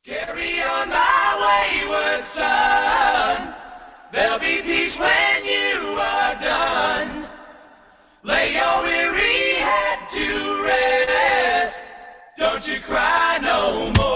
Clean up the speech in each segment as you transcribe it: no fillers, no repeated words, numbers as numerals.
Carry on my wayward son. There'll be peace when you are done. Lay your weary head to rest. Don't you cry no more.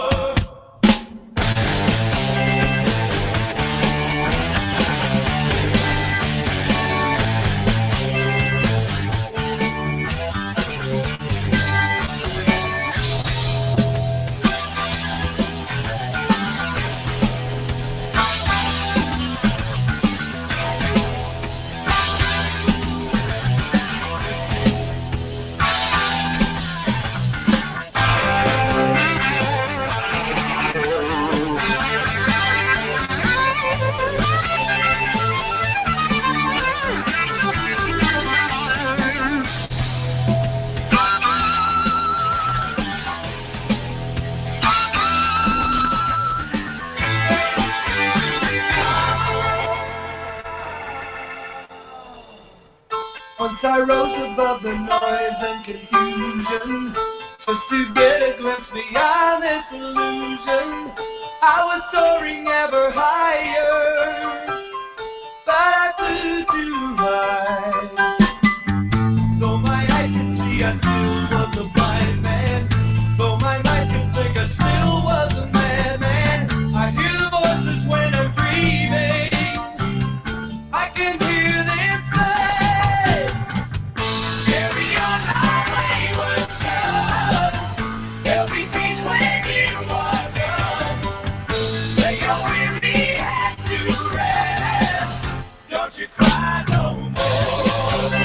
Once I rose above the noise and confusion, just to get a glimpse beyond this illusion. I was soaring ever higher, but I flew too high. Though my eyes could see, I still was a blind man. Though my mind could think, I still was a madman. I hear the voices when I'm dreaming. I can hear them say, carry on my wayward son. There'll be peace when you are done. Lay your weary head to rest. Don't you cry no more.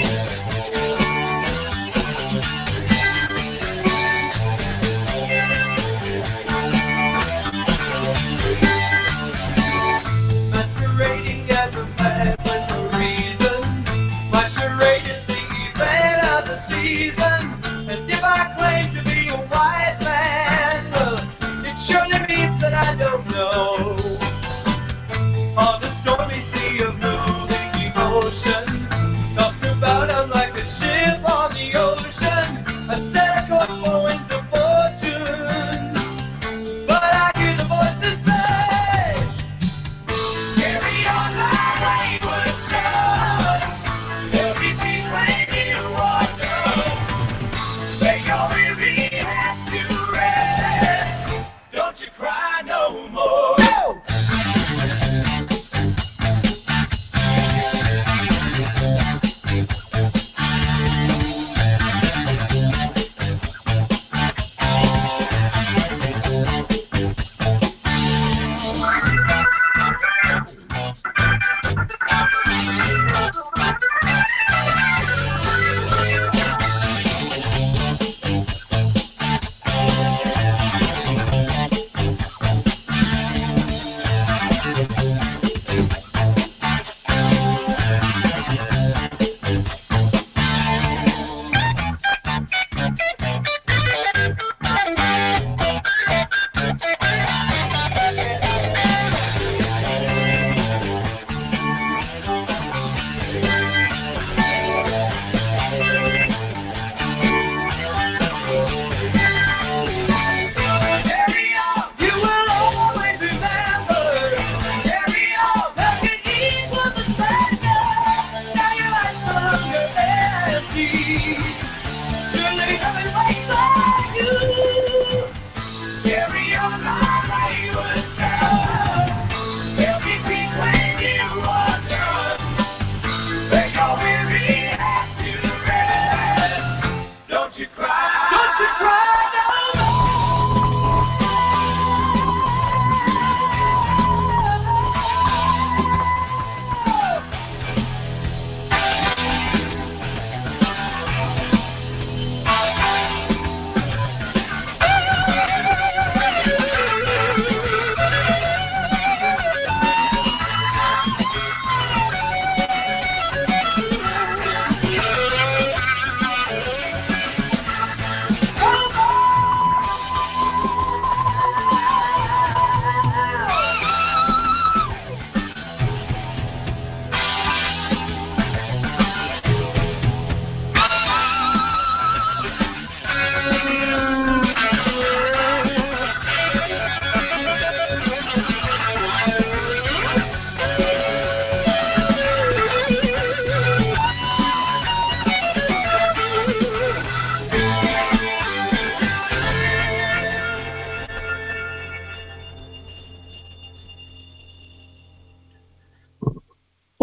Masquerading as a man with no reason. My charade is the event of the season. And if I claim to be a wise man, well, it surely means that I don't know. On the stormy sea of moving emotion, tossed about, I'm like a ship on the ocean. I set a course for winds of fortune, but I hear the voices say, carry on my wayward son. There'll be peace when you are done. Lay your weary head to rest. Don't you cry no more. No!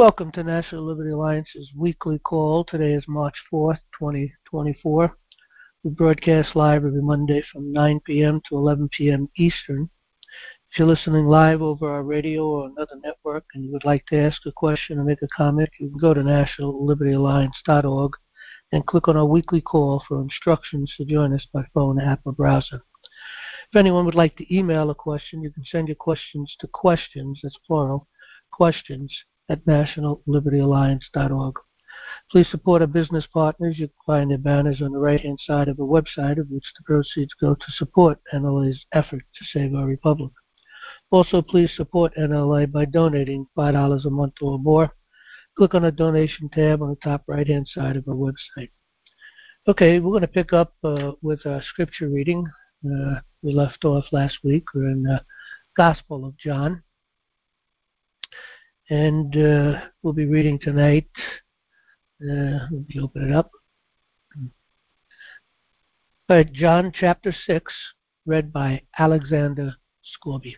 Welcome to National Liberty Alliance's weekly call. Today is March 4th, 2024. We broadcast live every Monday from 9 p.m. to 11 p.m. Eastern. If you're listening live over our radio or another network and you would like to ask a question or make a comment, you can go to nationallibertyalliance.org and click on our weekly call for instructions to join us by phone, app, or browser. If anyone would like to email a question, you can send your questions to questions, that's plural, questions at nationallibertyalliance.org. Please support our business partners. You can find their banners on the right-hand side of the website, of which the proceeds go to support NLA's effort to save our republic. Also, please support NLA by donating $5 a month or more. Click on the donation tab on the top right-hand side of our website. Okay, we're going to pick up with our scripture reading. We left off last week. We're in the Gospel of John. And we'll be reading tonight. Let me open it up. All right, John chapter 6, read by Alexander Scorby.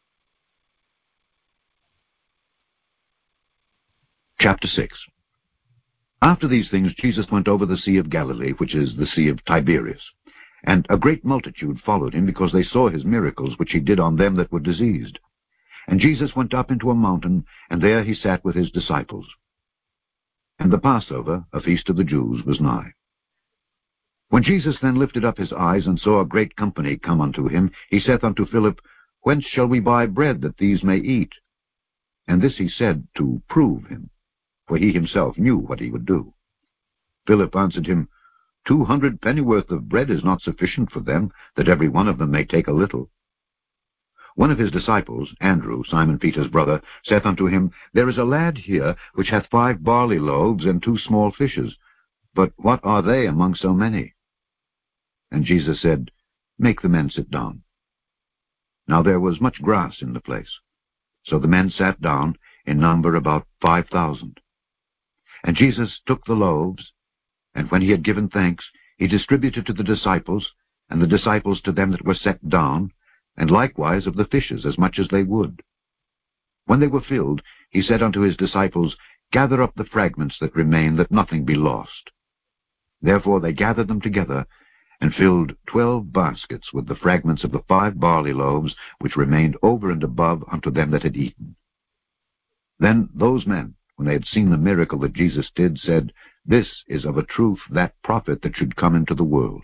Chapter 6. After these things Jesus went over the Sea of Galilee, which is the Sea of Tiberias. And a great multitude followed him, because they saw his miracles, which he did on them that were diseased. And Jesus went up into a mountain, and there he sat with his disciples. And the Passover, a feast of the Jews, was nigh. When Jesus then lifted up his eyes, and saw a great company come unto him, he saith unto Philip, Whence shall we buy bread, that these may eat? And this he said to prove him, for he himself knew what he would do. Philip answered him, 200 pennyworth of bread is not sufficient for them, that every one of them may take a little. One of his disciples, Andrew, Simon Peter's brother, saith unto him, There is a lad here, which hath 5 barley loaves and 2 small fishes. But what are they among so many? And Jesus said, Make the men sit down. Now there was much grass in the place. So the men sat down, in number about 5,000. And Jesus took the loaves, and when he had given thanks, he distributed to the disciples, and the disciples to them that were set down, and likewise of the fishes as much as they would. When they were filled, he said unto his disciples, Gather up the fragments that remain, that nothing be lost. Therefore they gathered them together, and filled 12 baskets with the fragments of the 5 barley loaves, which remained over and above unto them that had eaten. Then those men, when they had seen the miracle that Jesus did, said, This is of a truth that prophet that should come into the world.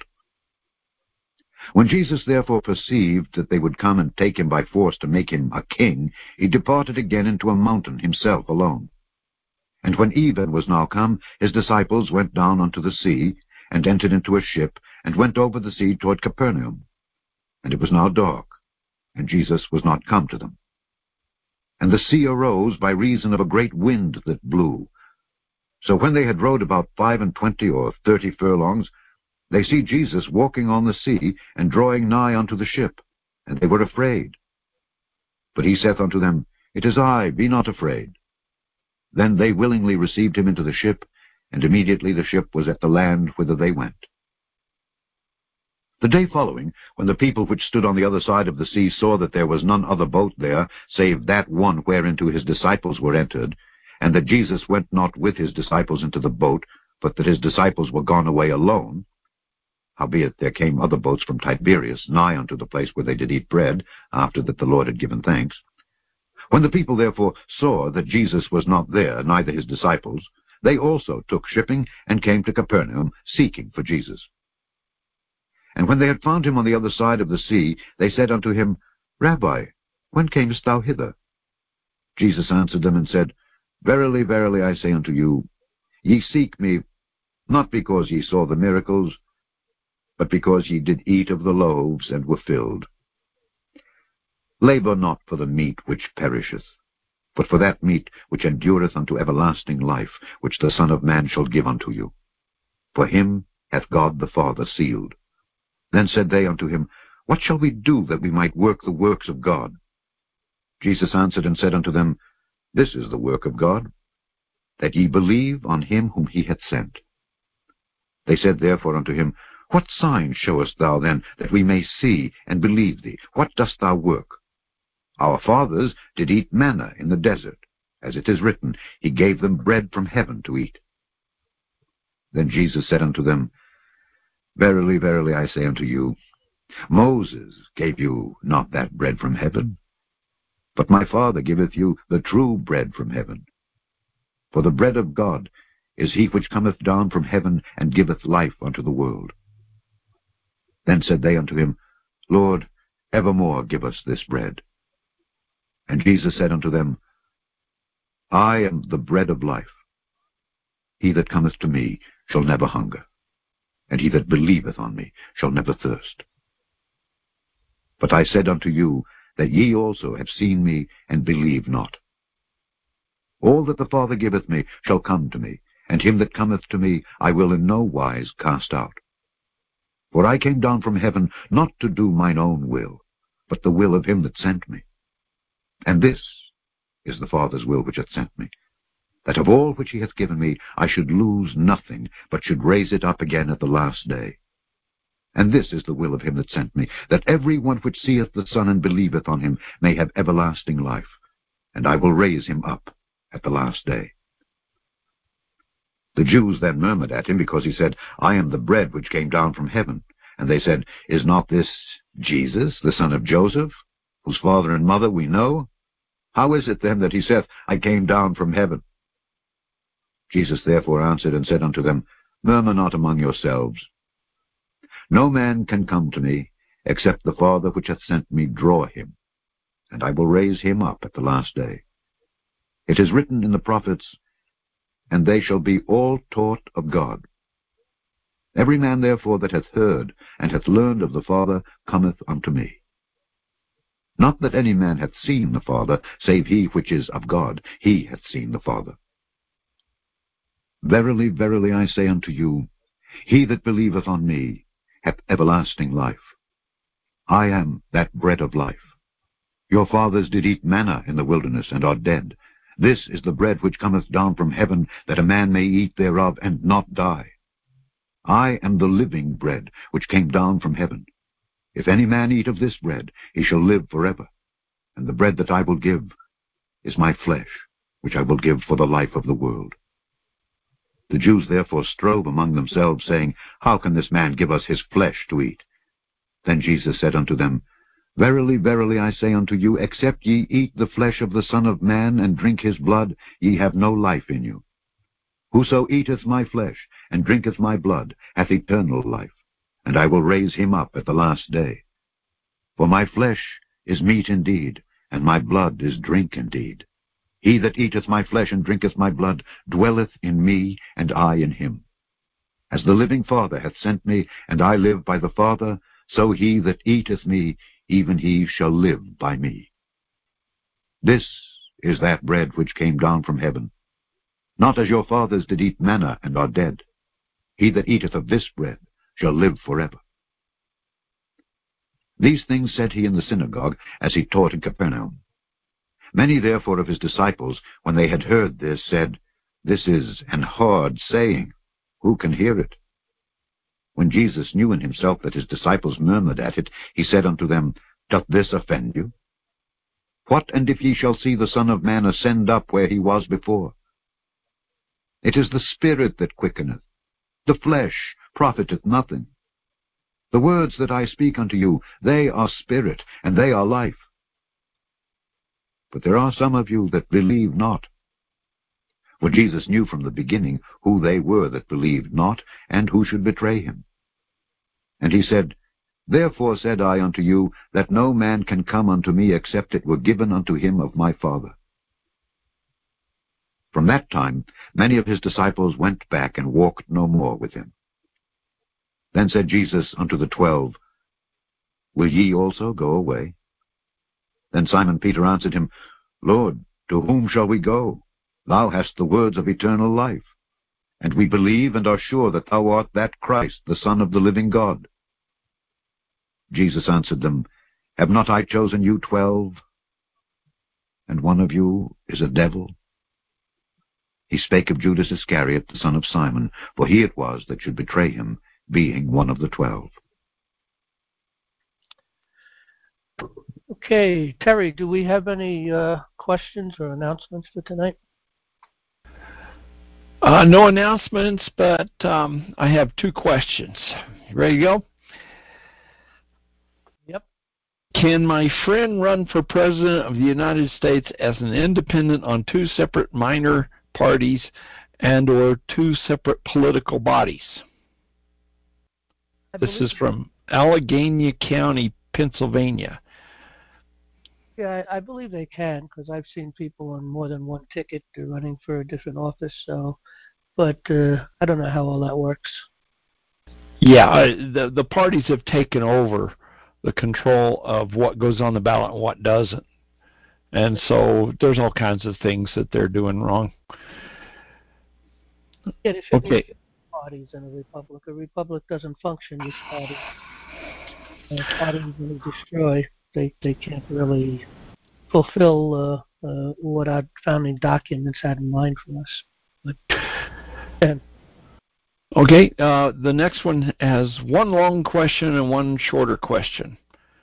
When Jesus therefore perceived that they would come and take him by force to make him a king, he departed again into a mountain himself alone. And when even was now come, his disciples went down unto the sea, and entered into a ship, and went over the sea toward Capernaum. And it was now dark, and Jesus was not come to them. And the sea arose by reason of a great wind that blew. So when they had rowed about 25 or 30 furlongs, they see Jesus walking on the sea, and drawing nigh unto the ship, and they were afraid. But he saith unto them, It is I, be not afraid. Then they willingly received him into the ship, and immediately the ship was at the land whither they went. The day following, when the people which stood on the other side of the sea saw that there was none other boat there, save that one whereinto his disciples were entered, and that Jesus went not with his disciples into the boat, but that his disciples were gone away alone, howbeit there came other boats from Tiberias nigh unto the place where they did eat bread, after that the Lord had given thanks. When the people therefore saw that Jesus was not there, neither his disciples, they also took shipping, and came to Capernaum, seeking for Jesus. And when they had found him on the other side of the sea, they said unto him, Rabbi, when camest thou hither? Jesus answered them and said, Verily, verily, I say unto you, ye seek me, not because ye saw the miracles, but because ye did eat of the loaves, and were filled. Labor not for the meat which perisheth, but for that meat which endureth unto everlasting life, which the Son of Man shall give unto you. For him hath God the Father sealed. Then said they unto him, What shall we do that we might work the works of God? Jesus answered and said unto them, This is the work of God, that ye believe on him whom he hath sent. They said therefore unto him, What sign showest thou then, that we may see and believe thee? What dost thou work? Our fathers did eat manna in the desert, as it is written, He gave them bread from heaven to eat. Then Jesus said unto them, Verily, verily, I say unto you, Moses gave you not that bread from heaven, but my Father giveth you the true bread from heaven. For the bread of God is he which cometh down from heaven, and giveth life unto the world. Then said they unto him, Lord, evermore give us this bread. And Jesus said unto them, I am the bread of life. He that cometh to me shall never hunger, and he that believeth on me shall never thirst. But I said unto you, that ye also have seen me, and believe not. All that the Father giveth me shall come to me, and him that cometh to me I will in no wise cast out. For I came down from heaven not to do mine own will, but the will of him that sent me. And this is the Father's will which hath sent me, that of all which he hath given me I should lose nothing, but should raise it up again at the last day. And this is the will of him that sent me, that every one which seeth the Son and believeth on him may have everlasting life, and I will raise him up at the last day. The Jews then murmured at him, because he said, I am the bread which came down from heaven. And they said, Is not this Jesus, the son of Joseph, whose father and mother we know? How is it then that he saith, I came down from heaven? Jesus therefore answered and said unto them, Murmur not among yourselves. No man can come to me, except the Father which hath sent me draw him, and I will raise him up at the last day. It is written in the prophets, And they shall be all taught of God. Every man therefore that hath heard and hath learned of the Father cometh unto me. Not that any man hath seen the Father, save he which is of God, he hath seen the Father. Verily, verily, I say unto you, he that believeth on me hath everlasting life. I am that bread of life. Your fathers did eat manna in the wilderness, and are dead. This is the bread which cometh down from heaven, that a man may eat thereof, and not die. I am the living bread which came down from heaven. If any man eat of this bread, he shall live forever. And the bread that I will give is my flesh, which I will give for the life of the world. The Jews therefore strove among themselves, saying, How can this man give us his flesh to eat? Then Jesus said unto them, Verily, verily, I say unto you, except ye eat the flesh of the Son of Man, and drink his blood, ye have no life in you. Whoso eateth my flesh, and drinketh my blood, hath eternal life, and I will raise him up at the last day. For my flesh is meat indeed, and my blood is drink indeed. He that eateth my flesh and drinketh my blood dwelleth in me, and I in him. As the living Father hath sent me, and I live by the Father, so he that eateth me, even he shall live by me. This is that bread which came down from heaven. Not as your fathers did eat manna, and are dead. He that eateth of this bread shall live forever. These things said he in the synagogue, as he taught in Capernaum. Many therefore of his disciples, when they had heard this, said, This is an hard saying. Who can hear it? When Jesus knew in himself that his disciples murmured at it, he said unto them, Doth this offend you? What and if ye shall see the Son of Man ascend up where he was before? It is the Spirit that quickeneth. The flesh profiteth nothing. The words that I speak unto you, they are spirit, and they are life. But there are some of you that believe not. For Jesus knew from the beginning who they were that believed not, and who should betray him. And he said, Therefore said I unto you, that no man can come unto me, except it were given unto him of my Father. From that time many of his disciples went back, and walked no more with him. Then said Jesus unto the 12, Will ye also go away? Then Simon Peter answered him, Lord, to whom shall we go? Thou hast the words of eternal life. And we believe and are sure that thou art that Christ, the Son of the living God. Jesus answered them, Have not I chosen you 12? And one of you is a devil? He spake of Judas Iscariot, the son of Simon, for he it was that should betray him, being one of the 12. Okay, Terry, do we have any questions or announcements for tonight? No announcements, but I have 2 questions. You ready to go? Yep. Can my friend run for President of the United States as an independent on 2 separate minor parties and or 2 separate political bodies? This is from Allegheny County, Pennsylvania. Yeah, I believe they can, because I've seen people on more than one ticket running for a different office. So, but I don't know how all that works. Yeah, the parties have taken over the control of what goes on the ballot and what doesn't, and so there's all kinds of things that they're doing wrong. Yeah, okay. Parties in a republic. A republic doesn't function with parties. Parties really destroy. They can't really fulfill what our founding documents had in mind for us. But, okay, the next one has one long question and one shorter question.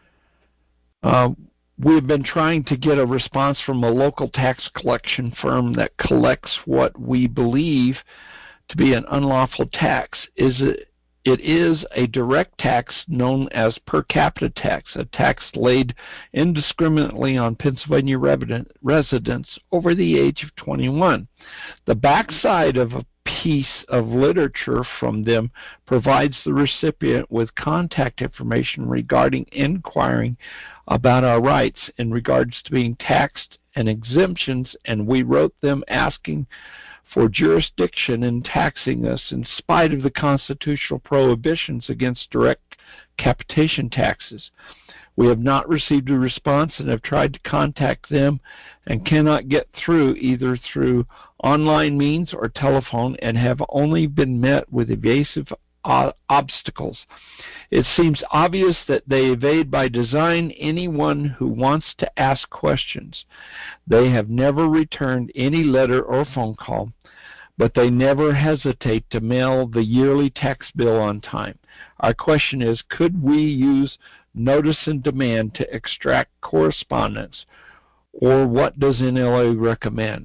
We've been trying to get a response from a local tax collection firm that collects what we believe to be an unlawful tax. It is a direct tax known as per capita tax, a tax laid indiscriminately on Pennsylvania residents over the age of 21. The backside of a piece of literature from them provides the recipient with contact information regarding inquiring about our rights in regards to being taxed and exemptions, and we wrote them asking for jurisdiction in taxing us in spite of the constitutional prohibitions against direct capitation taxes. We have not received a response and have tried to contact them and cannot get through either through online means or telephone and have only been met with evasive obstacles. It seems obvious that they evade by design anyone who wants to ask questions. They have never returned any letter or phone call, but they never hesitate to mail the yearly tax bill on time. Our question is, could we use notice and demand to extract correspondence, or what does NLA recommend?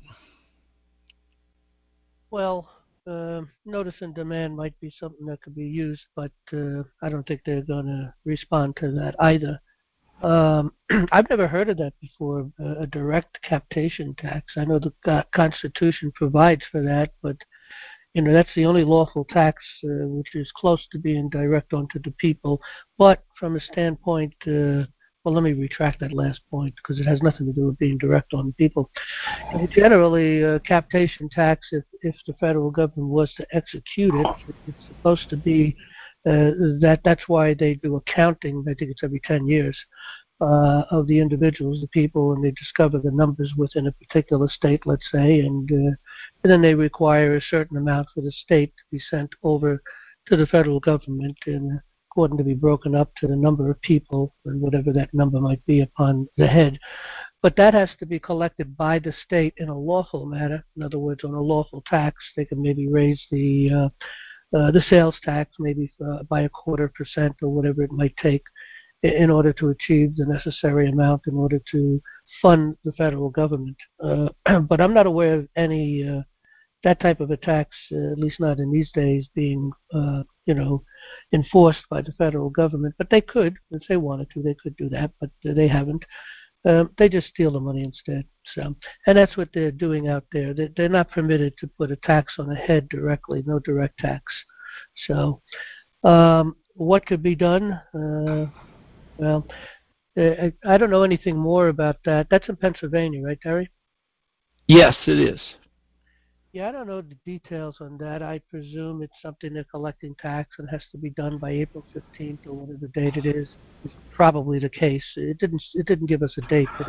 Well, notice and demand might be something that could be used, but I don't think they're going to respond to that either. I've never heard of that before, a direct capitation tax. I know the Constitution provides for that, but that's the only lawful tax which is close to being direct onto the people. But from a standpoint, well, let me retract that last point because it has nothing to do with being direct on people. Generally, capitation tax, if the federal government was to execute it, it's supposed to be that's why they do accounting. I think it's every 10 years. Of the individuals, the people, and they discover the numbers within a particular state, let's say, and then they require a certain amount for the state to be sent over to the federal government, and according to be broken up to the number of people and whatever that number might be upon the head. But that has to be collected by the state in a lawful manner. In other words, on a lawful tax, they can maybe raise the sales tax maybe by 0.25% or whatever it might take, in order to achieve the necessary amount in order to fund the federal government. But I'm not aware of any that type of a tax, at least not in these days, being enforced by the federal government. But they could, if they wanted to, they could do that, but they haven't. They just steal the money instead. So, and that's what they're doing out there. They're not permitted to put a tax on a head directly, no direct tax. So, what could be done? Well, I don't know anything more about that. That's in Pennsylvania, right, Terry? Yes, it is. Yeah, I don't know the details on that. I presume it's something they're collecting tax and has to be done by April 15th or whatever date it is. It's probably the case. It didn't give us a date, did it?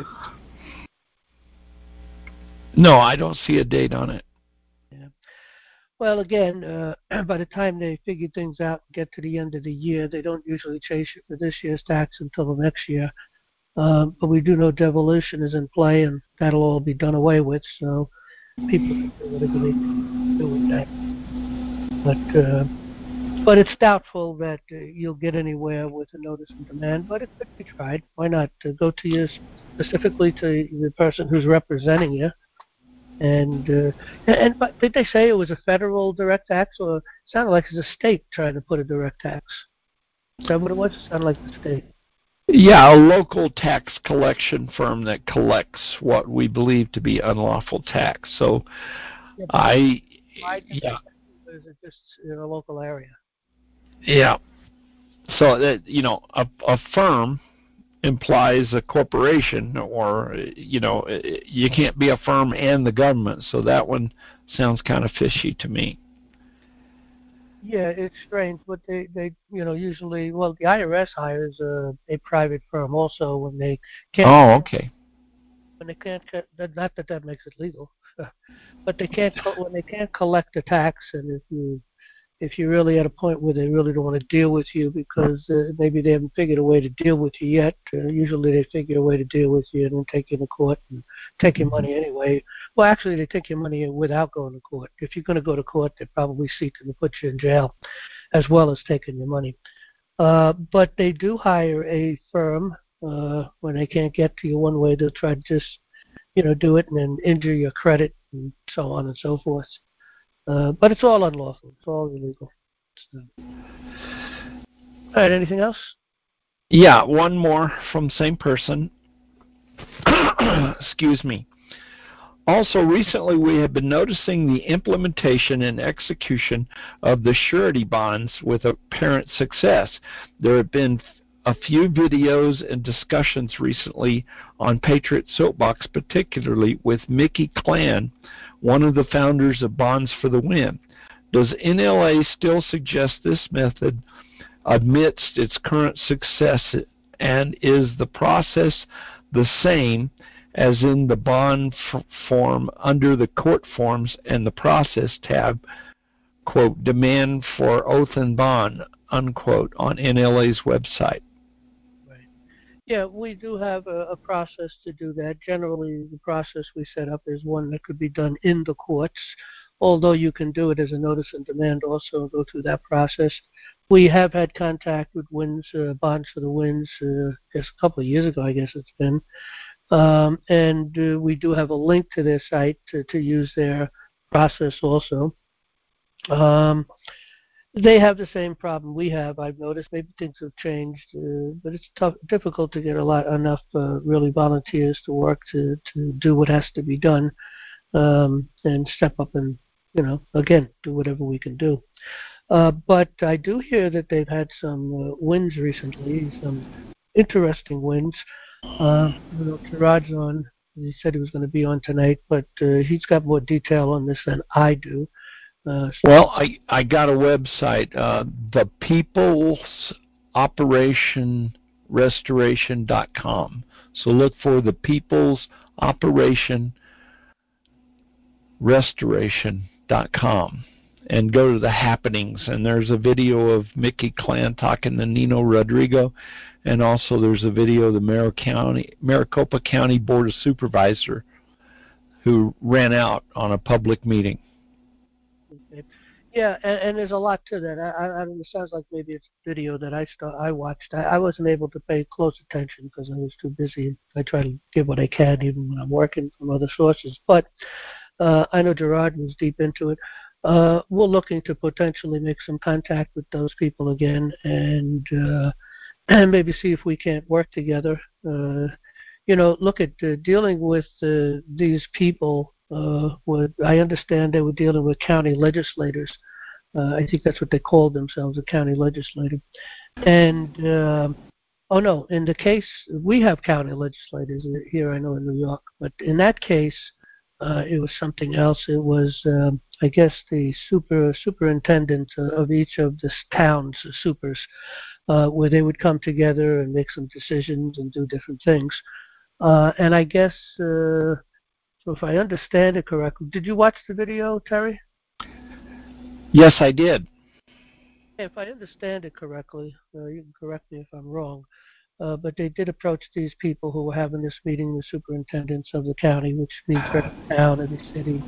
No, I don't see a date on it. Yeah. Well, again, by the time they figure things out and get to the end of the year, they don't usually chase it for this year's tax until the next year. But we do know devolution is in play, and that'll all be done away with, so people can do whatever they do with that. But But it's doubtful that you'll get anywhere with a notice and demand, but it could be tried. Why not? Go to you specifically to the person who's representing you. But did they say it was a federal direct tax, or it sounded like it's a state trying to put a direct tax? Is that what it was? It sounded like the state. Yeah, a local tax collection firm that collects what we believe to be unlawful tax. So Why is it just in a local area? Yeah. So that a firm implies a corporation, or you can't be a firm and the government. So that one sounds kind of fishy to me. Yeah, it's strange, but they usually, well, the IRS hires a private firm also when they can't. Oh, okay. When they can't, not that that makes it legal, but they can't when they can't collect a tax, and if you're really at a point where they really don't want to deal with you because maybe they haven't figured a way to deal with you yet. Usually they figure a way to deal with you and then take you to court and take your money anyway. Well, actually, they take your money without going to court. If you're going to go to court, they're probably seeking to put you in jail as well as taking your money. But they do hire a firm when they can't get to you one way. They'll try to just, do it and then injure your credit and so on and so forth. But it's all unlawful. It's all illegal. So. All right, anything else? Yeah, one more from same person. Excuse me. Also, recently we have been noticing the implementation and execution of the surety bonds with apparent success. There have been a few videos and discussions recently on Patriot Soapbox, particularly with Mickey Klan, one of the founders of Bonds for the Win. Does NLA still suggest this method amidst its current success, and is the process the same as in the bond form under the court forms and the process tab, quote, demand for oath and bond, unquote, on NLA's website? Right. Yeah, we do have a process to do that. Generally, the process we set up is one that could be done in the courts, although you can do it as a notice and demand also and go through that process. We have had contact with Bonds for the Wins, just a couple of years ago, I guess it's been. And we do have a link to their site to use their process also. They have the same problem we have, I've noticed. Maybe things have changed, but it's difficult to get enough really volunteers to work to do what has to be done, and step up and, again, do whatever we can do. But I do hear that they've had some wins recently, some interesting wins. Gerard's on. He said he was going to be on tonight, but he's got more detail on this than I do. Well, I got a website, the peoplesoperationrestoration.com. So look for the peoplesoperationrestoration.com and go to the happenings. And there's a video of Mickey Klan talking to Nino Rodrigo, and also there's a video of the Maricopa County Board of Supervisors who ran out on a public meeting. Okay. Yeah, and there's a lot to that. It sounds like maybe it's a video that I watched. I wasn't able to pay close attention because I was too busy. I try to give what I can even when I'm working from other sources. But I know Gerard was deep into it. We're looking to potentially make some contact with those people again and maybe see if we can't work together. Look at dealing with these people. I understand they were dealing with county legislators. I think that's what they called themselves, a county legislator. And, in the case, we have county legislators here, I know, in New York. But in that case, it was something else. It was, I guess, the superintendent of each of the towns, the supers, where they would come together and make some decisions and do different things. And I guess, so if I understand it correctly, did you watch the video, Terry? Yes, I did. If I understand it correctly, you can correct me if I'm wrong, but they did approach these people who were having this meeting, the superintendents of the county, which means the town and the city,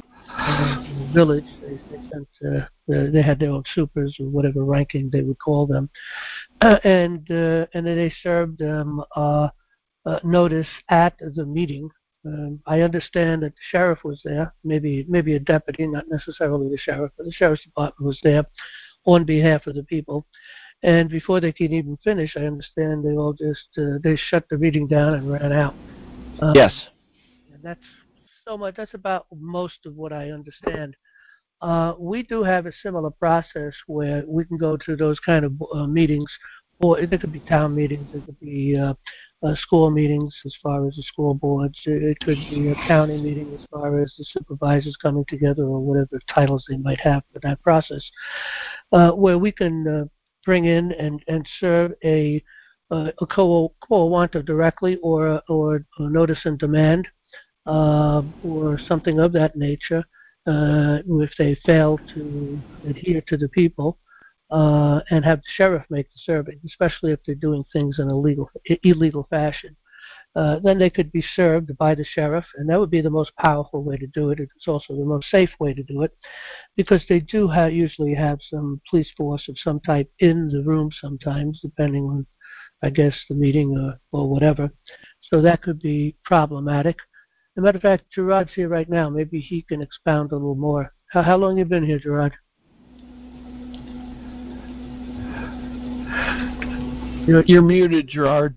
village. They sent they had their own supers or whatever ranking they would call them, and then they served them notice at the meeting. I understand that the sheriff was there, maybe a deputy, not necessarily the sheriff, but the sheriff's department was there on behalf of the people. And before they could even finish, I understand they all just they shut the meeting down and ran out. Yes. And that's so much. That's about most of what I understand. We do have a similar process where we can go to those kind of meetings, or it could be town meetings, it could be school meetings as far as the school boards, it could be a county meeting as far as the supervisors coming together or whatever titles they might have for that process, where we can bring in and serve a quo warrant directly or a notice and demand or something of that nature. If they fail to adhere to the people, and have the sheriff make the serving, especially if they're doing things in a illegal fashion. Then they could be served by the sheriff, and that would be the most powerful way to do it. It's also the most safe way to do it, because they do usually have some police force of some type in the room sometimes, depending on, I guess, the meeting or whatever. So that could be problematic. As a matter of fact, Gerard's here right now. Maybe he can expound a little more. How long have you been here, Gerard? You're muted, Gerard.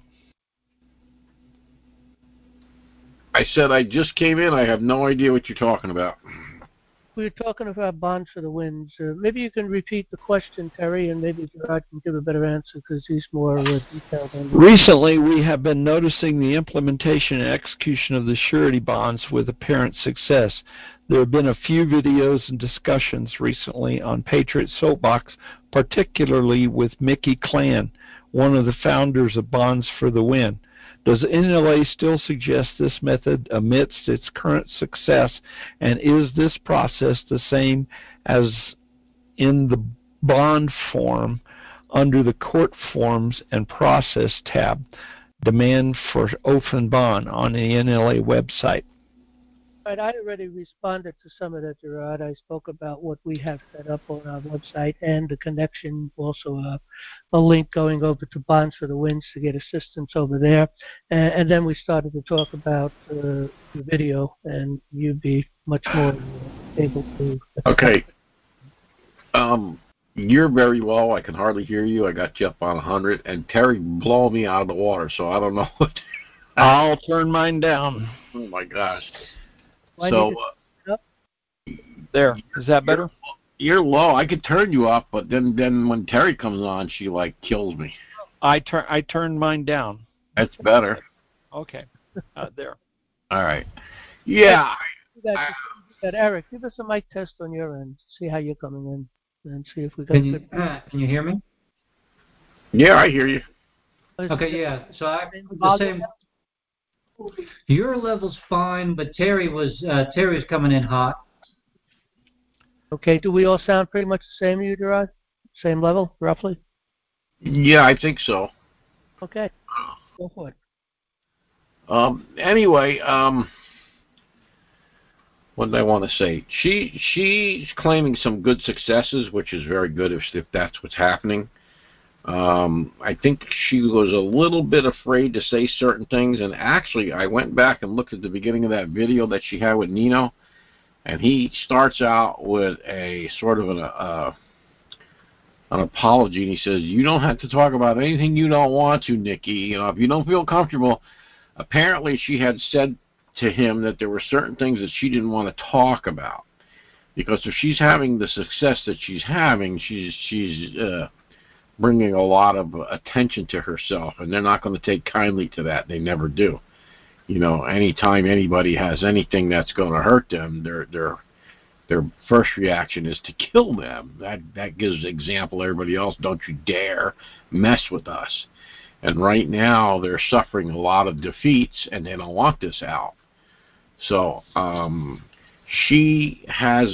I said I just came in. I have no idea what you're talking about. We were talking about bonds for the winds. Maybe you can repeat the question, Terry, and maybe Gerard can give a better answer because he's more detailed on it. Recently, we have been noticing the implementation and execution of the surety bonds with apparent success. There have been a few videos and discussions recently on Patriot Soapbox, particularly with Mickey Clan, one of the founders of Bonds for the Win. Does NLA still suggest this method amidst its current success, and is this process the same as in the bond form under the court forms and process tab, demand for oath and bond on the NLA website? Right, I already responded to some of that, Gerard. I spoke about what we have set up on our website and the connection, also a link going over to Bonds for the Winds to get assistance over there. And then we started to talk about the video, and you'd be much more able to... Okay. You're very low. I can hardly hear you. I got you up on 100, and Terry blew me out of the water, so I don't know what... I'll turn mine down. Oh, my gosh. So, there. Is that better? You're low. I could turn you up, but then when Terry comes on, she like kills me. I turned mine down. That's better. Okay. There. All right. Yeah. Eric, give us a mic test on your end. See how you're coming in, and see if we got. Can you hear me? Yeah, I hear you. Okay. Yeah. So the same. Your level's fine, but Terry's coming in hot. Okay, do we all sound pretty much the same, you, Gerard? Same level, roughly? Yeah, I think so. Okay, go for it. Anyway, what did I want to say? She's claiming some good successes, which is very good if that's what's happening. I think she was a little bit afraid to say certain things, and actually I went back and looked at the beginning of that video that she had with Nino, and he starts out with a sort of an apology, and he says, you don't have to talk about anything you don't want to, Nikki. If you don't feel comfortable. Apparently she had said to him that there were certain things that she didn't want to talk about, because if she's having the success that she's having, she's bringing a lot of attention to herself, and they're not going to take kindly to that. They never do. Anytime anybody has anything that's going to hurt them, their first reaction is to kill them. That gives example to everybody else. Don't you dare mess with us. And right now they're suffering a lot of defeats, and they don't want this out. So she has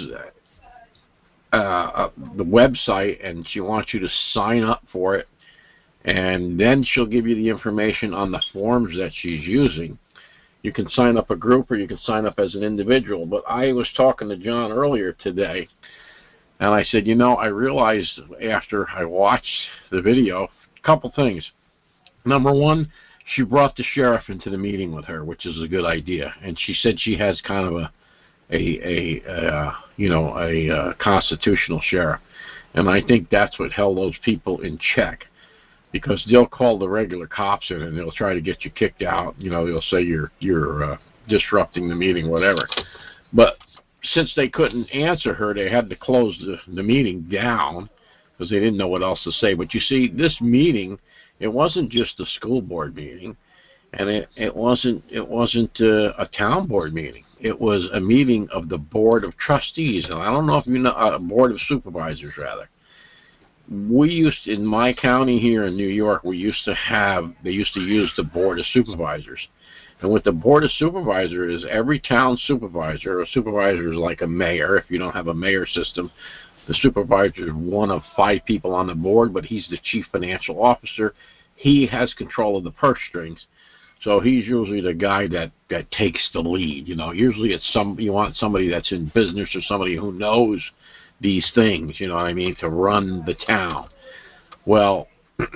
the website, and she wants you to sign up for it, and then she'll give you the information on the forms that she's using. You can sign up a group or you can sign up as an individual. But I was talking to John earlier today, and I said, I realized after I watched the video, a couple things. Number one, she brought the sheriff into the meeting with her, which is a good idea. And she said she has kind of a constitutional sheriff. And I think that's what held those people in check, because they'll call the regular cops in and they'll try to get you kicked out. They'll say you're disrupting the meeting, whatever. But since they couldn't answer her, they had to close the meeting down because they didn't know what else to say. But you see, this meeting, it wasn't just a school board meeting, and it wasn't a town board meeting. It was a meeting of the board of trustees, and I don't know if you know, board of supervisors rather. We used, in my county here in New York, they used to use the board of supervisors. And what the board of supervisors is, every town supervisor, a supervisor is like a mayor. If you don't have a mayor system, the supervisor is one of 5 people on the board, but he's the chief financial officer. He has control of the purse strings. So he's usually the guy that takes the lead. Usually it's you want somebody that's in business or somebody who knows these things, to run the town. Well,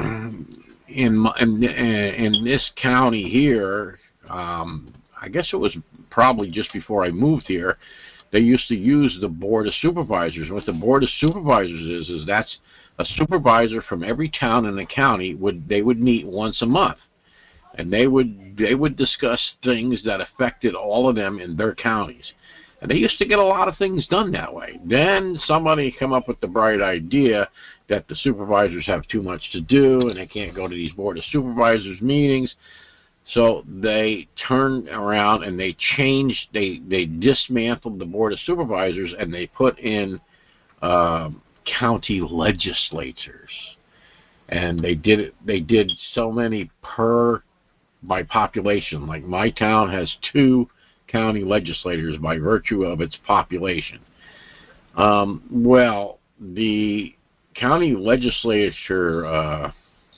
in this county here, I guess it was probably just before I moved here, they used to use the board of supervisors. And what the board of supervisors is that's a supervisor from every town in the county. They would meet once a month, and they would discuss things that affected all of them in their counties. And they used to get a lot of things done that way. Then somebody come up with the bright idea that the supervisors have too much to do and they can't go to these board of supervisors meetings. So they turned around and they dismantled the board of supervisors, and they put in county legislators. And they did so many by population. Like my town has 2 county legislators by virtue of its population. Well, the county legislature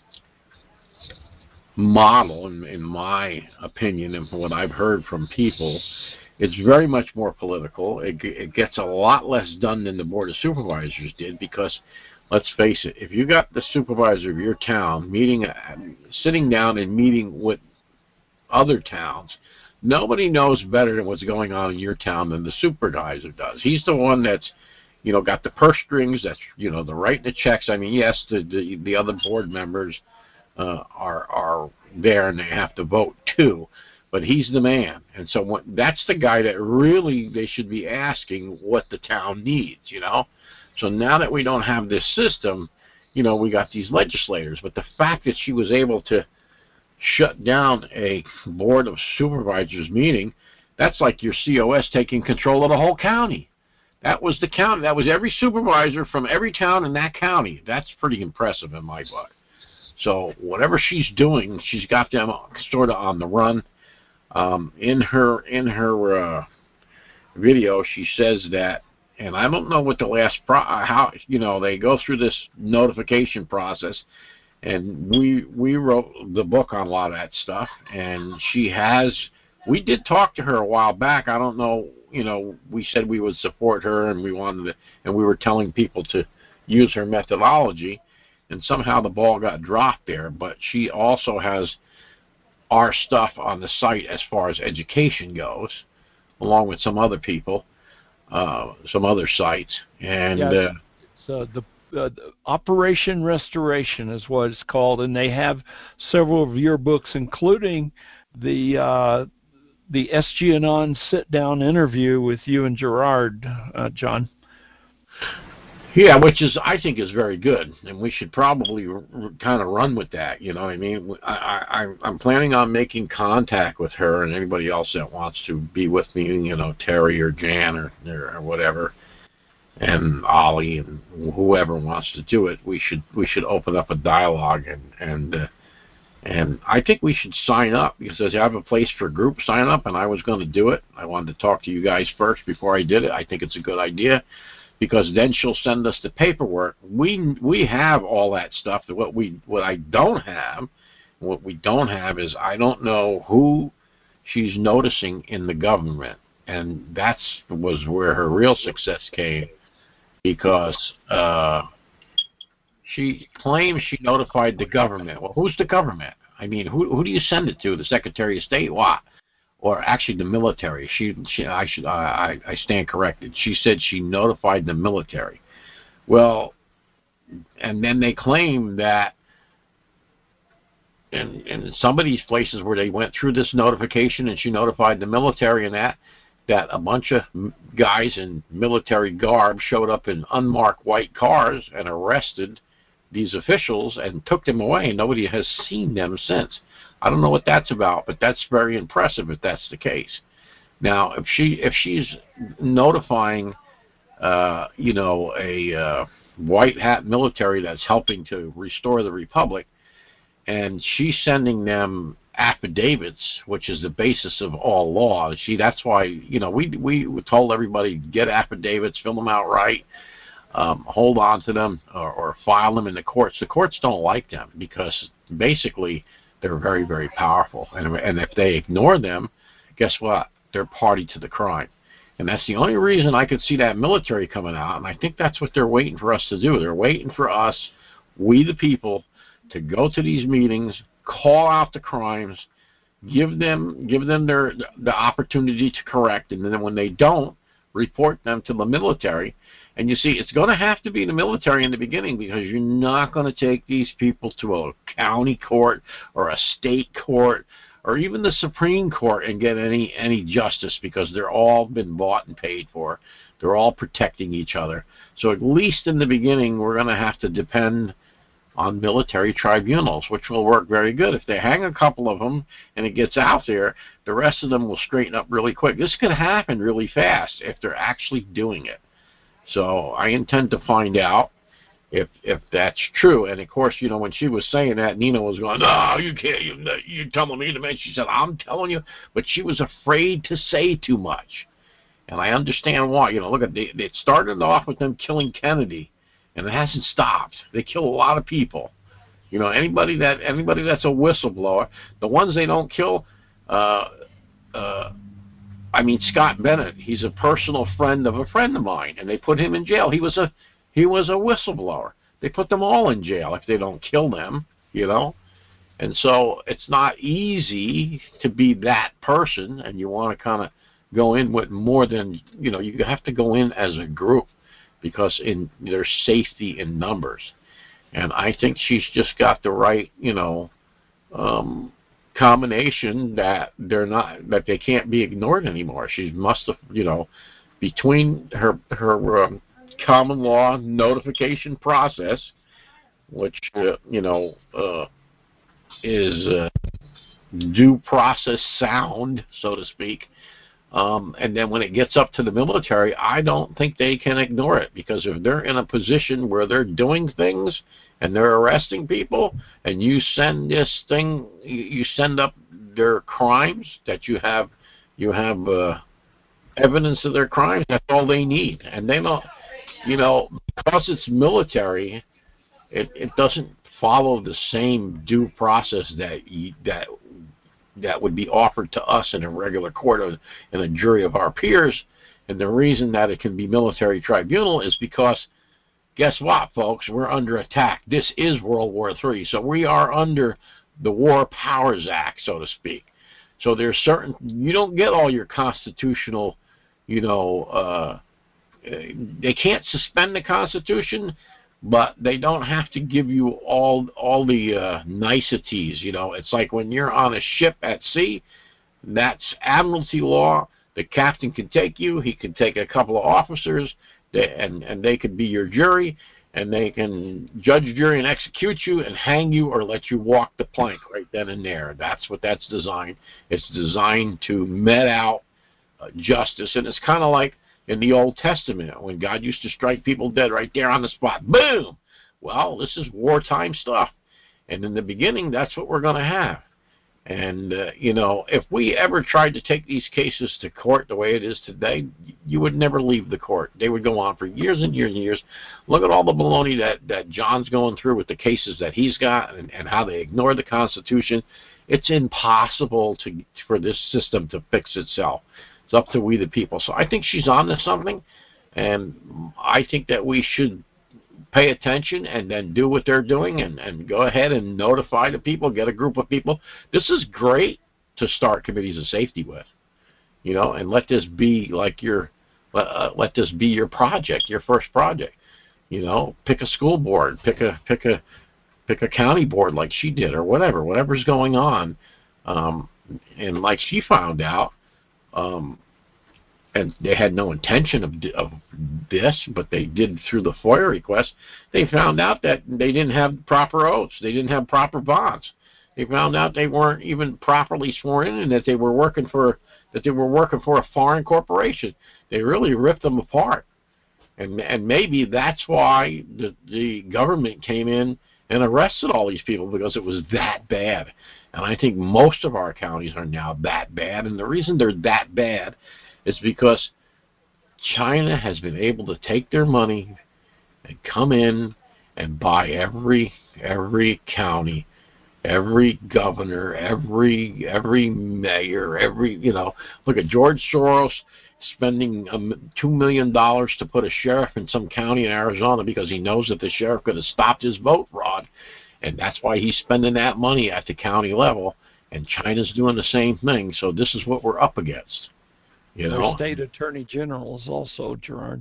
model, in my opinion, and from what I've heard from people, it's very much more political. It gets a lot less done than the Board of Supervisors did, because, let's face it, if you got the supervisor of your town sitting down and meeting with other towns, nobody knows better than what's going on in your town than the supervisor does. He's the one that's, got the purse strings, that's, the writing the checks. I mean, yes, the other board members are there and they have to vote too, but he's the man. And so that's the guy that really they should be asking what the town needs, So now that we don't have this system, we got these legislators. But the fact that she was able to shut down a board of supervisors meeting, that's like your COS taking control of the whole county. That was the county. That was every supervisor from every town in that county. That's pretty impressive in my book. So whatever she's doing, she's got them sort of on the run. In her video, she says that, and I don't know what the last how they go through this notification process, and we wrote the book on a lot of that stuff, and we did talk to her a while back. I don't know, we said we would support her, and we were telling people to use her methodology. And somehow the ball got dropped there, but she also has our stuff on the site as far as education goes, along with some other people, some other sites. And so the Operation Restoration is what it's called, and they have several of your books, including the SG&On sit-down interview with you and Gerard, John. Yeah, which I think is very good, and we should probably kind of run with that. You know what I mean? I'm planning on making contact with her and anybody else that wants to be with me. Terry or Jan or whatever, and Ollie and whoever wants to do it. We should open up a dialogue and I think we should sign up, because I have a place for group sign up, and I was going to do it. I wanted to talk to you guys first before I did it. I think it's a good idea, because then she'll send us the paperwork. We have all that stuff. What we don't have is, I don't know who she's noticing in the government. And that was where her real success came, because she claims she notified the government. Well, who's the government? I mean, who do you send it to? The Secretary of State? What? Or actually the military. I stand corrected. She said she notified the military. Well, and then they claim that in some of these places where they went through this notification and she notified the military and that a bunch of guys in military garb showed up in unmarked white cars and arrested these officials and took them away, and nobody has seen them since. I don't know what that's about, but that's very impressive if that's the case. Now, if she's notifying, a white hat military that's helping to restore the republic, and she's sending them affidavits, which is the basis of all law. See, that's why we told everybody, get affidavits, fill them out right, hold on to them, or file them in the courts. The courts don't like them because basically they're very, very powerful, and if they ignore them, guess what? They're party to the crime. And that's the only reason I could see that military coming out, and I think that's what they're waiting for us to do. They're waiting for us, we the people, to go to these meetings, call out the crimes, give them the opportunity to correct, and then when they don't, report them to the military. And you see, it's going to have to be the military in the beginning, because you're not going to take these people to a county court or a state court or even the Supreme Court and get any justice, because they're all been bought and paid for. They're all protecting each other. So at least in the beginning, we're going to have to depend on military tribunals, which will work very good. If they hang a couple of them and it gets out there, the rest of them will straighten up really quick. This could happen really fast if they're actually doing it. So I intend to find out if that's true. And of course, when she was saying that, Nina was going, "No, you can't. You're telling me to mention." She said, "I'm telling you," but she was afraid to say too much. And I understand why. Look at it started off with them killing Kennedy, and it hasn't stopped. They kill a lot of people. Anybody that's a whistleblower, the ones they don't kill. Scott Bennett, he's a personal friend of a friend of mine, and they put him in jail. He was a whistleblower. They put them all in jail if they don't kill them, And so it's not easy to be that person, and you want to kind of go in with more than, you have to go in as a group, because there's safety in numbers. And I think she's just got the right, combination that they can't be ignored anymore. She must have, between her common law notification process, which is due process sound, so to speak, and then when it gets up to the military, I don't think they can ignore it, because if they're in a position where they're doing things and they're arresting people, and you send you send up their crimes, that you have evidence of their crimes, that's all they need. And they don't, because it's military, it doesn't follow the same due process that would be offered to us in a regular court or in a jury of our peers. And the reason that it can be military tribunal is because, guess what, folks? We're under attack. This is World War III, so we are under the War Powers Act, so to speak. So there's you don't get all your constitutional, they can't suspend the Constitution, but they don't have to give you all the niceties. It's like when you're on a ship at sea, that's admiralty law. The captain can take you. He can take a couple of officers, and they could be your jury, and they can judge, jury, and execute you and hang you or let you walk the plank right then and there. That's what that's designed. It's designed to met out justice, and it's kind of like in the Old Testament when God used to strike people dead right there on the spot. Boom! Well, this is wartime stuff. And in the beginning, that's what we're going to have. And, if we ever tried to take these cases to court the way it is today, you would never leave the court. They would go on for years and years and years. Look at all the baloney that John's going through with the cases that he's got, and how they ignore the Constitution. it's impossible for this system to fix itself. It's up to we the people. So I think she's on to something, and I think that we should pay attention and then do what they're doing and go ahead and notify the people, get a group of people. This is great to start committees of safety with, and let this be like let this be your project, your first project. Pick a school board, pick a county board like she did, or whatever's going on. And like she found out, and they had no intention of this, but they did through the FOIA request. They found out that they didn't have proper oaths. They didn't have proper bonds. They found out they weren't even properly sworn in, and that they were working for a foreign corporation. They really ripped them apart. And maybe that's why the government came in and arrested all these people, because it was that bad. And I think most of our counties are now that bad. And the reason they're that bad is because China has been able to take their money and come in and buy every county, every governor, every mayor, look at George Soros spending $2 million to put a sheriff in some county in Arizona because he knows that the sheriff could have stopped his vote fraud, and that's why he's spending that money at the county level. And China's doing the same thing. So this is what we're up against. Their state attorney general is also, Gerard.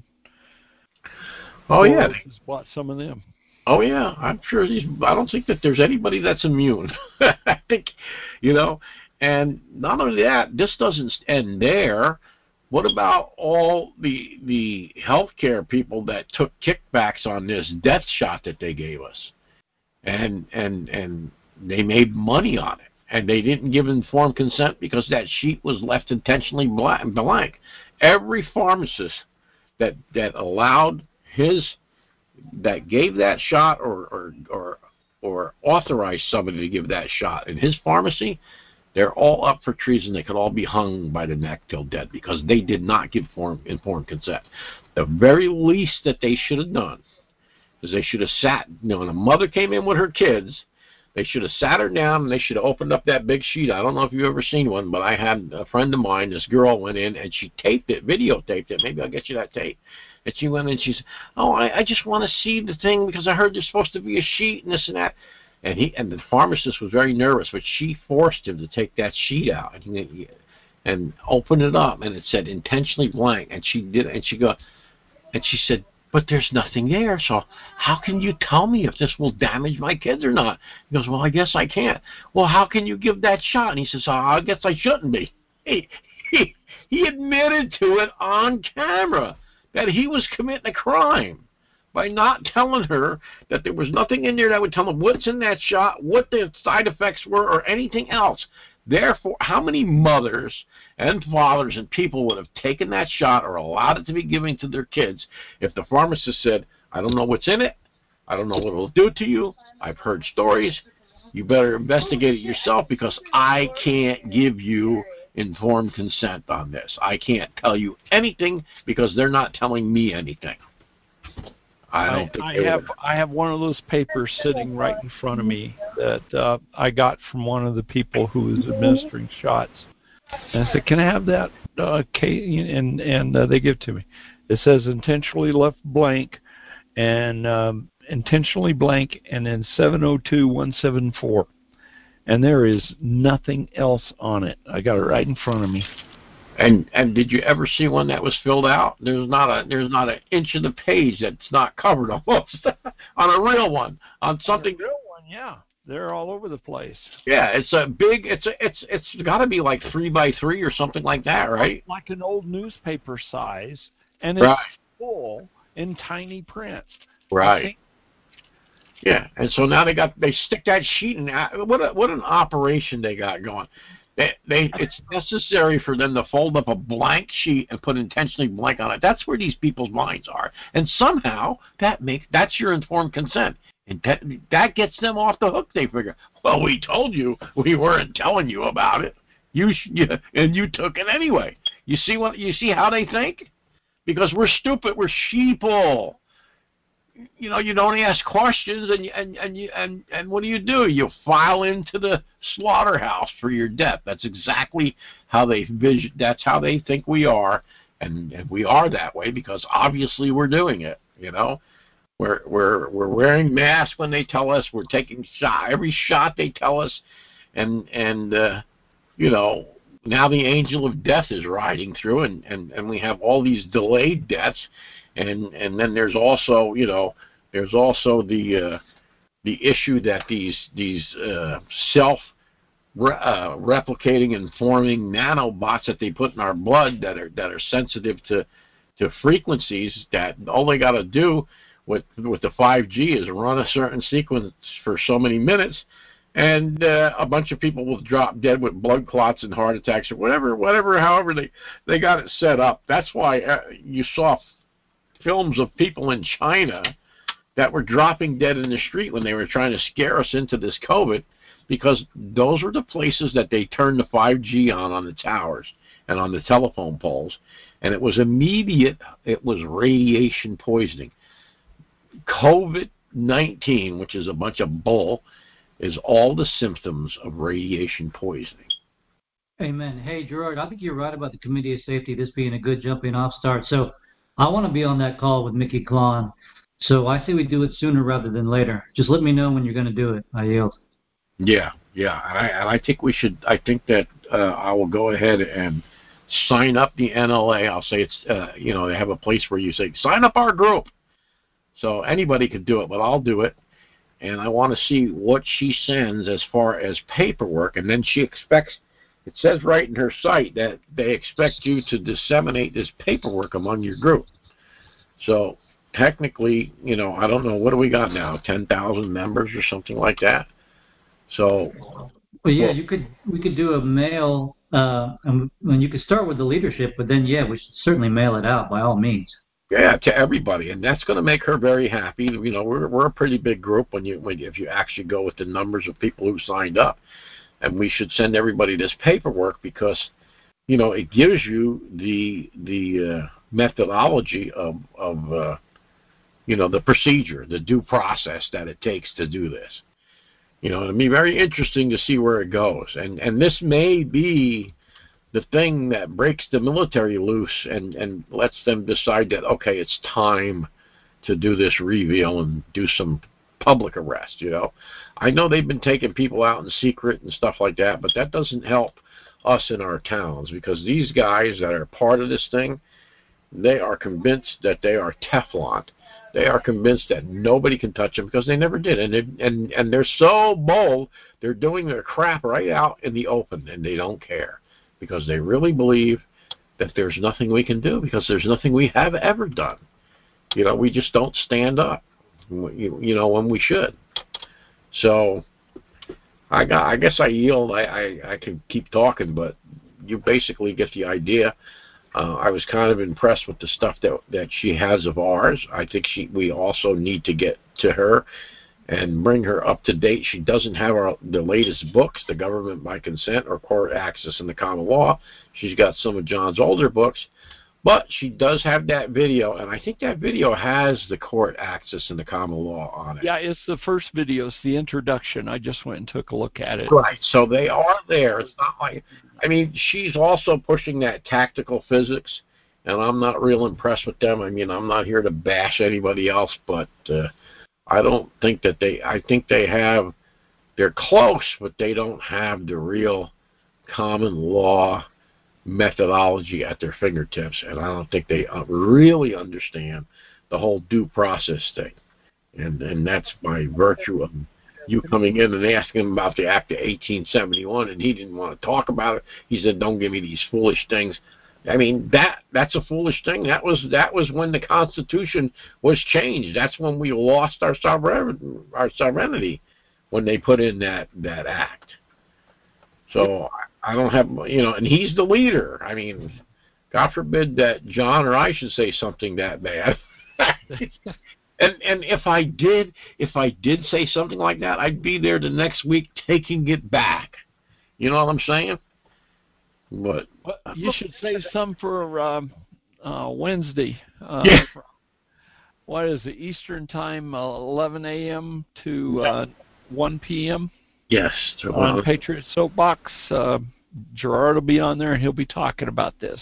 Oh yeah, has bought some of them. Oh yeah, I'm sure I don't think that there's anybody that's immune. I think, and not only that, this doesn't end there. What about all the healthcare people that took kickbacks on this death shot that they gave us, and they made money on it, and they didn't give informed consent because that sheet was left intentionally blank. Every pharmacist that allowed that gave that shot or authorized somebody to give that shot in his pharmacy, they're all up for treason. They could all be hung by the neck till dead because they did not give informed consent. The very least that they should have done is they should have sat, when a mother came in with her kids, they should have sat her down and they should have opened up that big sheet. I don't know if you've ever seen one, but I had a friend of mine, this girl went in and she taped it, videotaped it. Maybe I'll get you that tape. And she went in and she said, I just want to see the thing because I heard there's supposed to be a sheet and this and that. And the pharmacist was very nervous, but she forced him to take that sheet out and open it up, and it said intentionally blank. And she did, and she said, but there's nothing there, so how can you tell me if this will damage my kids or not? He goes, well, I guess I can't. Well, how can you give that shot? And he says, I guess I shouldn't be. He admitted to it on camera that he was committing a crime by not telling her that there was nothing in there that would tell him what's in that shot, what the side effects were, or anything else. Therefore, how many mothers and fathers and people would have taken that shot or allowed it to be given to their kids if the pharmacist said, I don't know what's in it, I don't know what it'll do to you, I've heard stories, you better investigate it yourself because I can't give you informed consent on this. I can't tell you anything because they're not telling me anything. I have one of those papers sitting right in front of me that I got from one of the people who was administering shots. And I said, can I have that? And they give it to me. It says intentionally left blank and intentionally blank and then 702174. And there is nothing else on it. I got it right in front of me. And did you ever see one that was filled out? There's not an inch of the page that's not covered almost on a real one, on something. On a real one, yeah, they're all over the place. Yeah, it's got to be like 3x3 or something like that, right? Like an old newspaper size, and it's full in tiny print. Right. Yeah, and so now they stick that sheet in. What an operation they got going. It's necessary for them to fold up a blank sheet and put intentionally blank on it. That's where these people's minds are, and somehow that's your informed consent, and that gets them off the hook. They figure, well, we told you, we weren't telling you about it, and you took it anyway. You see how they think? Because we're stupid, we're sheeple. you don't ask questions, and what do? You file into the slaughterhouse for your death. That's exactly how they that's how they think we are, and we are that way because obviously we're doing it. We're wearing masks when they tell us, we're taking every shot they tell us, and now the angel of death is riding through, and we have all these delayed deaths, and then there's also the issue that these self replicating and forming nanobots that they put in our blood that are sensitive to frequencies, that all they got to do with the 5G is run a certain sequence for so many minutes, and a bunch of people will drop dead with blood clots and heart attacks or however they got it set up. That's why you saw films of people in China that were dropping dead in the street when they were trying to scare us into this COVID, because those were the places that they turned the 5G on the towers and on the telephone poles, and it was immediate. It was radiation poisoning. COVID-19, which is a bunch of bull, is all the symptoms of radiation poisoning. Amen. Hey, Gerard, I think you're right about the Committee of Safety, this being a good jumping off start. So I want to be on that call with Mickey Klon. So I say we do it sooner rather than later. Just let me know when you're going to do it. I yield. Yeah. And I think we should. I think that I will go ahead and sign up the NLA. I'll say it's they have a place where you say sign up our group. So anybody could do it, but I'll do it. And I want to see what she sends as far as paperwork. And then she expects, it says right in her site that they expect you to disseminate this paperwork among your group. So technically, I don't know, what do we got now? 10,000 members or something like that? So. Well, yeah, we could do a mail, and you could start with the leadership, but then, yeah, we should certainly mail it out by all means. Yeah, to everybody, and that's going to make her very happy. We're a pretty big group if you actually go with the numbers of people who signed up, and we should send everybody this paperwork because, it gives you the methodology of the procedure, the due process that it takes to do this. It'll be very interesting to see where it goes, and this may be the thing that breaks the military loose and lets them decide that, okay, it's time to do this reveal and do some public arrest, I know they've been taking people out in secret and stuff like that, but that doesn't help us in our towns, because these guys that are part of this thing, they are convinced that they are Teflon. They are convinced that nobody can touch them because they never did. And they're so bold, they're doing their crap right out in the open, and they don't care, because they really believe that there's nothing we can do, because there's nothing we have ever done. We just don't stand up, when we should. So I guess I yield. I can keep talking, but you basically get the idea. I was kind of impressed with the stuff that she has of ours. I think we also need to get to her and bring her up to date. She doesn't have the latest books, The Government by Consent or Court Access in the Common Law. She's got some of John's older books, but she does have that video, and I think that video has the Court Access in the Common Law on it. Yeah, it's the first video. It's the introduction. I just went and took a look at it. Right, so they are there. It's not like, she's also pushing that tactical physics, and I'm not real impressed with them. I'm not here to bash anybody else, but I don't think that I think they're close, but they don't have the real common law methodology at their fingertips, and I don't think they really understand the whole due process thing. And that's by virtue of you coming in and asking him about the Act of 1871, and he didn't want to talk about it. He said, don't give me these foolish things. That's a foolish thing. That was when the Constitution was changed. That's when we lost our sovereignty, when they put in that act. So I don't have, and he's the leader. God forbid that John or I should say something that bad. And if I did say something like that, I'd be there the next week taking it back. You know what I'm saying? But you should save some for Wednesday. Yeah. what is it, Eastern Time, 11 a.m. to 1 p.m.? Yes. On Patriot Soapbox. Gerard will be on there, and he'll be talking about this.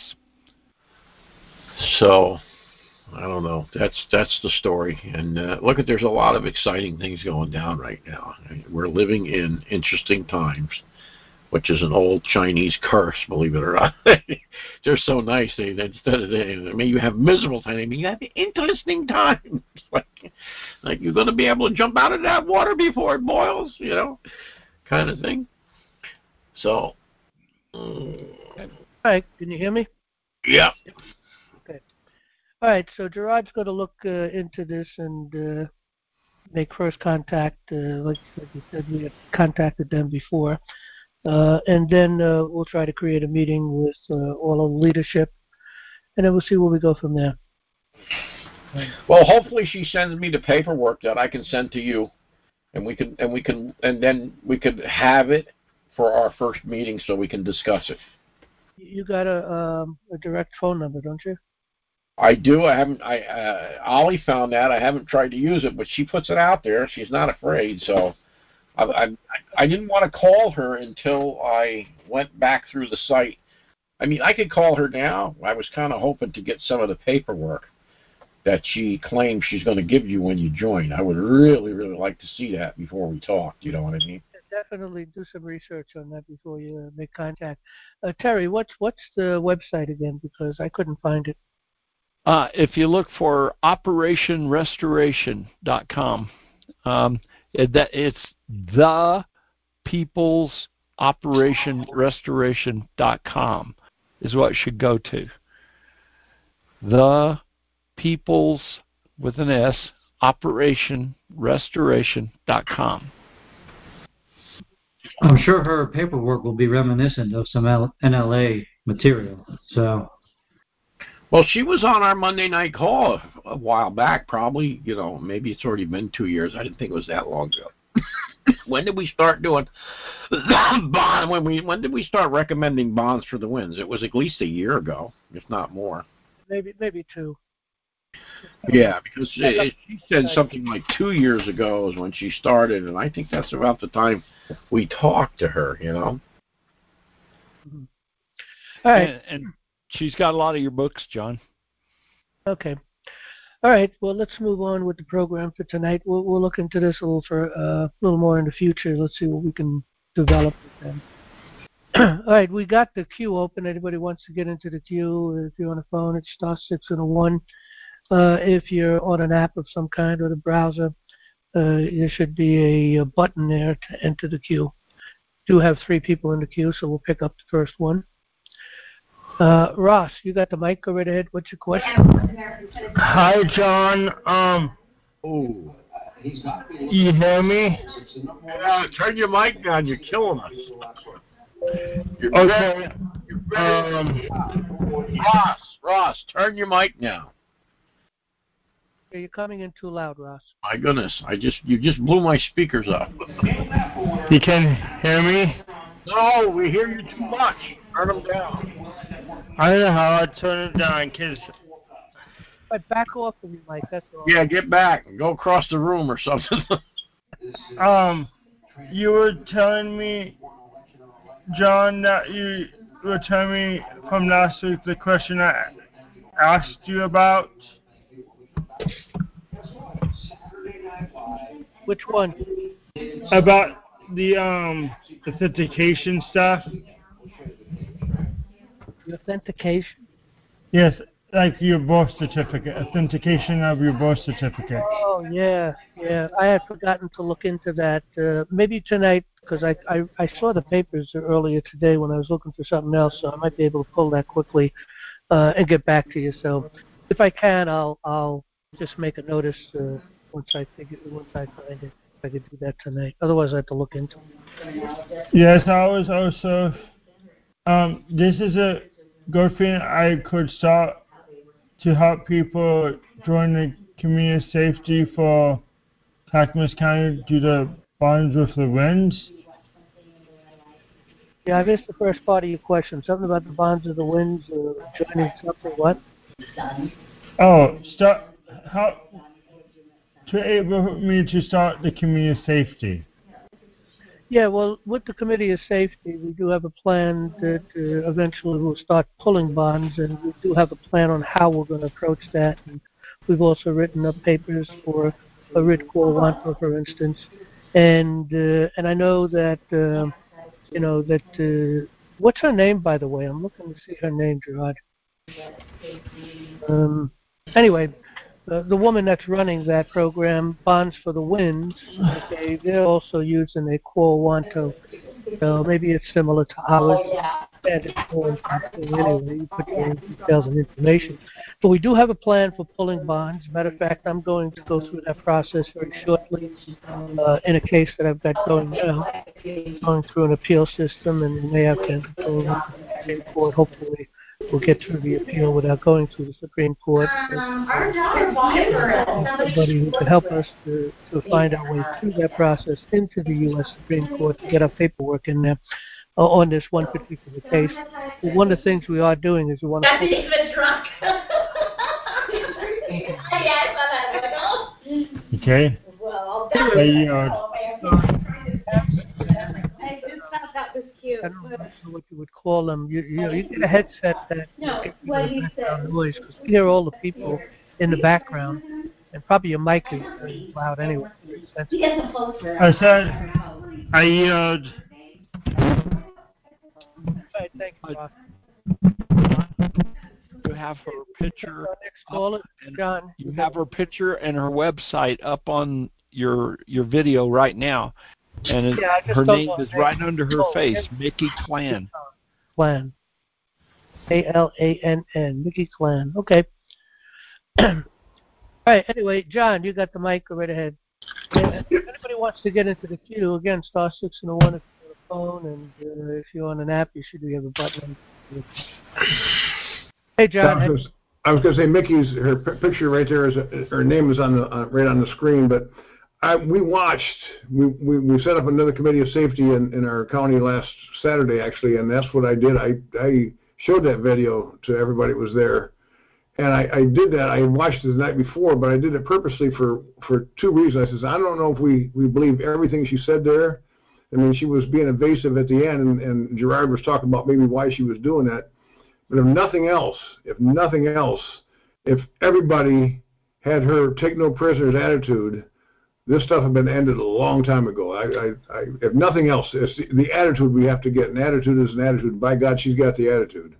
So, I don't know. That's the story. And look, there's a lot of exciting things going down right now. We're living in interesting times, which is an old Chinese curse, believe it or not. They're so nice. Instead of may you have miserable time, you have interesting times. like you're going to be able to jump out of that water before it boils, kind of thing. So. All right, can you hear me? Yeah. Okay. All right, so Gerard's going to look into this and make first contact. Like you said, we had contacted them before. And then we'll try to create a meeting with all of the leadership, and then we'll see where we go from there. Well, hopefully she sends me the paperwork that I can send to you, and then we could have it for our first meeting so we can discuss it. You got a direct phone number, don't you? I do. I haven't. Ollie found that. I haven't tried to use it, but she puts it out there. She's not afraid. So I didn't want to call her until I went back through the site. I mean, I could call her now. I was kind of hoping to get some of the paperwork that she claims she's going to give you when you join. I would really, really like to see that before we talk. You know what I mean? Definitely do some research on that before you make contact. Terry, what's the website again? Because I couldn't find it. If you look for OperationRestoration.com, it's the People's OperationRestoration.com is what it should go to. The People's, with an S, OperationRestoration.com. I'm sure her paperwork will be reminiscent of some NLA material. So, well, she was on our Monday night call a while back, probably, maybe it's already been 2 years. I didn't think it was that long ago. When did we start doing bond? When did we start recommending bonds for the Winds? It was at least a year ago, if not more. Maybe 2. Yeah, because she said something like 2 years ago is when she started, and I think that's about the time we talked to her, Mm-hmm. All right. And she's got a lot of your books, John. Okay. All right. Well, let's move on with the program for tonight. We'll look into this a little more in the future. Let's see what we can develop with them. All right. We got the queue open. Anybody wants to get into the queue? If you're on a phone, it's *6 and a 1. If you're on an app of some kind or the browser, there should be a button there to enter the queue. We do have 3 people in the queue, so we'll pick up the first one. Ross, you got the mic. Go right ahead. What's your question? Hi, John. You hear me? Turn your mic down. You're killing us. Okay. Ross, turn your mic down. You're coming in too loud, Ross. My goodness, you just blew my speakers up. You can hear me? No, we hear you too much. Turn them down. I don't know how I turn it down, because... Back off of your mic, that's all. Yeah, get back. Go across the room or something. You were telling me, John, that you were telling me from last week the question I asked you about. Which one? About the authentication stuff. The authentication? Yes, like your birth certificate, authentication of your birth certificate. Oh, yeah. I had forgotten to look into that. Maybe tonight, because I saw the papers earlier today when I was looking for something else, so I might be able to pull that quickly and get back to you. So if I can, I'll just make a notice once I find it. If I could do that tonight. Otherwise, I have to look into it. Yes, I was also... this is a good thing I could start to help people join the community safety for Clackamas County due to bonds with the Winds. Yeah, I missed the first part of your question. Something about the bonds of the Winds joining something, what? Oh, to enable me to start the community of safety? Yeah, well, with the Committee of Safety, we do have a plan that eventually we'll start pulling bonds, and we do have a plan on how we're going to approach that. And we've also written up papers for a writ quo wanto, for instance. And I know that, what's her name, by the way? I'm looking to see her name, Gerard. Anyway, the woman that's running that program, Bonds for the Winds, okay, they're also using a quo wanto. So maybe it's similar to ours. And it's more impactful anyway. You put your details and information. But we do have a plan for pulling bonds. Matter of fact, I'm going to go through that process very shortly in a case that I've got going now, going through an appeal system, and we may have to go to the Supreme Court. Hopefully, we'll get through the appeal without going through the Supreme Court. Somebody who can help us to find our way through that process into the U.S. Supreme Court to get our paperwork in there on this one particular case. But one of the things we are doing is we want to... I'm even drunk. Okay. Well, I yield. that was cute. I don't know what you would call them. You get a headset that gets rid of the background noise, because you hear all the people in the background, and probably your mic is very loud anyway. I said, I yield. Right, thank you, Ross. You have her picture. Next caller, John. You have her picture and her website up on your video right now, and her name is right under her face, Mickey Klann. Klann. Klann. Mickey Klann. Okay. All right. Anyway, John, you got the mic. Go right ahead. And if anybody wants to get into the queue, again, *6 and a 1 if you're on a phone, and if you're on an app, you should have a button. Hey, John. I was going to say Mickey's her picture right there is her name is on the right on the screen, but we set up another committee of safety in our county last Saturday actually, and that's what I did. I showed that video to everybody that was there. And I did that. I watched it the night before, but I did it purposely for two reasons. I said, I don't know if we believe everything she said there. I mean, she was being evasive at the end, and Gerard was talking about maybe why she was doing that. But if nothing else, if everybody had her take no prisoners attitude, this stuff had been ended a long time ago. If nothing else, it's the attitude we have to get. An attitude is an attitude. By God, she's got the attitude.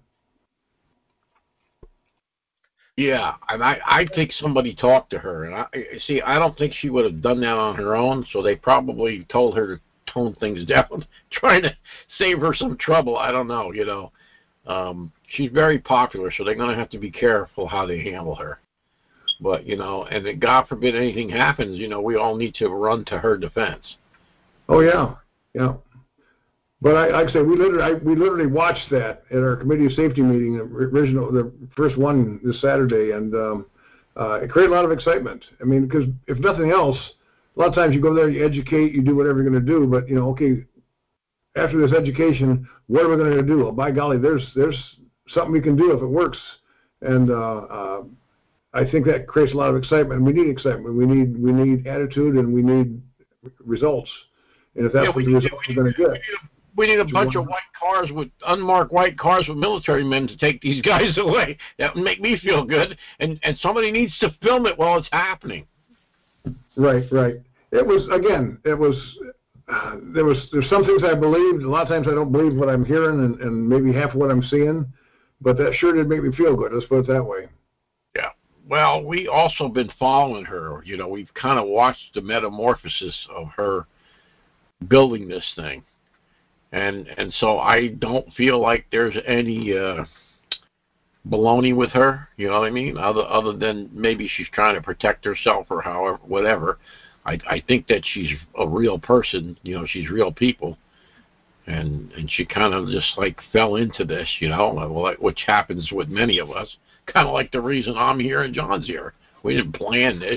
Yeah, and I think somebody talked to her, and I don't think she would have done that on her own, so they probably told her to tone things down, trying to save her some trouble. I don't know, she's very popular, so they're going to have to be careful how they handle her. But, and that God forbid anything happens, we all need to run to her defense. Oh, yeah. But like I said, we literally watched that at our committee of safety meeting, the first one this Saturday, and it created a lot of excitement. I mean, because if nothing else, a lot of times you go there, you educate, you do whatever you're going to do, but okay, after this education, what are we going to do? Well, by golly, there's something we can do if it works, and I think that creates a lot of excitement. We need excitement. We need attitude, and we need results. And if that's what the results we're going to get. We need a bunch of unmarked white cars with military men to take these guys away. That would make me feel good. And somebody needs to film it while it's happening. Right. There's some things I believed. A lot of times I don't believe what I'm hearing and maybe half of what I'm seeing. But that sure did make me feel good. Let's put it that way. Yeah. Well, we also been following her. We've kind of watched the metamorphosis of her building this thing. And so I don't feel like there's any baloney with her, you know what I mean? Other than maybe she's trying to protect herself or however, whatever. I think that she's a real person, she's real people. And she kind of just fell into this, which happens with many of us. Kind of like the reason I'm here and John's here. We didn't plan this,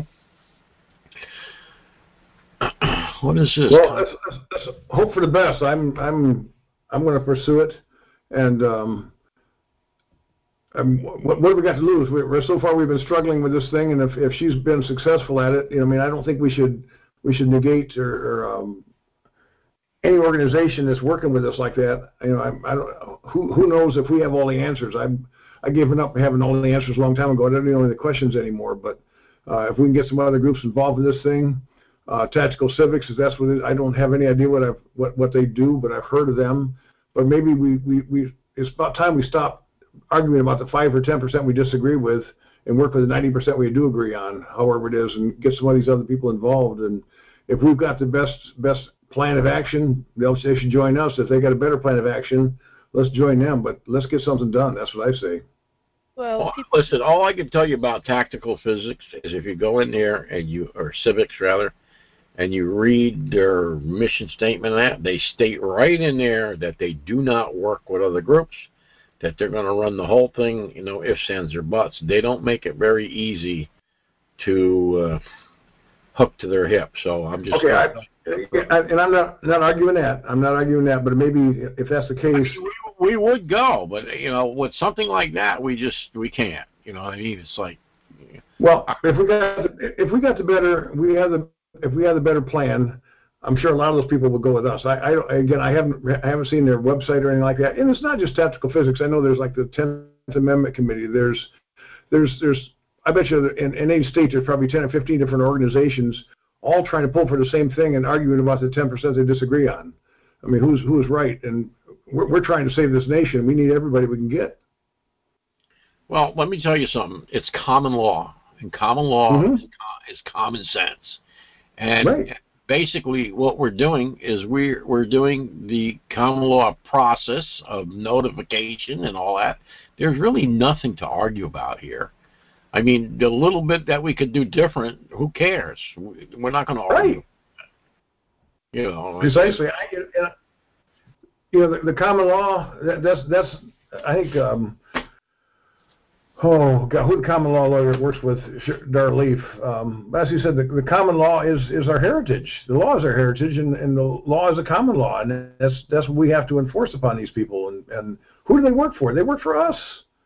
What is this? Well, let's hope for the best. I'm going to pursue it, and what have we got to lose? So far we've been struggling with this thing, and if she's been successful at it, I mean, I don't think we should negate or any organization that's working with us like that. I don't. Who knows if we have all the answers? I given up having all the answers a long time ago. I don't know the questions anymore. But if we can get some other groups involved in this thing, Tactical Civics, if that's what it is. I don't have any idea what they do, but I've heard of them. But maybe we it's about time we stop arguing about the 5 or 10% we disagree with and work with the 90% we do agree on, however it is, and get some of these other people involved. And if we've got the best plan of action, they should join us. If they got a better plan of action, let's join them. But let's get something done. That's what I say. Well, listen, all I can tell you about Tactical Physics is if you go in there or civics rather, and you read their mission statement, they state right in there that they do not work with other groups, that they're going to run the whole thing, ifs, ands, or buts. They don't make it very easy to hook to their hip. So I'm just and I'm not arguing that. I'm not arguing that, but maybe if that's the case, we would go. But with something like that, we can't. You know what I mean? It's like, well, if we got the better plan, I'm sure a lot of those people will go with us. I haven't seen their website or anything like that. And it's not just Tactical Physics. I know there's like the 10th Amendment Committee. There's I bet you in any state there's probably 10 or 15 different organizations all trying to pull for the same thing and arguing about the 10% they disagree on. I mean, who's right? And we're trying to save this nation. We need everybody we can get. Well, let me tell you something. It's common law, and common law is common sense. And basically, what we're doing is we're doing the common law process of notification and all that. There's really nothing to argue about here. I mean, the little bit that we could do different, who cares? We're not going to argue. Precisely. The common law. That's I think. Oh God, who the common law lawyer works with, Darleaf. As you said, the common law is our heritage. The law is our heritage, and the law is a common law, and that's what we have to enforce upon these people. And who do they work for? They work for us.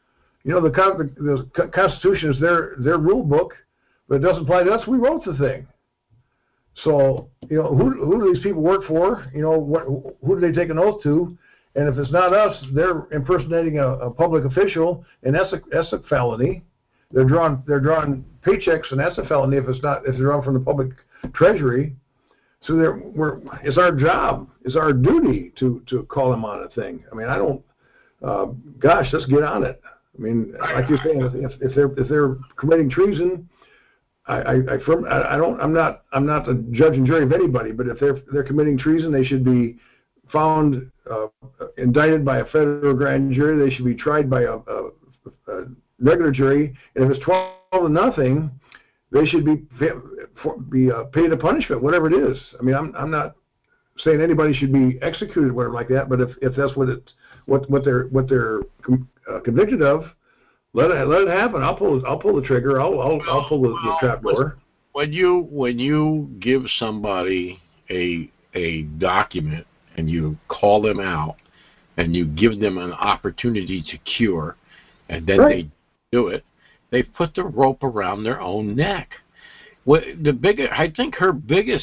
The Constitution is their rule book, but it doesn't apply to us. We wrote the thing. So who do these people work for? Who do they take an oath to? And if it's not us, they're impersonating a public official, and that's a felony. They're drawing paychecks, and that's a felony if they're drawn from the public treasury. So it's our job, it's our duty to call them on a thing. I mean, I don't. Let's get on it. I mean, like you're saying, if they're committing treason, I'm not a judge and jury of anybody, but if they're committing treason, they should be found indicted by a federal grand jury. They should be tried by a regular jury, and if it's 12-0, they should be paid a punishment, whatever it is. I mean, I'm not saying anybody should be executed, whatever like that. But if that's what they're convicted of, let it happen. I'll pull the trigger. I'll pull the trap door. When you give somebody a document and you call them out and you give them an opportunity to cure, and then they do it, they put the rope around their own neck. I think her biggest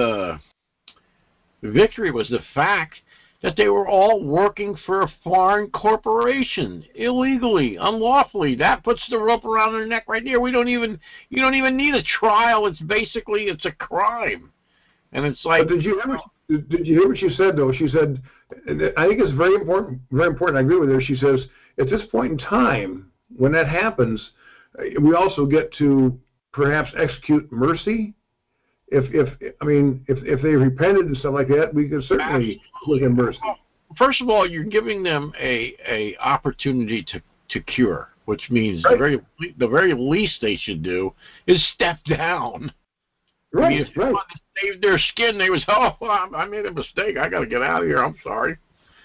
victory was the fact that they were all working for a foreign corporation illegally, unlawfully. That puts the rope around their neck right there. You don't even need a trial. It's a crime, and it's like. But did you hear what she said though? She said, I think it's very important. Very important. I agree with her. She says, at this point in time, when that happens, we also get to perhaps execute mercy. If they repented and stuff like that, we could certainly look at mercy. First of all, you're giving them a opportunity to cure, which means the very least they should do is step down. Right. I mean, if they want to save their skin, they was, I made a mistake. I got to get out of here. I'm sorry.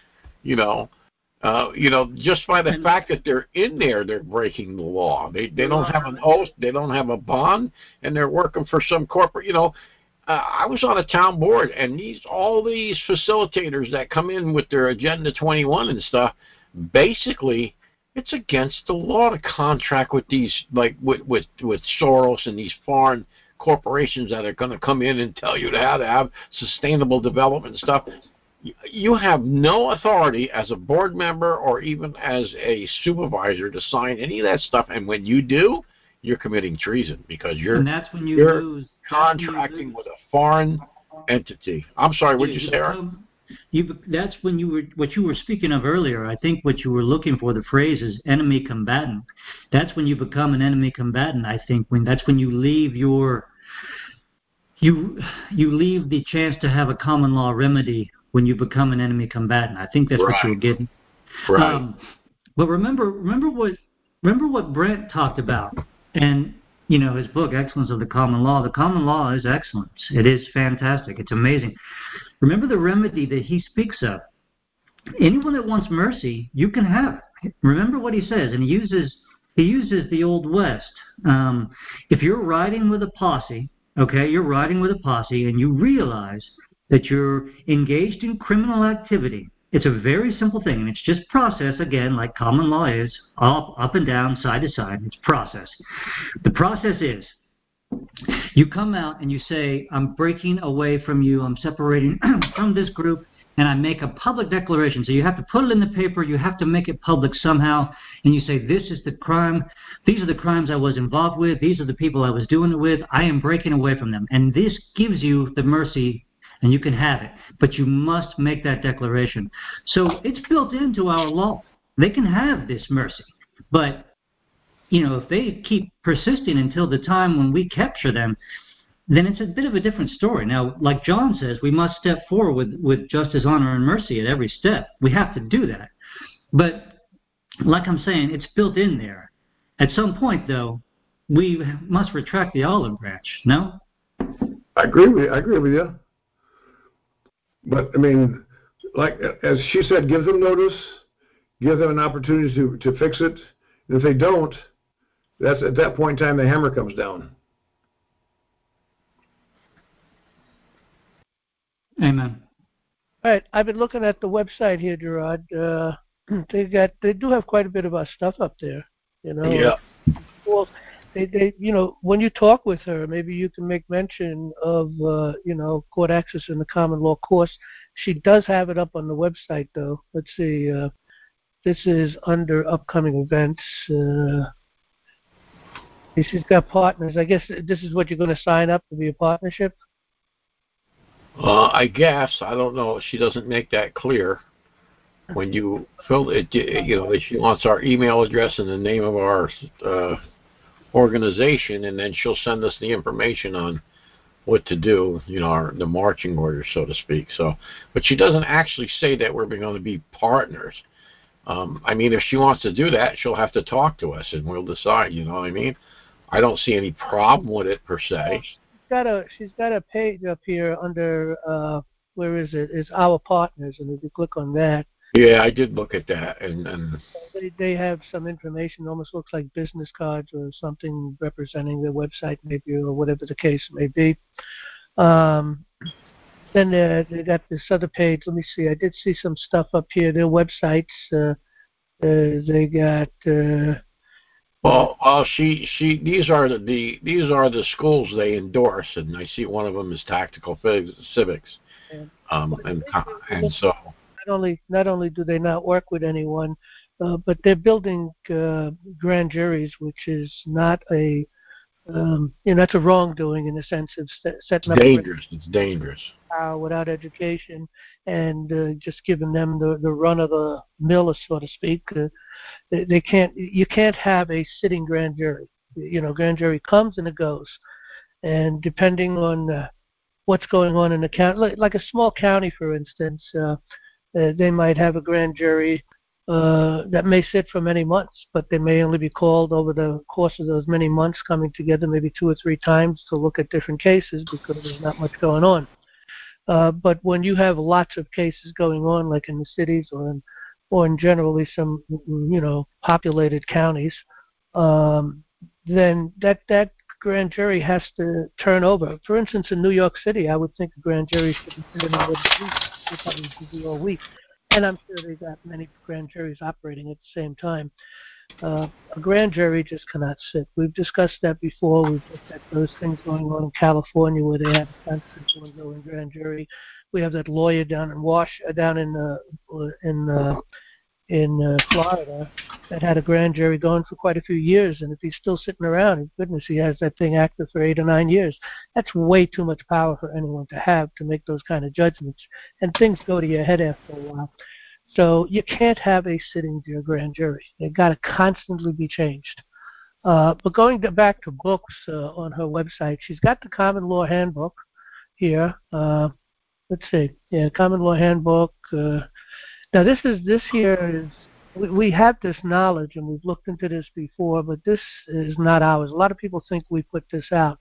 Just by the fact that they're in there, they're breaking the law. They don't have an oath, they don't have a bond, and they're working for some corporate. I was on a town board, and all these facilitators that come in with their Agenda 21 and stuff, basically, It's against the law to contract with these, like with Soros and these foreign corporations that are going to come in and tell you how to have sustainable development and stuff. You have no authority as a board member or even as a supervisor to sign any of that stuff. And when you do, you're committing treason because you're contracting with a foreign entity. I'm sorry, what did you say, Art? That's when what you were speaking of earlier. I think what you were looking for, the phrase is enemy combatant. That's when you become an enemy combatant. I think that's when you leave you leave the chance to have a common law remedy when you become an enemy combatant. I think that's what you were getting. Right. But remember what Brent talked about, and his book, Excellence of the Common Law. The common law is excellence. It is fantastic. It's amazing. Remember the remedy that he speaks of. Anyone that wants mercy, you can have it. Remember what he says, and he uses the Old West. If you're riding with a posse, and you realize that you're engaged in criminal activity, it's a very simple thing, and it's just process, again, like common law is, up and down, side to side. It's process. The process is, you come out and you say, I'm breaking away from you, I'm separating from this group, and I make a public declaration. So you have to put it in the paper, you have to make it public somehow, and you say, this is the crime, these are the crimes I was involved with, these are the people I was doing it with, I am breaking away from them. And this gives you the mercy, and you can have it. But you must make that declaration. So it's built into our law. They can have this mercy. But if they keep persisting until the time when we capture them, then it's a bit of a different story. Now, like John says, we must step forward with justice, honor, and mercy at every step. We have to do that. But like I'm saying, it's built in there. At some point, though, we must retract the olive branch, no? I agree with you. But, I mean, like as she said, give them notice, give them an opportunity to fix it. And if they don't, that's at that point in time the hammer comes down. Amen. All right, I've been looking at the website here, Gerard. They do have quite a bit of our stuff up there. Yeah. Well, they when you talk with her, maybe you can make mention of court access in the common law course. She does have it up on the website, though. Let's see. This is under upcoming events. She's got partners. I guess this is what you're going to sign up to be a partnership? I guess. I don't know. She doesn't make that clear. When you fill it, she wants our email address and the name of our organization, and then she'll send us the information on what to do, the marching orders, so to speak. So, but she doesn't actually say that we're going to be partners. If she wants to do that, she'll have to talk to us, and we'll decide. You know what I mean? I don't see any problem with it per se. She's got a page up here under where is it? It's Our Partners, and if you click on that. Yeah, I did look at that, and they have some information. Almost looks like business cards or something representing their website, maybe, or whatever the case may be. Then they got this other page. Let me see. I did see some stuff up here. Their websites. They got. These are the schools they endorse, and I see one of them is Tactical Civics, and so. Not only do they not work with anyone, but they're building grand juries, which is not that's a wrongdoing in the sense of setting up. It's dangerous. Without education and just giving them the run of the mill, so to speak. You can't have a sitting grand jury. Grand jury comes and it goes, and depending on what's going on in the county, like a small county, for instance. They might have a grand jury that may sit for many months, but they may only be called over the course of those many months, coming together maybe 2 or 3 times to look at different cases because there's not much going on. But when you have lots of cases going on, like in the cities or in generally some populated counties, then that grand jury has to turn over. For instance, in New York City, I would think a grand jury should be sitting in all week. and I'm sure they got many grand juries operating at the same time. A grand jury just cannot sit. We've discussed that before. We've looked at those things going on in California where they have a constitutional going grand jury. We have that lawyer down in Florida that had a grand jury going for quite a few years, and if he's still sitting around, goodness, he has that thing active for 8 or 9 years. That's way too much power for anyone to have to make those kind of judgments, and things go to your head after a while. So you can't have a sitting grand jury. They've got to constantly be changed. But going back to books on her website, she's got the Common Law Handbook here. Let's see. Yeah, Common Law Handbook. Now this here is, we have this knowledge and we've looked into this before, but this is not ours. A lot of people think we put this out.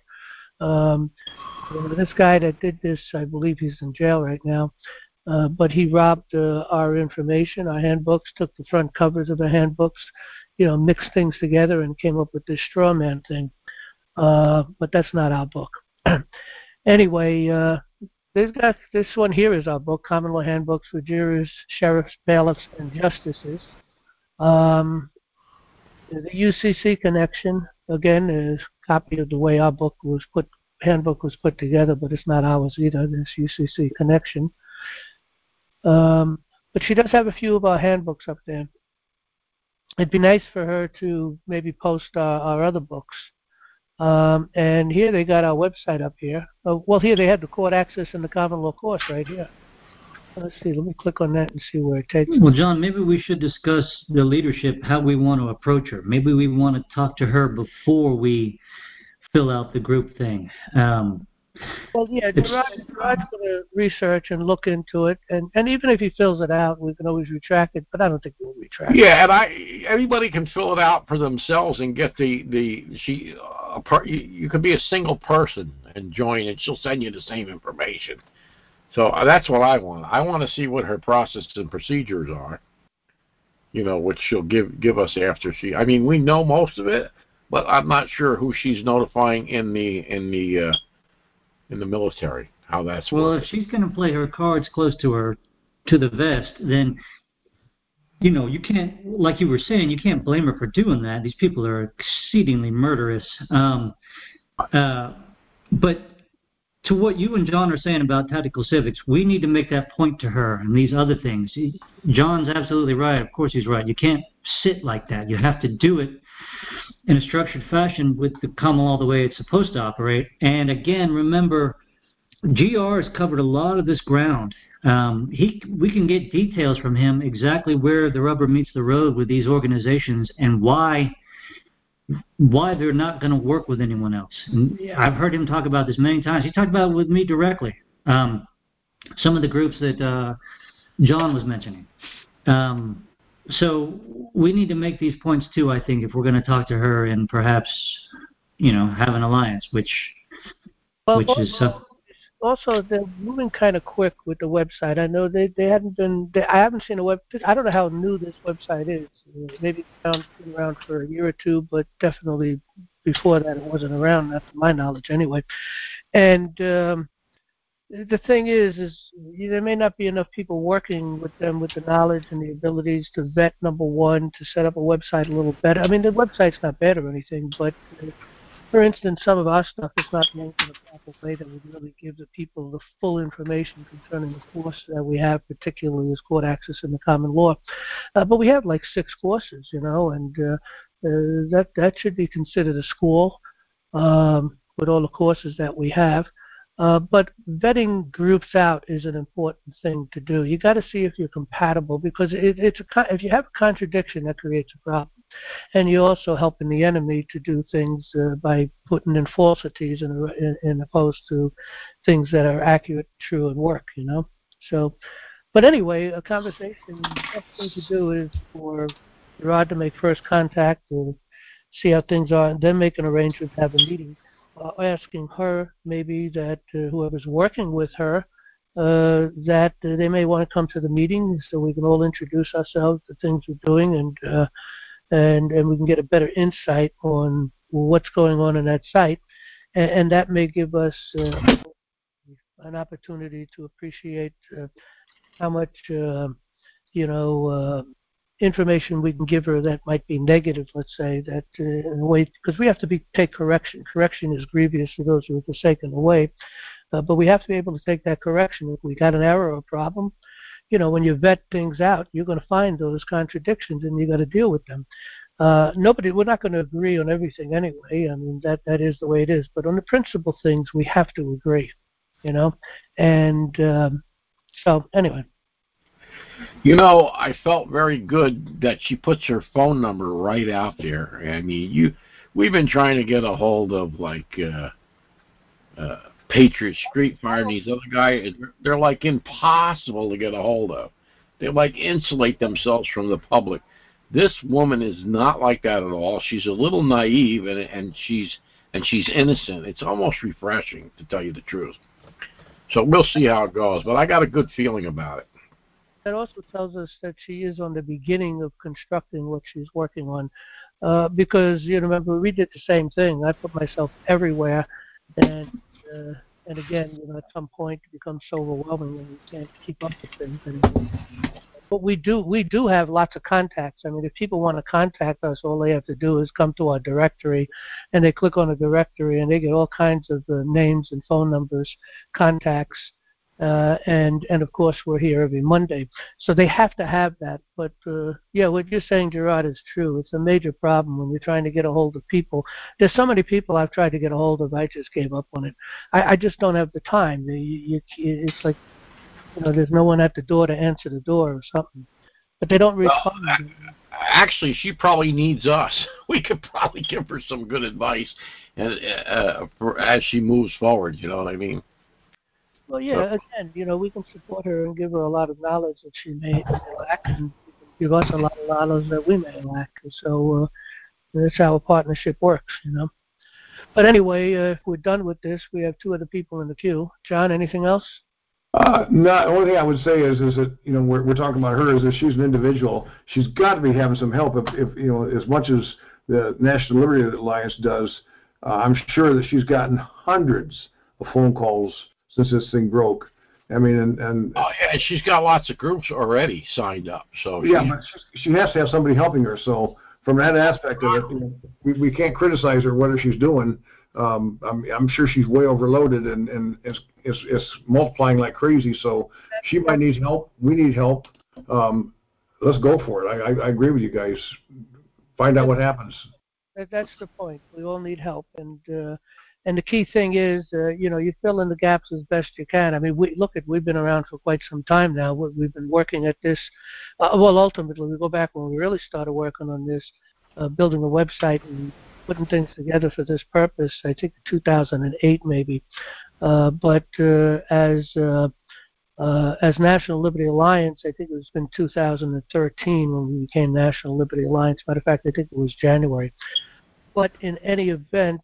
This guy that did this, I believe he's in jail right now, but he robbed our information, our handbooks, took the front covers of the handbooks, mixed things together and came up with this straw man thing. But that's not our book. Anyway, this one here is our book, Common Law Handbooks for Jurors, Sheriffs, Bailiffs, and Justices. The UCC Connection, again, is a copy of the way our handbook was put together, but it's not ours either, this UCC Connection. But she does have a few of our handbooks up there. It'd be nice for her to maybe post our other books. And here they got our website up here. Well, here they have the court access and the common law course right here. Let's see. Let me click on that and see where it takes me. Well, John, maybe we should discuss the leadership, how we want to approach her. Maybe we want to talk to her before we fill out the group thing. Well, yeah, Gerard's going to research and look into it, and even if he fills it out, we can always retract it, but I don't think we'll retract it. Yeah, and anybody can fill it out for themselves and get you can be a single person and join, and she'll send you the same information. So that's what I want. I want to see what her process and procedures are, which she'll give us after we know most of it, but I'm not sure who she's notifying in the military, how that's well working. If she's going to play her cards close to the vest, then you can't, like you were saying, you can't blame her for doing that. These people are exceedingly murderous. But to what you and John are saying about tactical civics, we need to make that point to her and these other things. John's absolutely right. Of course he's right. You can't sit like that. You have to do it in a structured fashion with the common law the way it's supposed to operate. And again, remember, GR has covered a lot of this ground. We can get details from him exactly where the rubber meets the road with these organizations and why they're not going to work with anyone else. And I've heard him talk about this many times. He talked about it with me directly. Some of the groups that John was mentioning. So we need to make these points too, I think, if we're going to talk to her and perhaps, have an alliance, which is... Also, they're moving kind of quick with the website. I know they haven't been. I haven't seen a web. I don't know how new this website is. Maybe it's been around for a year or two, but definitely before that it wasn't around, not to my knowledge anyway. And the thing is there may not be enough people working with them with the knowledge and the abilities to vet, number one, to set up a website a little better. I mean, the website's not bad or anything, but for instance, some of our stuff is not linked in a proper way that would really give the people the full information concerning the course that we have, particularly as court access in the common law. But we have like 6 courses, and that should be considered a school with all the courses that we have. But vetting groups out is an important thing to do. You got to see if you're compatible, because if you have a contradiction, that creates a problem. And you're also helping the enemy to do things by putting in falsities in opposed to things that are accurate, true, and work. So, but anyway, a conversation. The best thing to do is for Gerard to make first contact or see how things are, and then make an arrangement to have a meeting. Asking her maybe that whoever's working with her that they may want to come to the meeting so we can all introduce ourselves, the things we're doing, and we can get a better insight on what's going on in that site, and that may give us an opportunity to appreciate how much information we can give her that might be negative, let's say, that in a way, because we have to take correction. Correction is grievous to those who are forsaken away, but we have to be able to take that correction. If we got an error or a problem, when you vet things out, you're going to find those contradictions and you got to deal with them. We're not going to agree on everything anyway. I mean, that is the way it is. But on the principal things, we have to agree, And so, anyway. I felt very good that she puts her phone number right out there. I mean, we've been trying to get a hold of Patriot Street Fire and these other guys. They're like impossible to get a hold of. They insulate themselves from the public. This woman is not like that at all. She's a little naive and she's innocent. It's almost refreshing, to tell you the truth. So we'll see how it goes, but I got a good feeling about it. That also tells us that she is on the beginning of constructing what she's working on, because remember, we did the same thing. I put myself everywhere, and again, at some point it becomes so overwhelming and you can't keep up with things anymore. But we do have lots of contacts. I mean, if people want to contact us, all they have to do is come to our directory, and they click on the directory, and they get all kinds of names and phone numbers, contacts. And of course we're here every Monday, so they have to have that. But what you're saying, Gerard, is true. It's a major problem when you're trying to get a hold of people. There's so many people I've tried to get a hold of. I just gave up on it. I just don't have the time. It's like there's no one at the door to answer the door or something. But they don't respond. Well, actually, she probably needs us. We could probably give her some good advice, and as she moves forward. You know what I mean? Well, yeah, again, we can support her and give her a lot of knowledge that she may lack, and give us a lot of knowledge that we may lack. So that's how a partnership works, But anyway, if we're done with this, we have two other people in the queue. John, anything else? No, the only thing I would say is that we're talking about her is that she's an individual. She's got to be having some help. If as much as the National Liberty Alliance does, I'm sure that she's gotten hundreds of phone calls since this thing broke. I mean, and oh yeah, she's got lots of groups already signed up. So yeah, but she has to have somebody helping her. So from that aspect of it, we can't criticize her whether she's doing. I'm sure she's way overloaded and is multiplying like crazy. So she might need help. We need help. Let's go for it. I agree with you guys. Find out what happens. That's the point. We all need help, and the key thing is, you fill in the gaps as best you can. I mean, we've been around for quite some time now. We've been working at this. Ultimately, we go back when we really started working on this, building a website and putting things together for this purpose. I think 2008 maybe. But as National Liberty Alliance, I think it's been 2013 when we became National Liberty Alliance. Matter of fact, I think it was January. But in any event,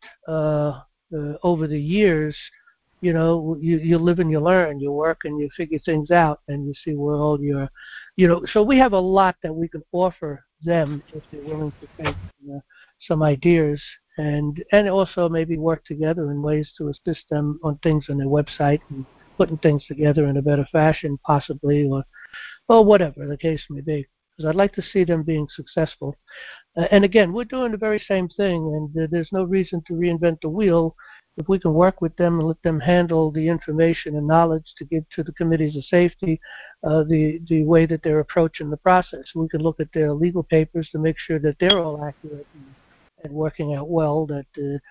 over the years, you live and you learn, you work and you figure things out, and you see where all your, so we have a lot that we can offer them if they're willing to take some ideas, and also maybe work together in ways to assist them on things on their website and putting things together in a better fashion, possibly, or whatever the case may be. Because I'd like to see them being successful. And again, we're doing the very same thing, and there's no reason to reinvent the wheel. If we can work with them and let them handle the information and knowledge to give to the committees of safety, the way that they're approaching the process, we can look at their legal papers to make sure that they're all accurate and working out well. That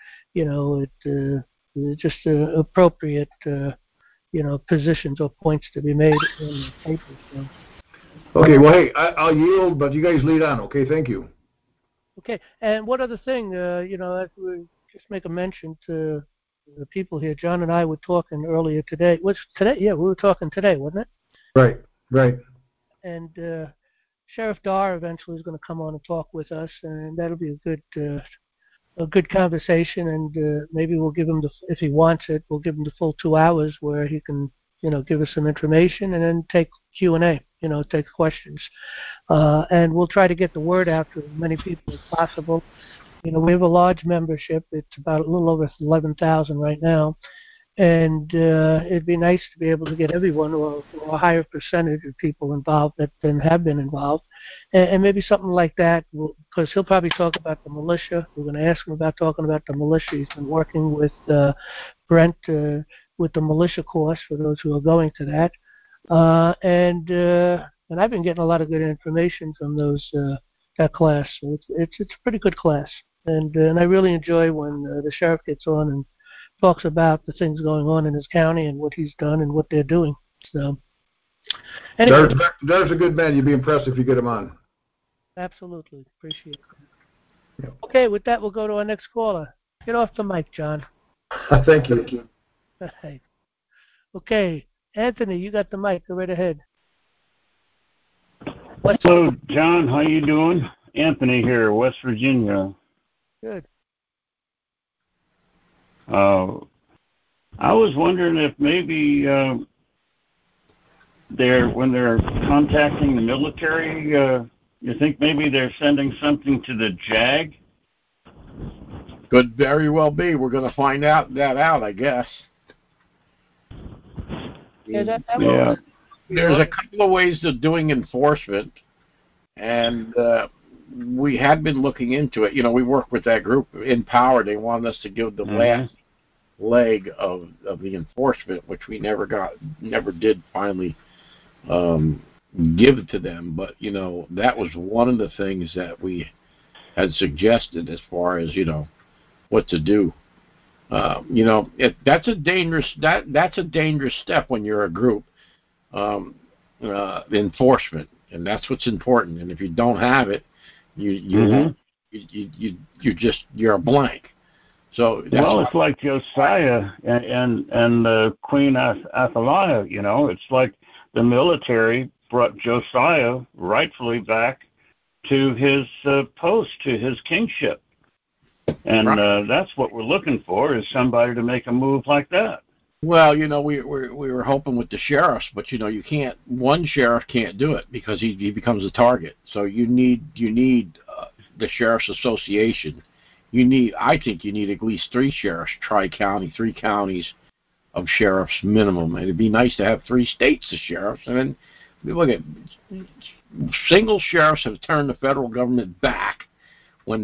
just appropriate positions or points to be made in the papers. So. Okay, well, hey, I'll yield, but you guys lead on, okay? Thank you. Okay, and one other thing, as we just make a mention to the people here, John and I were talking earlier today. Was today? Yeah, we were talking today, wasn't it? Right. And Sheriff Darr eventually is going to come on and talk with us, and that'll be a good conversation, and maybe we'll give him if he wants it, we'll give him the full 2 hours where he can, give us some information and then take Q&A, take questions. And we'll try to get the word out to as many people as possible. We have a large membership. It's about a little over 11,000 right now. And it'd be nice to be able to get everyone or a higher percentage of people involved that then have been involved. And maybe something like that, because he'll probably talk about the militia. We're going to ask him about talking about the militia. He's been working with Brent with the militia course for those who are going to that. And I've been getting a lot of good information from that class. So it's a pretty good class. And I really enjoy when the sheriff gets on and talks about the things going on in his county and what he's done and what they're doing. So, anyway. Dar's a good man. You'd be impressed if you get him on. Absolutely. Appreciate it. Yep. Okay, with that, we'll go to our next caller. Get off the mic, John. Thank you. Okay, Anthony, you got the mic. Go right ahead. Hello, John. How you doing? Anthony here, West Virginia. Good. I was wondering if maybe when they're contacting the military, you think maybe they're sending something to the JAG? Could very well be. We're going to find that out, I guess. Yeah, There's a couple of ways of doing enforcement, and we had been looking into it. You know, we worked with that group in Power. They wanted us to give the last leg of the enforcement, which we never did finally give it to them. But, you know, that was one of the things that we had suggested as far as, you know, what to do. You know, that's a dangerous step when you're a group, enforcement, and that's what's important. And if you don't have it, you're a blank. So it's like Josiah and Queen Athaliah. You know, it's like the military brought Josiah rightfully back to his post, to his kingship, and that's what we're looking for, is somebody to make a move like that. Well, you know, we were hoping with the sheriffs, but you know, one sheriff can't do it because he becomes a target. So you need the sheriff's association. I think you need at least 3 sheriffs, tri-county, 3 counties of sheriffs minimum. And it'd be nice to have 3 states of sheriffs. And then look at single sheriffs have turned the federal government back when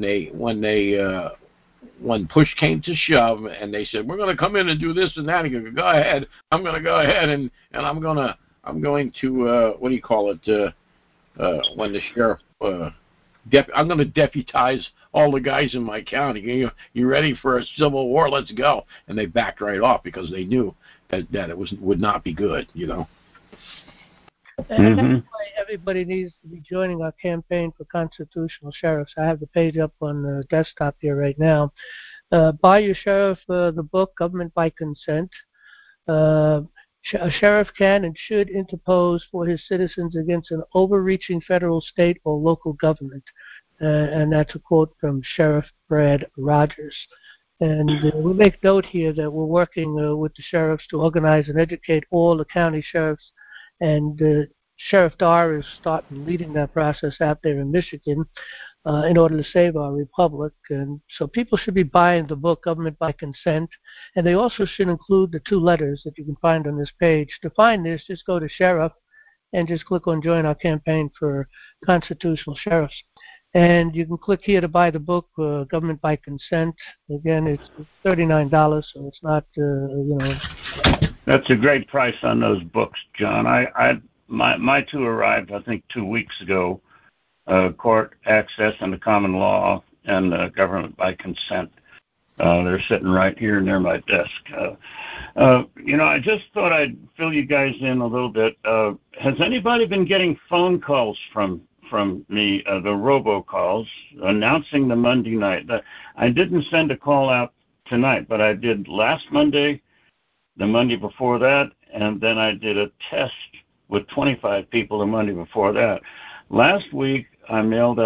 push came to shove, and they said, we're going to come in and do this and that. And you go ahead. I'm going to go ahead and I'm going to what do you call it? When the sheriff I'm going to deputize all the guys in my county. You ready for a civil war? Let's go. And they backed right off because they knew that it would not be good, you know. And that's why everybody needs to be joining our campaign for constitutional sheriffs. I have the page up on the desktop here right now. Buy your sheriff the book, Government by Consent. A sheriff can and should interpose for his citizens against an overreaching federal, state, or local government. And that's a quote from Sheriff Brad Rogers. And we make note here that we're working with the sheriffs to organize and educate all the county sheriffs. And Sheriff Dar is leading that process out there in Michigan in order to save our republic. And so people should be buying the book, Government by Consent. And they also should include the 2 letters that you can find on this page. To find this, just go to Sheriff and just click on Join Our Campaign for Constitutional Sheriffs. And you can click here to buy the book, Government by Consent. Again, it's $39, so it's not, you know. That's a great price on those books, John. My 2 arrived, I think, 2 weeks ago. Court Access and the Common Law and Government by Consent. They're sitting right here near my desk. You know, I just thought I'd fill you guys in a little bit. Has anybody been getting phone calls from me, the robocalls, announcing the Monday night? I didn't send a call out tonight, but I did last Monday, the Monday before that, and then I did a test with 25 people the Monday before that. Last week, I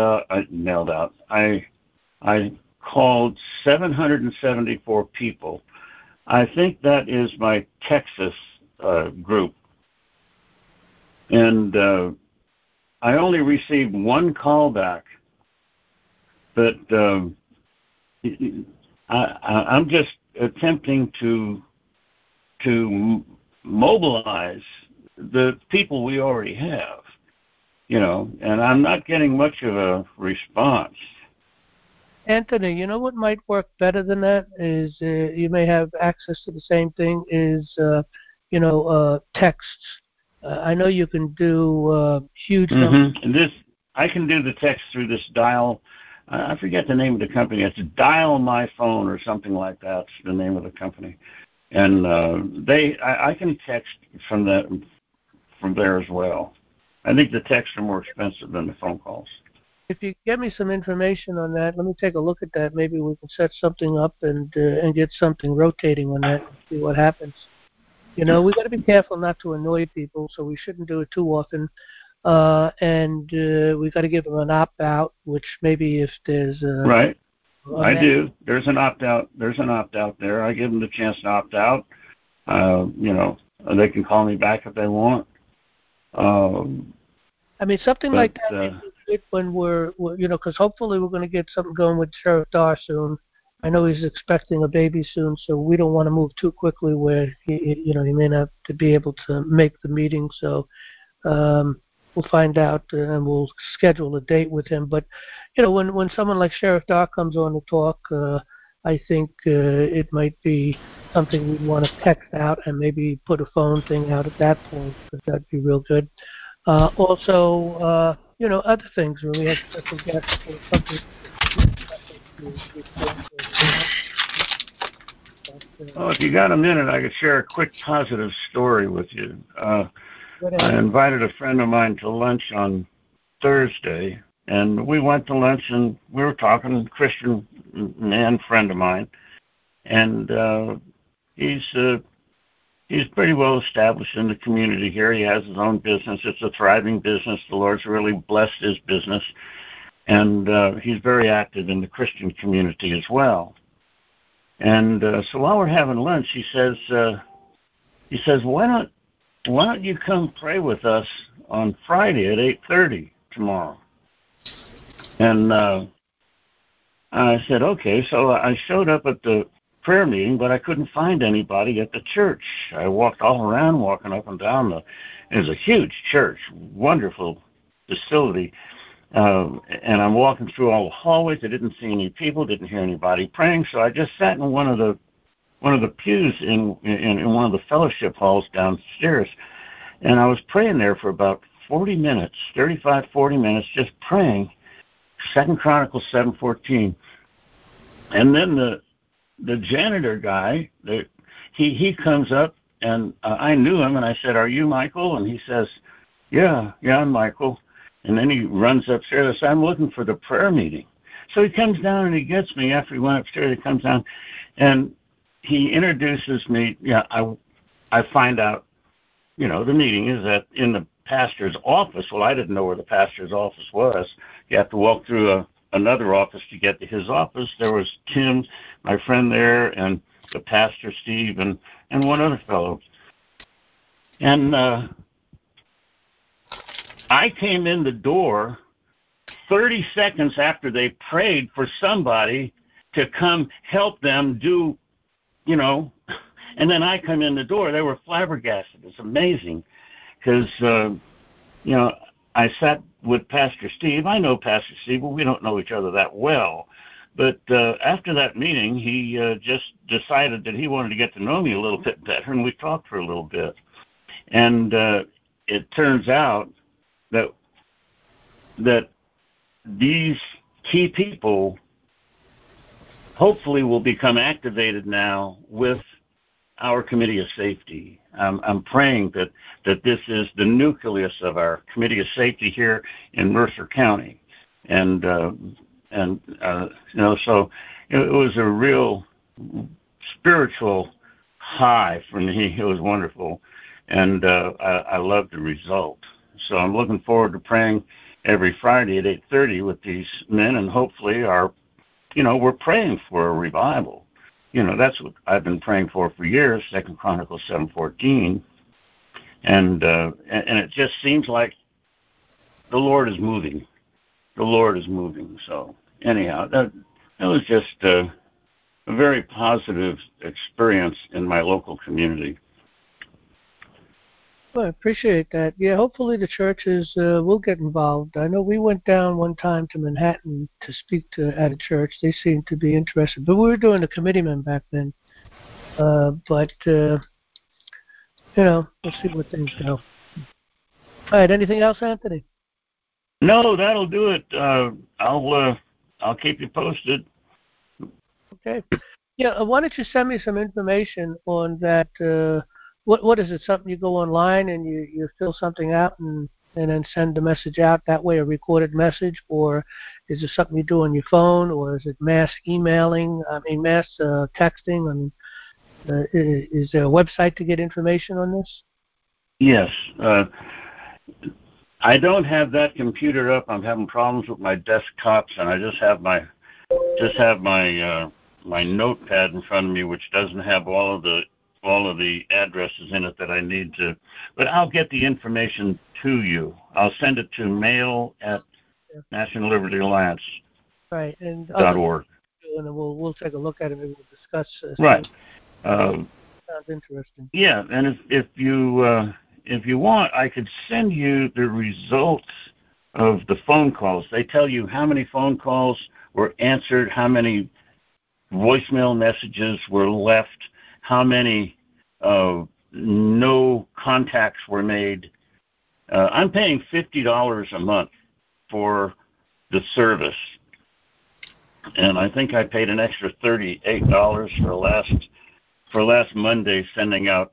called 774 people. I think that is my Texas group. And I only received 1 call back. But I'm just attempting to to mobilize the people we already have, and I'm not getting much of a response. Anthony, you know what might work better than that is you may have access to the same thing is, texts. I know you can do huge numbers. I can do the text through this dial. I forget the name of the company. It's Dial My Phone or something like that. That's the name of the company. And I can text from there as well. I think the texts are more expensive than the phone calls. If you get me some information on that, let me take a look at that. Maybe we can set something up and get something rotating on that and see what happens. We got to be careful not to annoy people, so we shouldn't do it too often. And we got to give them an opt-out, which maybe if there's right. I do. There's an opt-out. There's an opt-out there. I give them the chance to opt out. They can call me back if they want. Something like that when we're because hopefully we're going to get something going with Sheriff Darr soon. I know he's expecting a baby soon, so we don't want to move too quickly where he may not to be able to make the meeting. So we'll find out and we'll schedule a date with him. But when someone like Sheriff Darr comes on to talk, I think it might be something we'd want to text out and maybe put a phone thing out at that point, because that'd be real good. Also, other things when we have special guests or something. If you got a minute, I could share a quick positive story with you. I invited a friend of mine to lunch on Thursday, and we went to lunch and we were talking, Christian man friend of mine, and he's pretty well established in the community here. He has his own business. It's a thriving business. The Lord's really blessed his business, and he's very active in the Christian community as well. And so while we're having lunch, he says, why don't you come pray with us on Friday at 8:30 tomorrow? And I said, okay. So I showed up at the prayer meeting, but I couldn't find anybody at the church. I walked all around, walking up and down. It was a huge church, wonderful facility. And I'm walking through all the hallways. I didn't see any people, didn't hear anybody praying. So I just sat in one of the pews in one of the fellowship halls downstairs, and I was praying there for about 40 minutes, 35, 40 minutes, just praying. 2 Chronicles 7:14, and then the janitor guy, he comes up, and I knew him, and I said, "Are you Michael?" And he says, "Yeah, I'm Michael." And then he runs upstairs and says, "I'm looking for the prayer meeting." So he comes down and he gets me after he went upstairs. He comes down, and he introduces me. Yeah, I find out, the meeting is in the pastor's office. Well, I didn't know where the pastor's office was. You have to walk through another office to get to his office. There was Tim, my friend there, and the pastor, Steve, and one other fellow. And I came in the door 30 seconds after they prayed for somebody to come help them do, and then I come in the door. They were flabbergasted. It's amazing because, I sat with Pastor Steve. I know Pastor Steve, but we don't know each other that well. But after that meeting, he just decided that he wanted to get to know me a little bit better, and we talked for a little bit. And it turns out that these key people hopefully will become activated now with our Committee of Safety. I'm praying that this is the nucleus of our Committee of Safety here in Mercer County, and so it was a real spiritual high for me. It was wonderful, and I loved the result. So I'm looking forward to praying every Friday at 8:30 with these men, and hopefully we're praying for a revival. That's what I've been praying for years, 2 Chronicles 7:14. And it just seems like the Lord is moving. The Lord is moving. So anyhow, that was just a very positive experience in my local community. Well, I appreciate that. Yeah, hopefully the churches will get involved. I know we went down one time to Manhattan to speak at a church. They seemed to be interested, but we were doing a committeeman back then. But we'll see where things go. All right. Anything else, Anthony? No, that'll do it. I'll keep you posted. Okay. Yeah. Why don't you send me some information on that? What is it? Something you go online and you fill something out and then send the message out that way, a recorded message, or is it something you do on your phone, or is it mass emailing? Mass texting. Is there a website to get information on this? Yes. I don't have that computer up. I'm having problems with my desktops, and I just have my my notepad in front of me, which doesn't have all of the addresses in it that I need to. But I'll get the information to you. I'll send it to mail@nationallibertyalliance.org. Right, and then we'll take a look at it and we'll discuss. Right. Sounds interesting. Yeah, and if you want, I could send you the results of the phone calls. They tell you how many phone calls were answered, how many voicemail messages were left, how many no contacts were made. I'm paying $50 a month for the service, and I think I paid an extra $38 for last Monday, sending out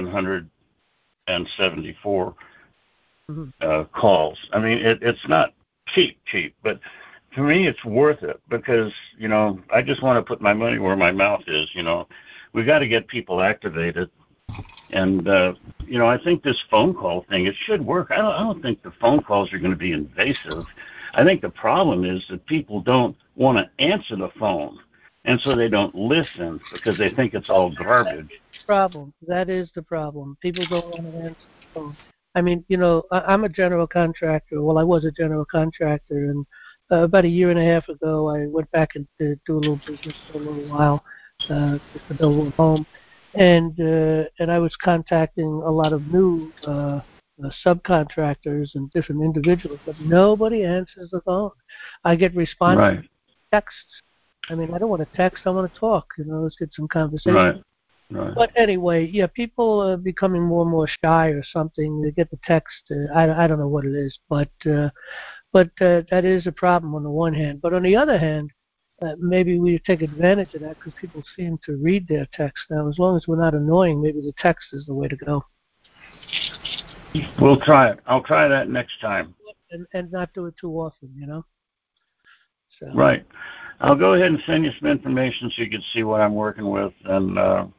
774 calls. I mean, it's not cheap, but to me, it's worth it because, I just want to put my money where my mouth is. We got to get people activated. And, I think this phone call thing, it should work. I don't think the phone calls are going to be invasive. I think the problem is that people don't want to answer the phone, and so they don't listen because they think it's all garbage. That is the problem. People don't want to answer the phone. I mean, I'm a general contractor. Well, I was a general contractor, and about a year and a half ago, I went back and do a little business for a little while, just to build a home, and I was contacting a lot of new subcontractors and different individuals, but nobody answers the phone. I get responses texts. I mean, I don't want to text. I want to talk. Let's get some conversation. Right. But anyway, yeah, people are becoming more and more shy or something. They get the text. I don't know what it is, but that is a problem on the one hand. But on the other hand, maybe we take advantage of that because people seem to read their text now. As long as we're not annoying, maybe the text is the way to go. We'll try it. I'll try that next time. And not do it too often, So. Right. I'll go ahead and send you some information so you can see what I'm working with, and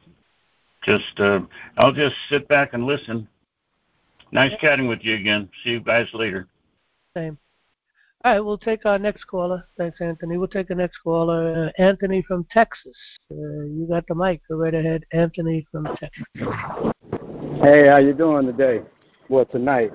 I'll just sit back and listen. Nice chatting with you again. See you guys later. Same. All right, we'll take our next caller. Thanks, Anthony. We'll take the next caller, Anthony from Texas. You got the mic. Go right ahead, Anthony from Texas. Hey, how you doing today? Well, tonight.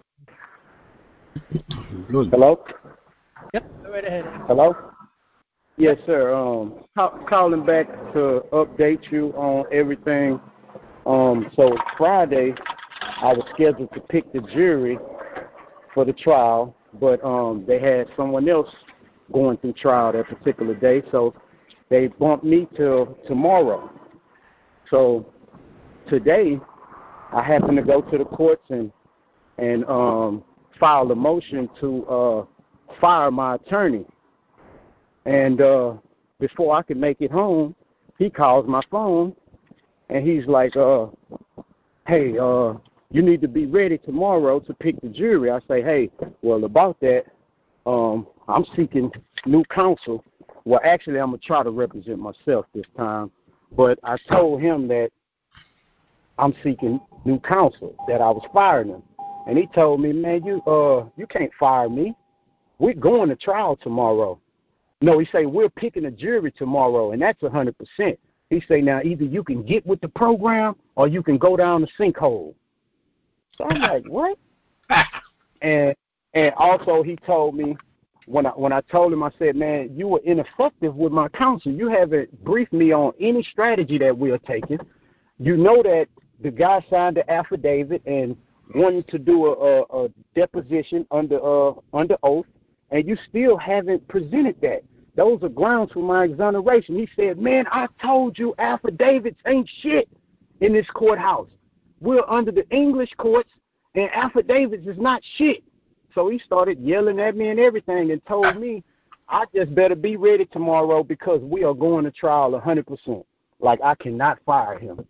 Good. Hello? Yep, go right ahead. Hello? Yes, sir. Calling back to update you on everything. So Friday, I was scheduled to pick the jury for the trial, but they had someone else going through trial that particular day, so they bumped me till tomorrow. So today, I happened to go to the courts and file a motion to fire my attorney. And before I could make it home, he calls my phone, and he's like, hey, you need to be ready tomorrow to pick the jury. I say, hey, well, about that, I'm seeking new counsel. Well, actually, I'm going to try to represent myself this time. But I told him that I'm seeking new counsel, that I was firing him. And he told me, man, you can't fire me. We're going to trial tomorrow. No, he say, we're picking a jury tomorrow, and that's 100%. He say, now, either you can get with the program or you can go down the sinkhole. So I'm like, what? And also he told me, when I told him, I said, man, you were ineffective with my counsel. You haven't briefed me on any strategy that we are taking. You know that the guy signed the affidavit, and wanting to do a deposition under oath, and you still haven't presented that. Those are grounds for my exoneration. He said, man, I told you affidavits ain't shit in this courthouse. We're under the English courts, and affidavits is not shit. So he started yelling at me and everything and told me I just better be ready tomorrow because we are going to trial 100%. Like, I cannot fire him.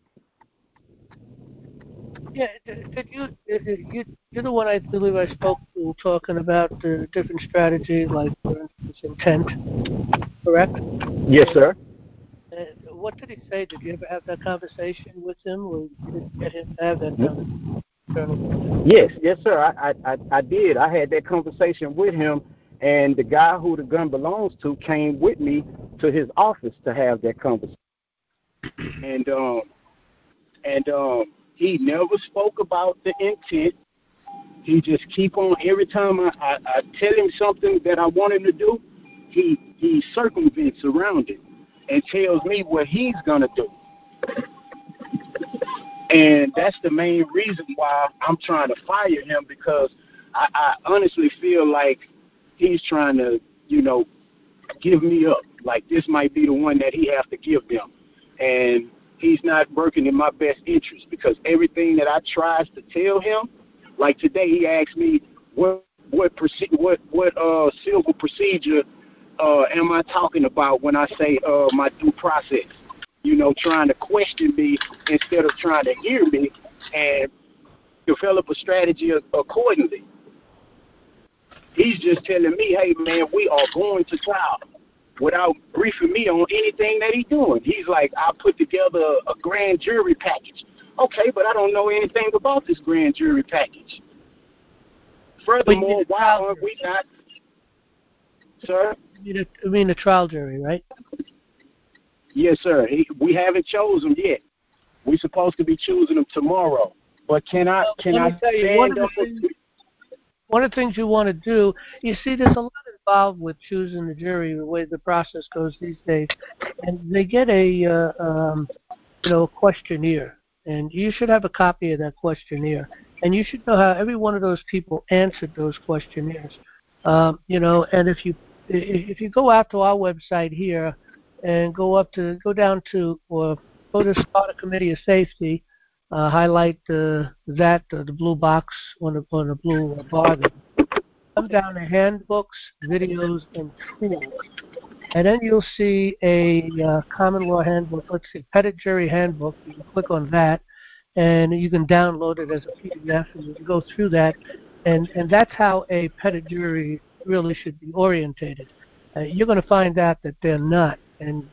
Yeah, you're the one I believe I spoke to talking about different strategies, like, for instance, intent, correct? Yes, sir. What did he say? Did you ever have that conversation with him, or did you get him to have that conversation? Yes, sir. I did. I had that conversation with him, and the guy who the gun belongs to came with me to his office to have that conversation. And he never spoke about the intent. He just keep on, every time I tell him something that I want him to do, he circumvents around it and tells me what he's going to do. And that's the main reason why I'm trying to fire him, because I honestly feel like he's trying to, give me up. Like, this might be the one that he has to give them. And he's not working in my best interest, because everything that I tries to tell him, like today he asked me what civil procedure am I talking about when I say my due process? Trying to question me instead of trying to hear me and develop a strategy accordingly. He's just telling me, hey, man, we are going to trial, without briefing me on anything that he's doing. He's like, I put together a grand jury package. Okay, but I don't know anything about this grand jury package. Furthermore, why aren't we not, sir? You mean the trial jury, right? Yes, sir. We haven't chosen yet. We're supposed to be choosing them tomorrow. But can I stand up? One of the things you want to do, you see, there's a lot involved with choosing the jury, the way the process goes these days, and they get a questionnaire, and you should have a copy of that questionnaire, and you should know how every one of those people answered those questionnaires. And if you go out to our website here and go down to start a committee of safety, highlight the blue box on the blue bar there. Come down to handbooks, videos, and tools. And then you'll see a common law handbook. Let's see, Petit Jury Handbook. You can click on that, and you can download it as a PDF, and you can go through that. And that's how a petit jury really should be orientated. You're going to find out that they're not. And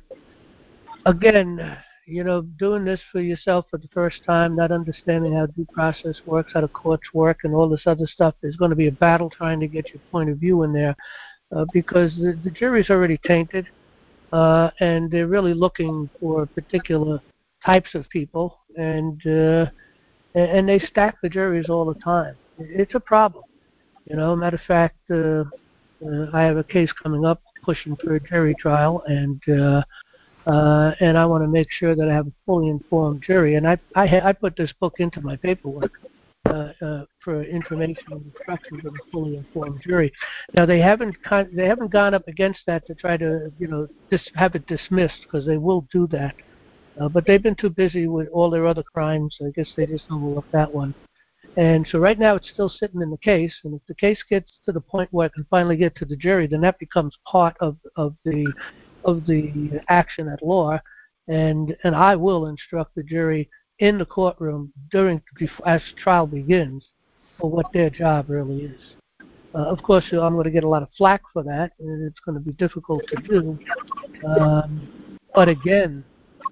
again, doing this for yourself for the first time, not understanding how due process works, how the courts work, and all this other stuff, there's going to be a battle trying to get your point of view in there, because the jury's already tainted, and they're really looking for particular types of people, and they stack the juries all the time. It's a problem. Matter of fact, I have a case coming up pushing for a jury trial, and I want to make sure that I have a fully informed jury. And I put this book into my paperwork for information and instructions of a fully informed jury. Now they haven't gone up against that to try to have it dismissed, because they will do that. But they've been too busy with all their other crimes. I guess they just overlooked that one. And so right now it's still sitting in the case, and if the case gets to the point where it can finally get to the jury, then that becomes part of the action at law, and I will instruct the jury in the courtroom as trial begins for what their job really is. Of course, I'm going to get a lot of flack for that, and it's going to be difficult to do. But again,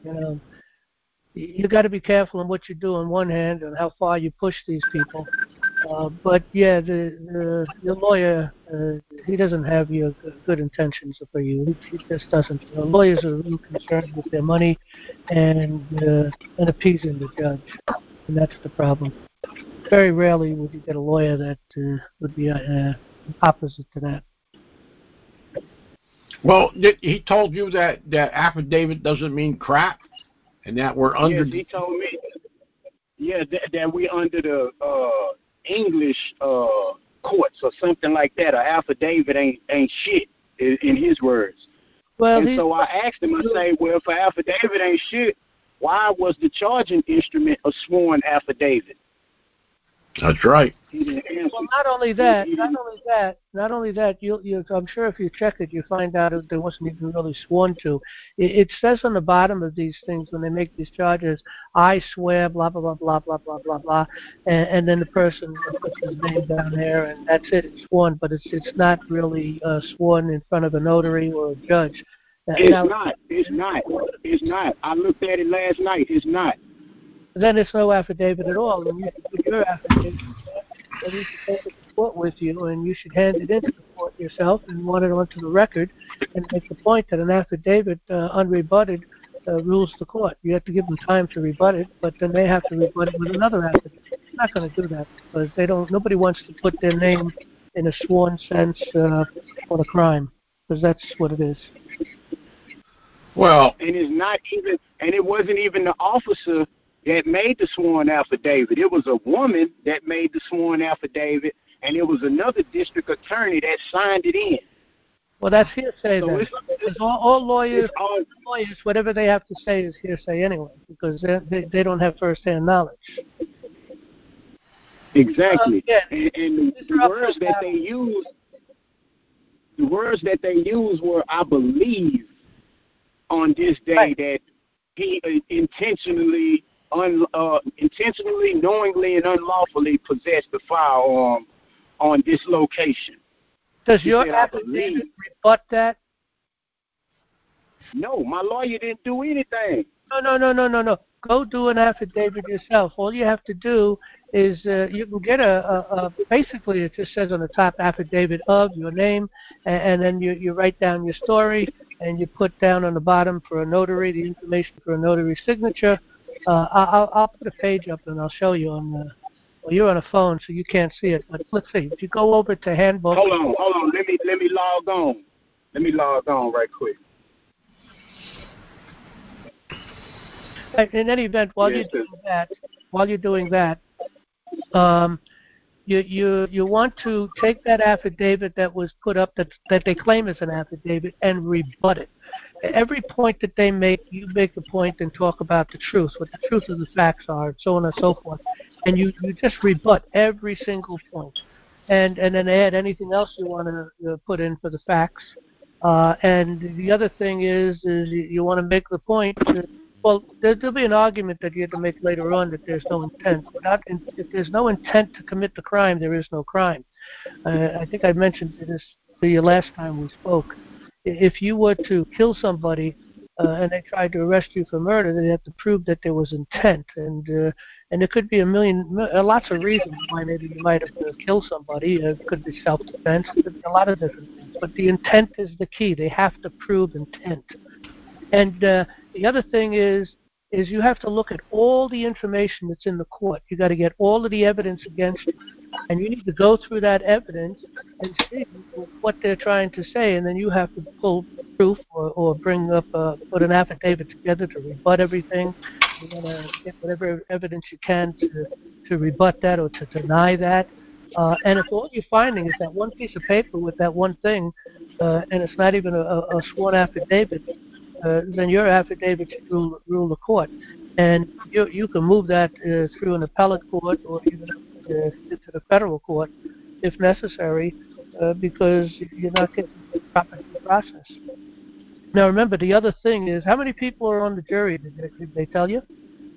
you got to be careful in what you do on one hand and how far you push these people. But yeah, your lawyer, he doesn't have your good intentions for you. He just doesn't. Lawyers are really concerned with their money and appeasing the judge, and that's the problem. Very rarely would you get a lawyer that would be opposite to that. Well, he told you that affidavit doesn't mean crap, and that we're under. Yes, he told me. Yeah, that we under the English courts or something like that. An affidavit ain't shit, in his words. Well, and so I asked him, I say, well, if an affidavit ain't shit, why was the charging instrument a sworn affidavit? That's right. Well, not only that, I'm sure if you check it, you find out that there wasn't even really sworn to. It says on the bottom of these things when they make these charges, I swear, blah, blah, blah, blah, blah, blah, blah, blah, and then the person puts his name down there, and that's it, it's sworn, but it's not really sworn in front of a notary or a judge. It's not. I looked at it last night. It's not. Then it's no affidavit at all, and you should put your affidavit, and you should take it to court with you, and you should hand it into the court yourself and want it onto the record and make the point that an affidavit, unrebutted, rules the court. You have to give them time to rebut it, but then they have to rebut it with another affidavit. They're not going to do that because nobody wants to put their name in a sworn sense on a crime, because that's what it is. Well, and it wasn't even the officer that made the sworn affidavit. It was a woman that made the sworn affidavit, and it was another district attorney that signed it in. Well, that's hearsay then. Because all lawyers, whatever they have to say is hearsay anyway, because they don't have first-hand knowledge. Exactly. And the words that they used were, I believe, on this day that he intentionally, knowingly, and unlawfully possessed the firearm on this location. Does your affidavit rebut that? No, my lawyer didn't do anything. No. Go do an affidavit yourself. All you have to do is you can get basically it just says on the top affidavit of your name, and then you write down your story, and you put down on the bottom for a notary, the information for a notary signature. I'll put a page up and I'll show you on the, well, you're on a phone so you can't see it, but let's see. If you go over to handbook. Hold on. Let me log on. Let me log on right quick. In any event, while you're doing that, you want to take that affidavit that was put up that they claim is an affidavit and rebut it. At every point that they make, you make the point and talk about the truth, what the truth of the facts are, and so on and so forth. And you just rebut every single point. And then add anything else you want to put in for the facts. And the other thing is you want to make the point well, there'll be an argument that you have to make later on that there's no intent. If there's no intent to commit the crime, there is no crime. I think I mentioned this to you last time we spoke. If you were to kill somebody and they tried to arrest you for murder, they'd have to prove that there was intent. And there could be lots of reasons why maybe you might have killed somebody. It could be self-defense. It could be a lot of different things. But the intent is the key. They have to prove intent. And the other thing is you have to look at all the information that's in the court. You got to get all of the evidence against you, and you need to go through that evidence and see what they're trying to say, and then you have to pull proof or bring up put an affidavit together to rebut everything. You're going to get whatever evidence you can to rebut that or to deny that. And if all you're finding is that one piece of paper with that one thing, and it's not even a sworn affidavit, then your affidavit should rule the court. And you can move that through an appellate court or even to the federal court if necessary, because you're not getting the proper process. Now remember, the other thing is, how many people are on the jury? Did they tell you?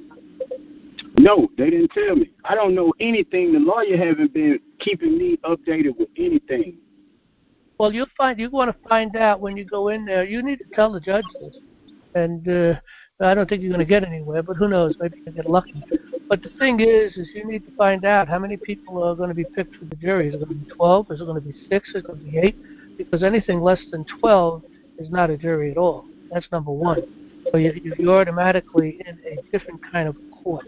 No, they didn't tell me. I don't know anything. The lawyer haven't been keeping me updated with anything. Well, you want to find out when you go in there. You need to tell the judge this, and I don't think you're going to get anywhere. But who knows? Maybe you'll get lucky. But the thing is you need to find out how many people are going to be picked for the jury. Is it going to be 12? Is it going to be 6? Is it going to be 8? Because anything less than 12 is not a jury at all. That's number one. So you're automatically in a different kind of court,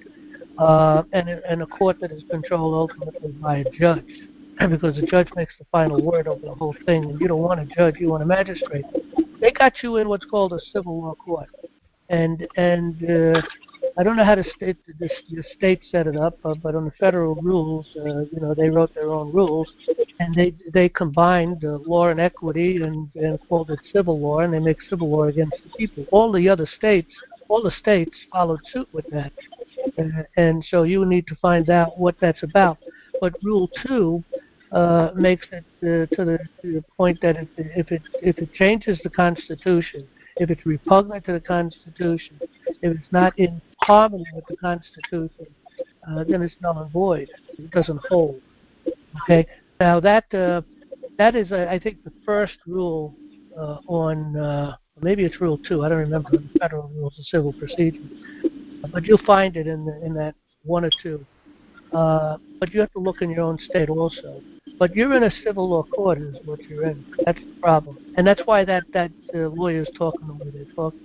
and a court that is controlled ultimately by a judge. Because the judge makes the final word over the whole thing, and you don't want a judge, you want a magistrate. They got you in what's called a civil law court, and I don't know how the state set it up, but on the federal rules, they wrote their own rules, and they combined law and equity and called it civil law, and they make civil law against the people. All the states followed suit with that, and so you need to find out what that's about. But Rule 2 makes it to the point that if it changes the Constitution, if it's repugnant to the Constitution, if it's not in harmony with the Constitution, then it's null and void. It doesn't hold. Okay. Now that is, I think, the first rule on maybe it's Rule 2. I don't remember the federal rules of civil procedure, but you'll find it in that 1 or 2. But you have to look in your own state also. But you're in a civil law court is what you're in. That's the problem, and that's why that lawyer's talking the way they're talking.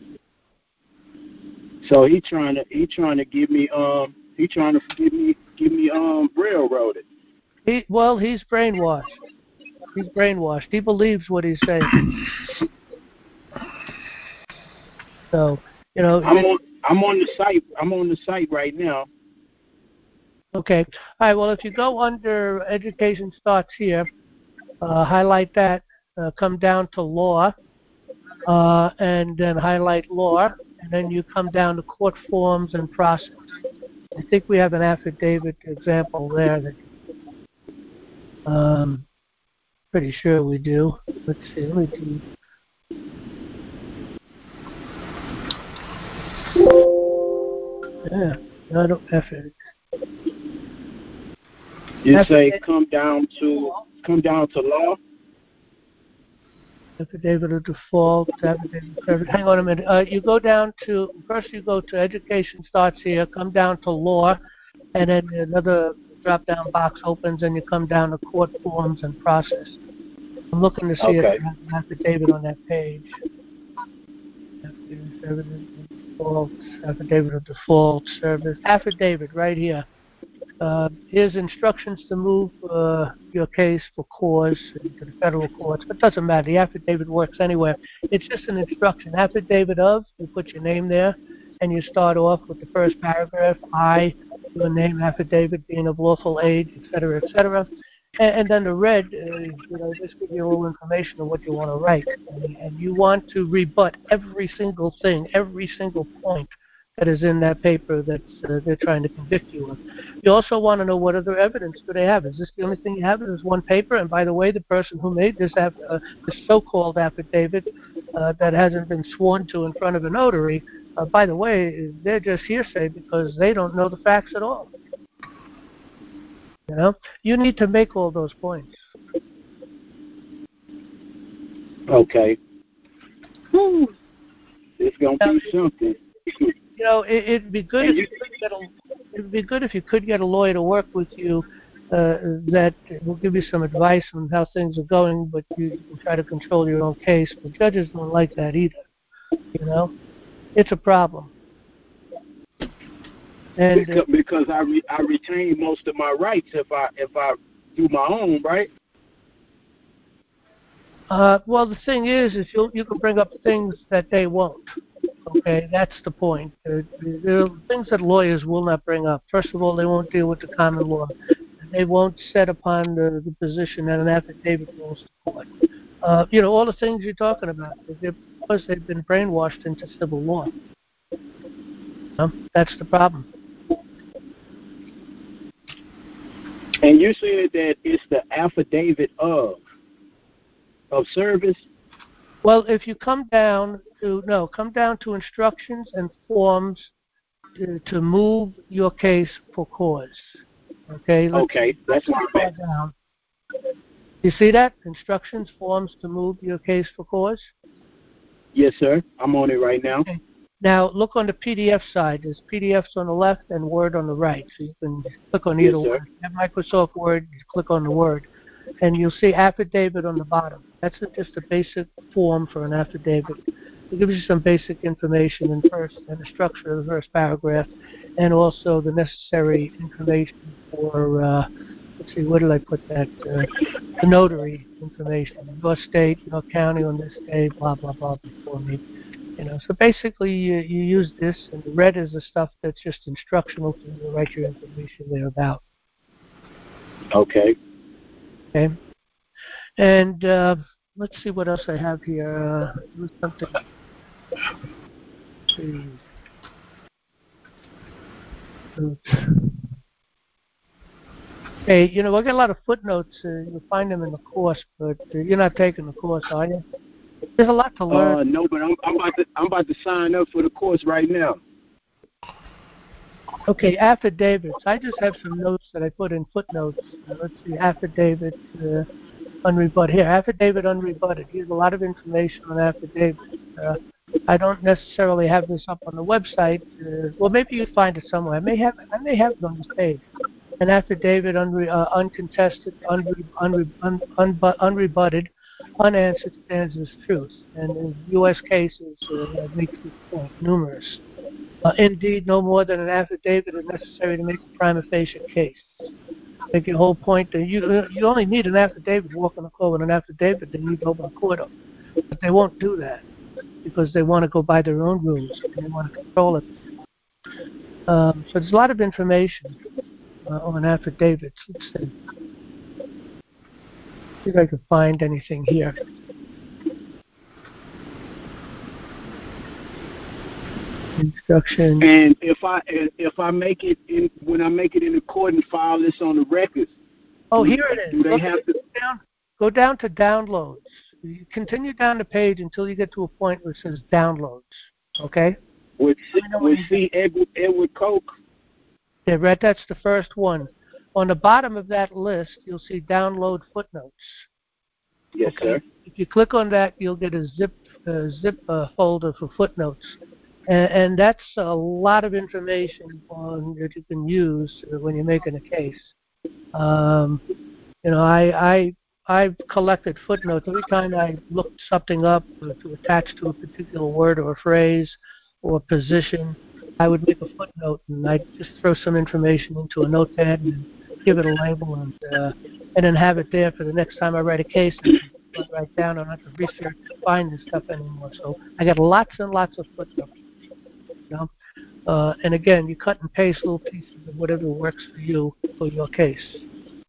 So he trying to give me railroaded. He's brainwashed. He's brainwashed. He believes what he's saying. So I'm on the site. I'm on the site right now. Okay. All right. Well, if you go under Education Starts Here, highlight that, come down to Law, and then highlight Law, and then you come down to Court Forms and Process. I think we have an affidavit example there. Pretty sure we do. Let's see. Let me do. Yeah. No, I don't have it. You say come down to law? Affidavit of default, affidavit of service. Hang on a minute. You go to Education Starts Here, come down to Law, and then another drop-down box opens, and you come down to Court Forms and Process. I'm looking to see if you have an affidavit on that page. Affidavit of default, service. Affidavit right here. Here's instructions to move your case for cause to the federal courts, but it doesn't matter. The affidavit works anywhere. It's just an instruction. Affidavit of, you put your name there, and you start off with the first paragraph, I, your name, affidavit, being of lawful age, et cetera, et cetera. And then the red, just give you a little information on what you want to write. And you want to rebut every single thing, every single point that is in that paper that they're trying to convict you of. You also want to know what other evidence do they have. Is this the only thing you have? Is one paper? And by the way, the person who made this so-called affidavit that hasn't been sworn to in front of a notary, by the way, they're just hearsay because they don't know the facts at all. You need to make all those points. Okay. Whew. It's gonna be something. It'd be good if you could get a lawyer to work with you that will give you some advice on how things are going, but you can try to control your own case. But judges don't like that either. It's a problem. And because I retain most of my rights if I do my own, right? Well, the thing is you can bring up things that they won't. Okay, that's the point. There are things that lawyers will not bring up. First of all, they won't deal with the common law. They won't set upon the position that an affidavit goes to court. All the things you're talking about, because they've been brainwashed into civil law. That's the problem. And you said that it's the affidavit of service? Well, if you come down to instructions and forms to move your case for cause. Okay? That's what I'm at. Down. You see that? Instructions, forms to move your case for cause? Yes, sir. I'm on it right now. Okay. Now, look on the PDF side. There's PDFs on the left and Word on the right. So you can click on either one. You have Microsoft Word, you click on the Word. And you'll see affidavit on the bottom. That's just a basic form for an affidavit. It gives you some basic information and the structure of the first paragraph, and also the necessary information for, let's see, where did I put that? The notary information. Your state, your county on this day, blah, blah, blah, before me. So basically you use this, and the red is the stuff that's just instructional for you to write your information there about. Okay. Okay. And let's see what else I have here. Something. Let's see. Hey, we got a lot of footnotes. You'll find them in the course, but you're not taking the course, are you? There's a lot to learn. No, but I'm about to sign up for the course right now. Okay, affidavits. I just have some notes that I put in footnotes. Let's see, affidavit unrebutted. Here, affidavit unrebutted. Here's a lot of information on affidavits. I don't necessarily have this up on the website. Well, maybe you find it somewhere. I may have it on this page. An affidavit uncontested, unrebutted, unanswered stands as truth. And in U.S. cases, makes this point numerous. Indeed, no more than an affidavit is necessary to make a prima facie case. Make your whole point that you only need an affidavit to walk on the court with an affidavit. They need to open a court up, but they won't do that because they want to go by their own rules and they want to control it. So there's a lot of information on affidavits. Let's see if I can find anything here. Instruction. And if I make it in, when I make it in the court and file this on the records. Oh, here it is. Do they have to go down to downloads? You continue down the page until you get to a point where it says downloads. Okay. With C. Edward Koch. Yeah, right. That's the first one. On the bottom of that list, you'll see download footnotes. Yes, okay? Sir. If you click on that, you'll get a zip folder for footnotes. And that's a lot of information that you can use when you're making a case. I've collected footnotes. Every time I looked something up to attach to a particular word or a phrase or a position, I would make a footnote and I'd just throw some information into a notepad and give it a label and then have it there for the next time I write a case. I can write down. I don't have to research to find this stuff anymore. So I got lots and lots of footnotes. And again, you cut and paste little pieces of whatever works for you for your case.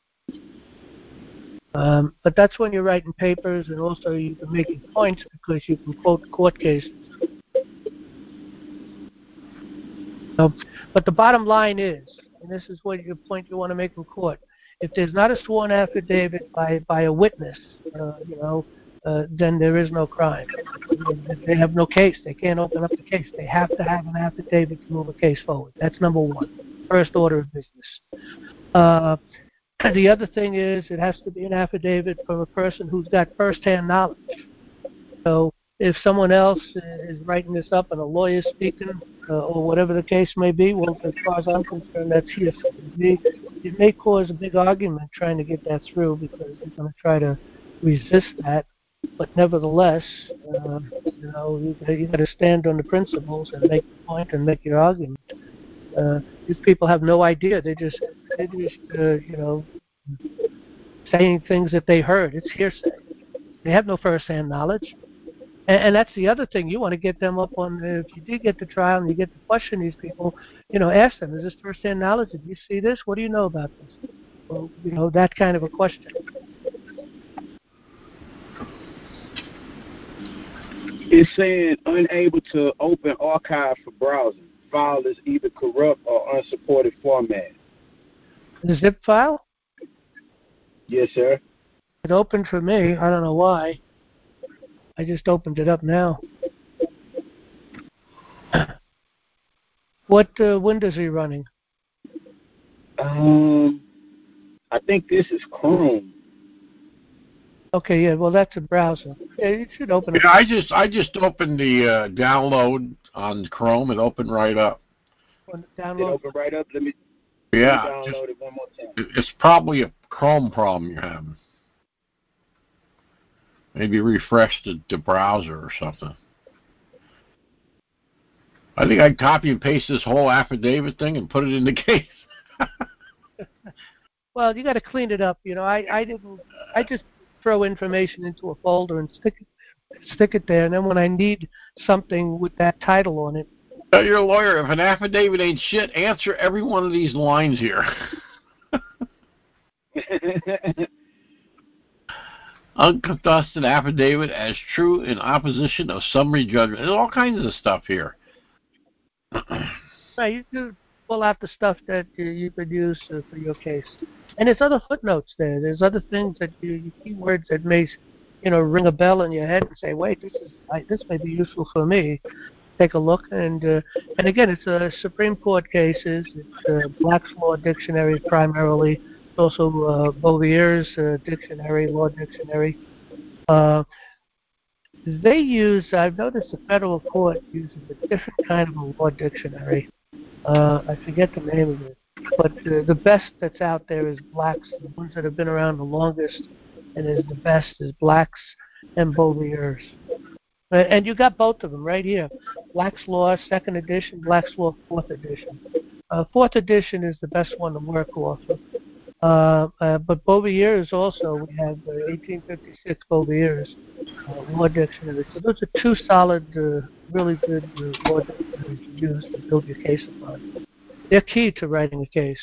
But that's when you're writing papers, and also you're making points because you can quote court cases. But the bottom line is, and this is what your point you want to make in court, if there's not a sworn affidavit by a witness, then there is no crime. They have no case. They can't open up the case. They have to have an affidavit to move a case forward. That's number one, first order of business. The other thing is it has to be an affidavit from a person who's got first-hand knowledge. So if someone else is writing this up and a lawyer speaking or whatever the case may be, well, as far as I'm concerned, that's here. It may cause a big argument trying to get that through because they're going to try to resist that. But nevertheless, you got to stand on the principles and make the point and make your argument. These people have no idea. They're just saying things that they heard. It's hearsay. They have no first-hand knowledge. And that's the other thing. You want to get them up on, if you did get to trial and you get to question these people, ask them, is this first-hand knowledge? Did you see this? What do you know about this? Well, that kind of a question. It's saying unable to open archive for browsing. File is either corrupt or unsupported format. The zip file? Yes, sir. It opened for me. I don't know why. I just opened it up now. What Windows are you running? I think this is Chrome. Okay, yeah. Well, that's a browser. Yeah, it should open up. Yeah, I just opened the download on Chrome. It opened right up. Download. It opened right up. Let me download it one more time. It's probably a Chrome problem you're having. Maybe refresh the browser or something. I think I'd copy and paste this whole affidavit thing and put it in the case. Well, you got to clean it up. I just throw information into a folder and stick it stick it there, and then when I need something with that title on it. Tell your lawyer, if an affidavit ain't shit, answer every one of these lines here. Uncontested affidavit as true in opposition of summary judgment. There's all kinds of stuff here. Right, you do pull out the stuff that you could use for your case. And there's other footnotes there. There's other things that you keywords that may, ring a bell in your head and say, wait, this may be useful for me. Take a look, and again, it's a Supreme Court cases. It's Black's Law Dictionary primarily. It's also Bouvier's dictionary, law dictionary. They use. I've noticed the federal court uses a different kind of a law dictionary. I forget the name of it, but the best that's out there is Black's. The ones that have been around the longest and is the best is Black's and Bouvier's. And you got both of them right here. Black's Law, 2nd edition, Black's Law, 4th edition. 4th edition is the best one to work off of. But Bouvier's also, we have 1856 Bouvier's law dictionary. So those are two solid, really good law dictionaries to use to build your case upon. They're key to writing a case.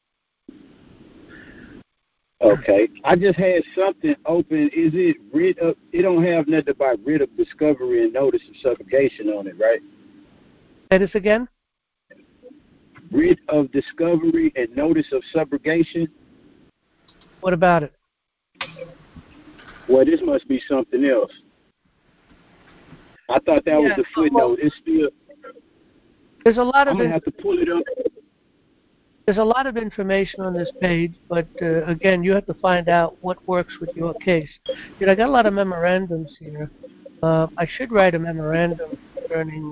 Okay. I just had something open. Is it writ of, it don't have nothing about writ of discovery and notice of subrogation on it, right? Say this again? Writ of discovery and notice of subrogation? What about it? Well, this must be something else. I thought that was the footnote. It's still... There's a lot of... I'm going to have to pull it up. There's a lot of information on this page, but again, you have to find out what works with your case. I got a lot of memorandums here. I should write a memorandum concerning,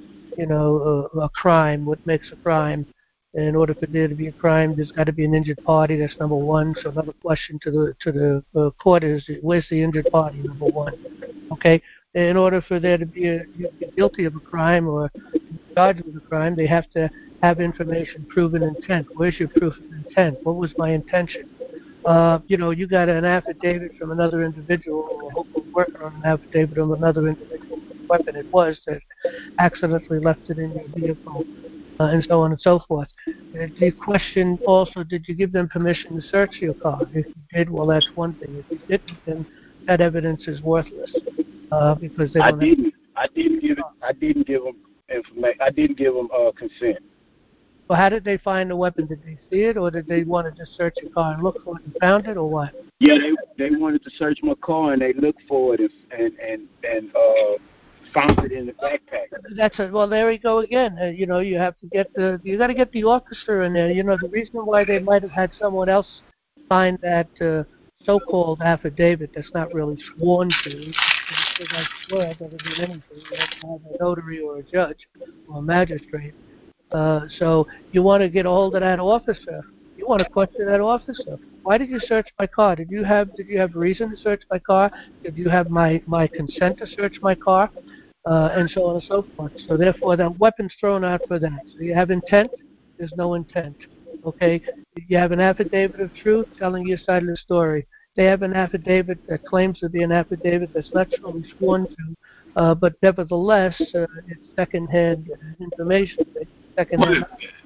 a crime, what makes a crime. In order for there to be a crime, there's got to be an injured party. That's number one. So another question to the court is, where's the injured party? Number one. Okay. In order for there to be guilty of a crime or charged with a crime, they have to have information, proven intent. Where's your proof of intent? What was my intention? You got an affidavit from another individual, or hopefully working on an affidavit from another individual, what weapon it was that accidentally left it in your vehicle, and so on and so forth. The question also, did you give them permission to search your car? If you did, well, that's one thing. If you didn't, then that evidence is worthless because they don't. I didn't give them information. I didn't give them consent. Well, how did they find the weapon? Did they see it, or did they want to just search your car and look for it and found it, or what? Yeah, they wanted to search my car and they looked for it and found it in the backpack. Well, there we go again. You have to get you got to get the officer in there. The reason why they might have had someone else sign that so-called affidavit that's not really sworn to, because I swear doesn't mean anything. You have to have a notary or a judge or a magistrate. So you want to get a hold of that officer. You want to question that officer. Why did you search my car? Did you have reason to search my car? Did you have my consent to search my car? And so on and so forth. So therefore, that weapon's thrown out for that. So you have intent. There's no intent. Okay. You have an affidavit of truth telling your side of the story. They have an affidavit that claims to be an affidavit that's not truly sworn to, but nevertheless, it's second-hand information. Second-hand.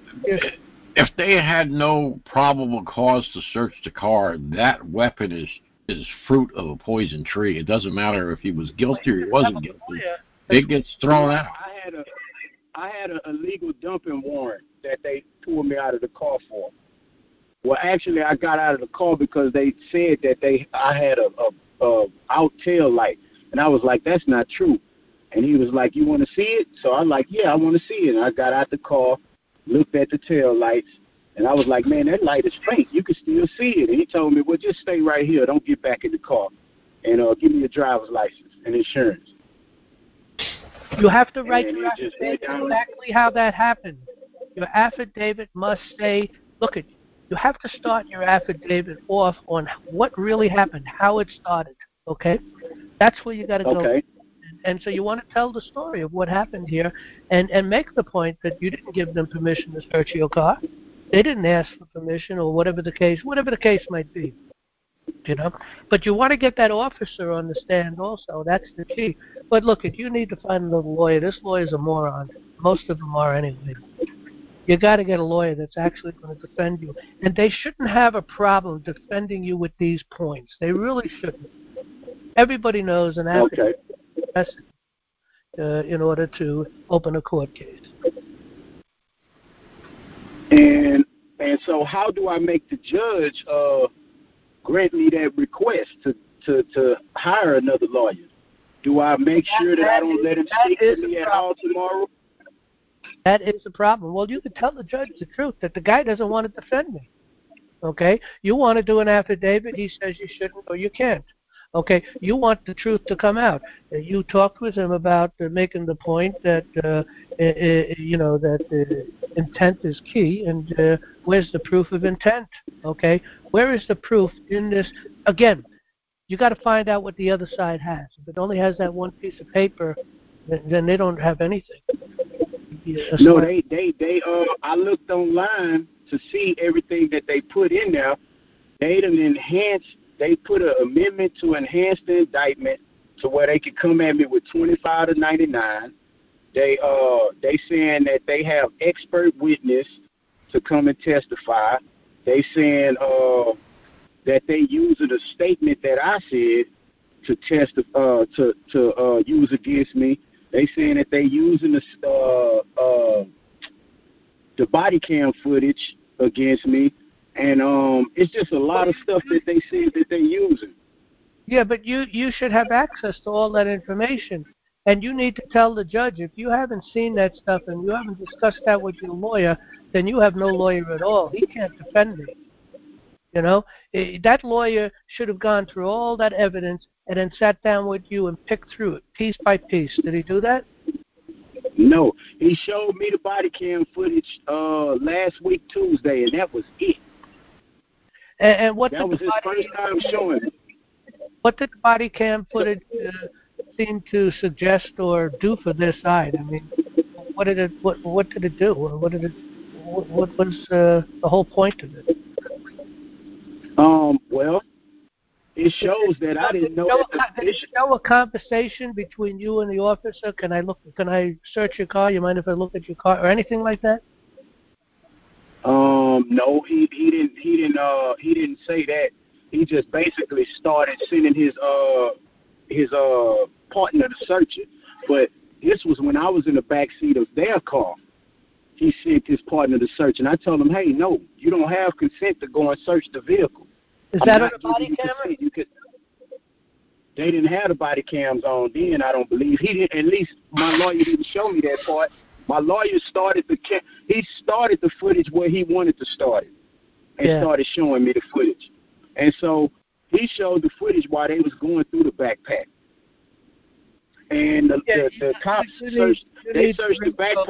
If they had no probable cause to search the car, that weapon is fruit of a poison tree. It doesn't matter if he was guilty or he wasn't guilty. It gets thrown out. I had a illegal dumping warrant that they pulled me out of the car for. Well, actually, I got out of the car because they said that I had a out tail light, and I was like, that's not true. And he was like, you want to see it? So I'm like, yeah, I want to see it. And I got out the car, looked at the tail lights, and I was like, man, that light is faint. You can still see it. And he told me, well, just stay right here. Don't get back in the car, and give me your driver's license and insurance. You have to write your affidavit exactly how that happened. Your affidavit must say, look at. You have to start your affidavit off on what really happened, how it started, okay? That's where you got to go. Okay. And so you want to tell the story of what happened here and make the point that you didn't give them permission to search your car. They didn't ask for permission or whatever the case might be. But you want to get that officer on the stand also. That's the key. But look, if you need to find another lawyer, this lawyer's a moron. Most of them are anyway. You got to get a lawyer that's actually going to defend you. And they shouldn't have a problem defending you with these points. They really shouldn't. Everybody knows an affidavit is necessary in order to open a court case. And so how do I make the judge grant me that request to hire another lawyer? Do I make sure that I don't let him speak to me at all tomorrow? That is the problem. Well, you can tell the judge the truth, that the guy doesn't want to defend me. Okay? You want to do an affidavit, he says you shouldn't or you can't. Okay? You want the truth to come out. You talked with him about making the point that, that intent is key, and where's the proof of intent? Okay? Where is the proof in this? Again, you got to find out what the other side has. If it only has that one piece of paper, then they don't have anything. No, I looked online to see everything that they put in there. They put an amendment to enhance the indictment to where they could come at me with 25 to 99. They saying that they have expert witness to come and testify. They saying that they using a statement that I said to testify to use against me. They saying that they using the body cam footage against me, and it's just a lot of stuff that they say that they're using. Yeah, but you should have access to all that information, and you need to tell the judge if you haven't seen that stuff and you haven't discussed that with your lawyer, then you have no lawyer at all. He can't defend me. That lawyer should have gone through all that evidence and then sat down with you and picked through it piece by piece. Did he do that? No. He showed me the body cam footage last week Tuesday, and that was it. And what that was his first time showing it. What did the body cam footage seem to suggest or do for their side? I mean, what did it do? What was the whole point of it? Well, it shows that I didn't know. Did it show a conversation between you and the officer? Can I search your car? You mind if I look at your car or anything like that? No, he didn't say that. He just basically started sending his partner to search it. But this was when I was in the back seat of their car. He sent his partner to search, and I told him, "Hey, no, you don't have consent to go and search the vehicle." Is that on the body camera? They didn't have the body cams on then, I don't believe. He didn't. At least my lawyer didn't show me that part. My lawyer started the footage where he wanted to start it, and started showing me the footage. And so he showed the footage while they was going through the backpack. And the cops searched the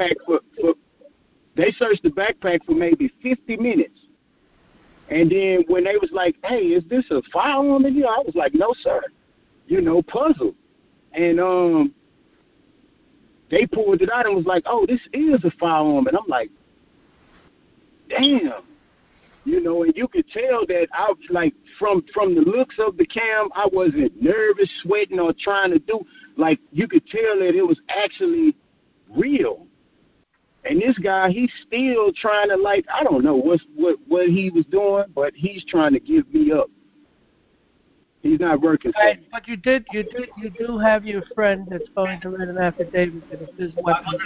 backpack for maybe 50 minutes. And then when they was like, "Hey, is this a firearm in here?" I was like, "No, sir." Puzzled. And they pulled it out and was like, "Oh, this is a firearm." And I'm like, "Damn." And you could tell that I was like, from the looks of the cam, I wasn't nervous, sweating, or trying to do, like, you could tell that it was actually real. And this guy, he's still trying to, like, I don't know what he was doing, but he's trying to give me up. He's not working for me. But you do have your friend that's going to write an affidavit that it's his weapon.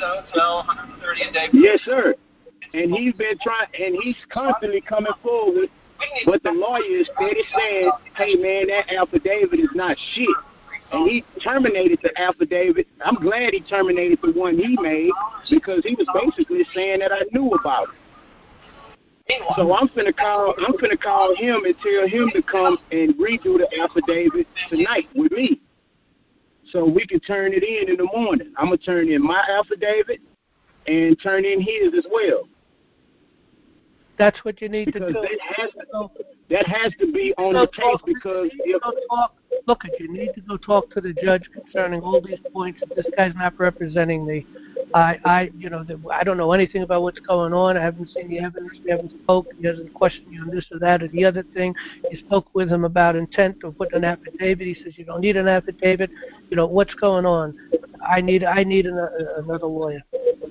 Yes, sir. And he's been trying, and he's constantly coming forward. But the lawyer is steady saying, "Hey, man, that affidavit is not shit." And he terminated the affidavit. I'm glad he terminated the one he made, because he was basically saying that I knew about it. So I'm finna call him and tell him to come and redo the affidavit tonight with me, so we can turn it in the morning. I'm gonna turn in my affidavit and turn in his as well. That's what you need to do. That has to be on the case, because you need to go talk to the judge concerning all these points. If this guy's not representing me, I don't know anything about what's going on. I haven't seen the evidence. We haven't spoken. He doesn't question you on this or that or the other thing. You spoke with him about intent to put an affidavit. He says you don't need an affidavit. What's going on? I need another lawyer.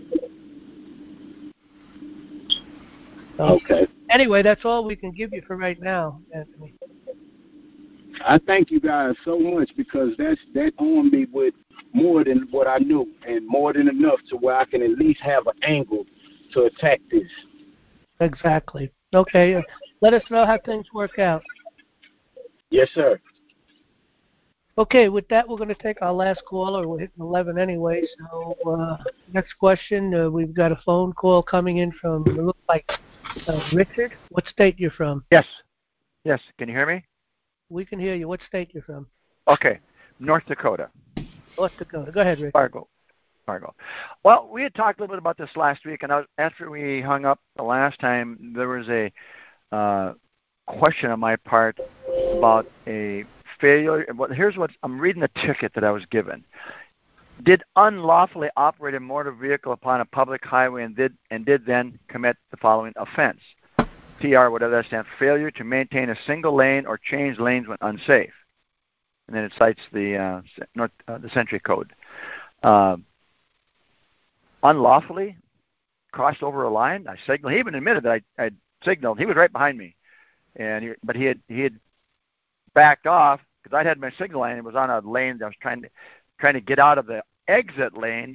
So, okay. Anyway, that's all we can give you for right now, Anthony. I thank you guys so much because that armed me with more than what I knew and more than enough to where I can at least have an angle to attack this. Exactly. Okay. Let us know how things work out. Yes, sir. Okay, with that, we're going to take our last caller. We're hitting 11 anyway. So next question, we've got a phone call coming in from, it looks like Richard. What state you're from? Yes. Can you hear me? We can hear you. What state you're from? Okay. North Dakota. North Dakota. Go ahead, Richard. Fargo. Well, we had talked a little bit about this last week, and after we hung up the last time, there was a question on my part about a failure. Here's what I'm reading the ticket that I was given. Did unlawfully operate a motor vehicle upon a public highway and did then commit the following offense. TR, whatever that stands for, failure to maintain a single lane or change lanes when unsafe. And then it cites the Century Code. Unlawfully crossed over a line. I signaled. He even admitted that I signaled. He was right behind me, but he had backed off because I had my signal line. It was on a lane that I was trying to get out of the exit lane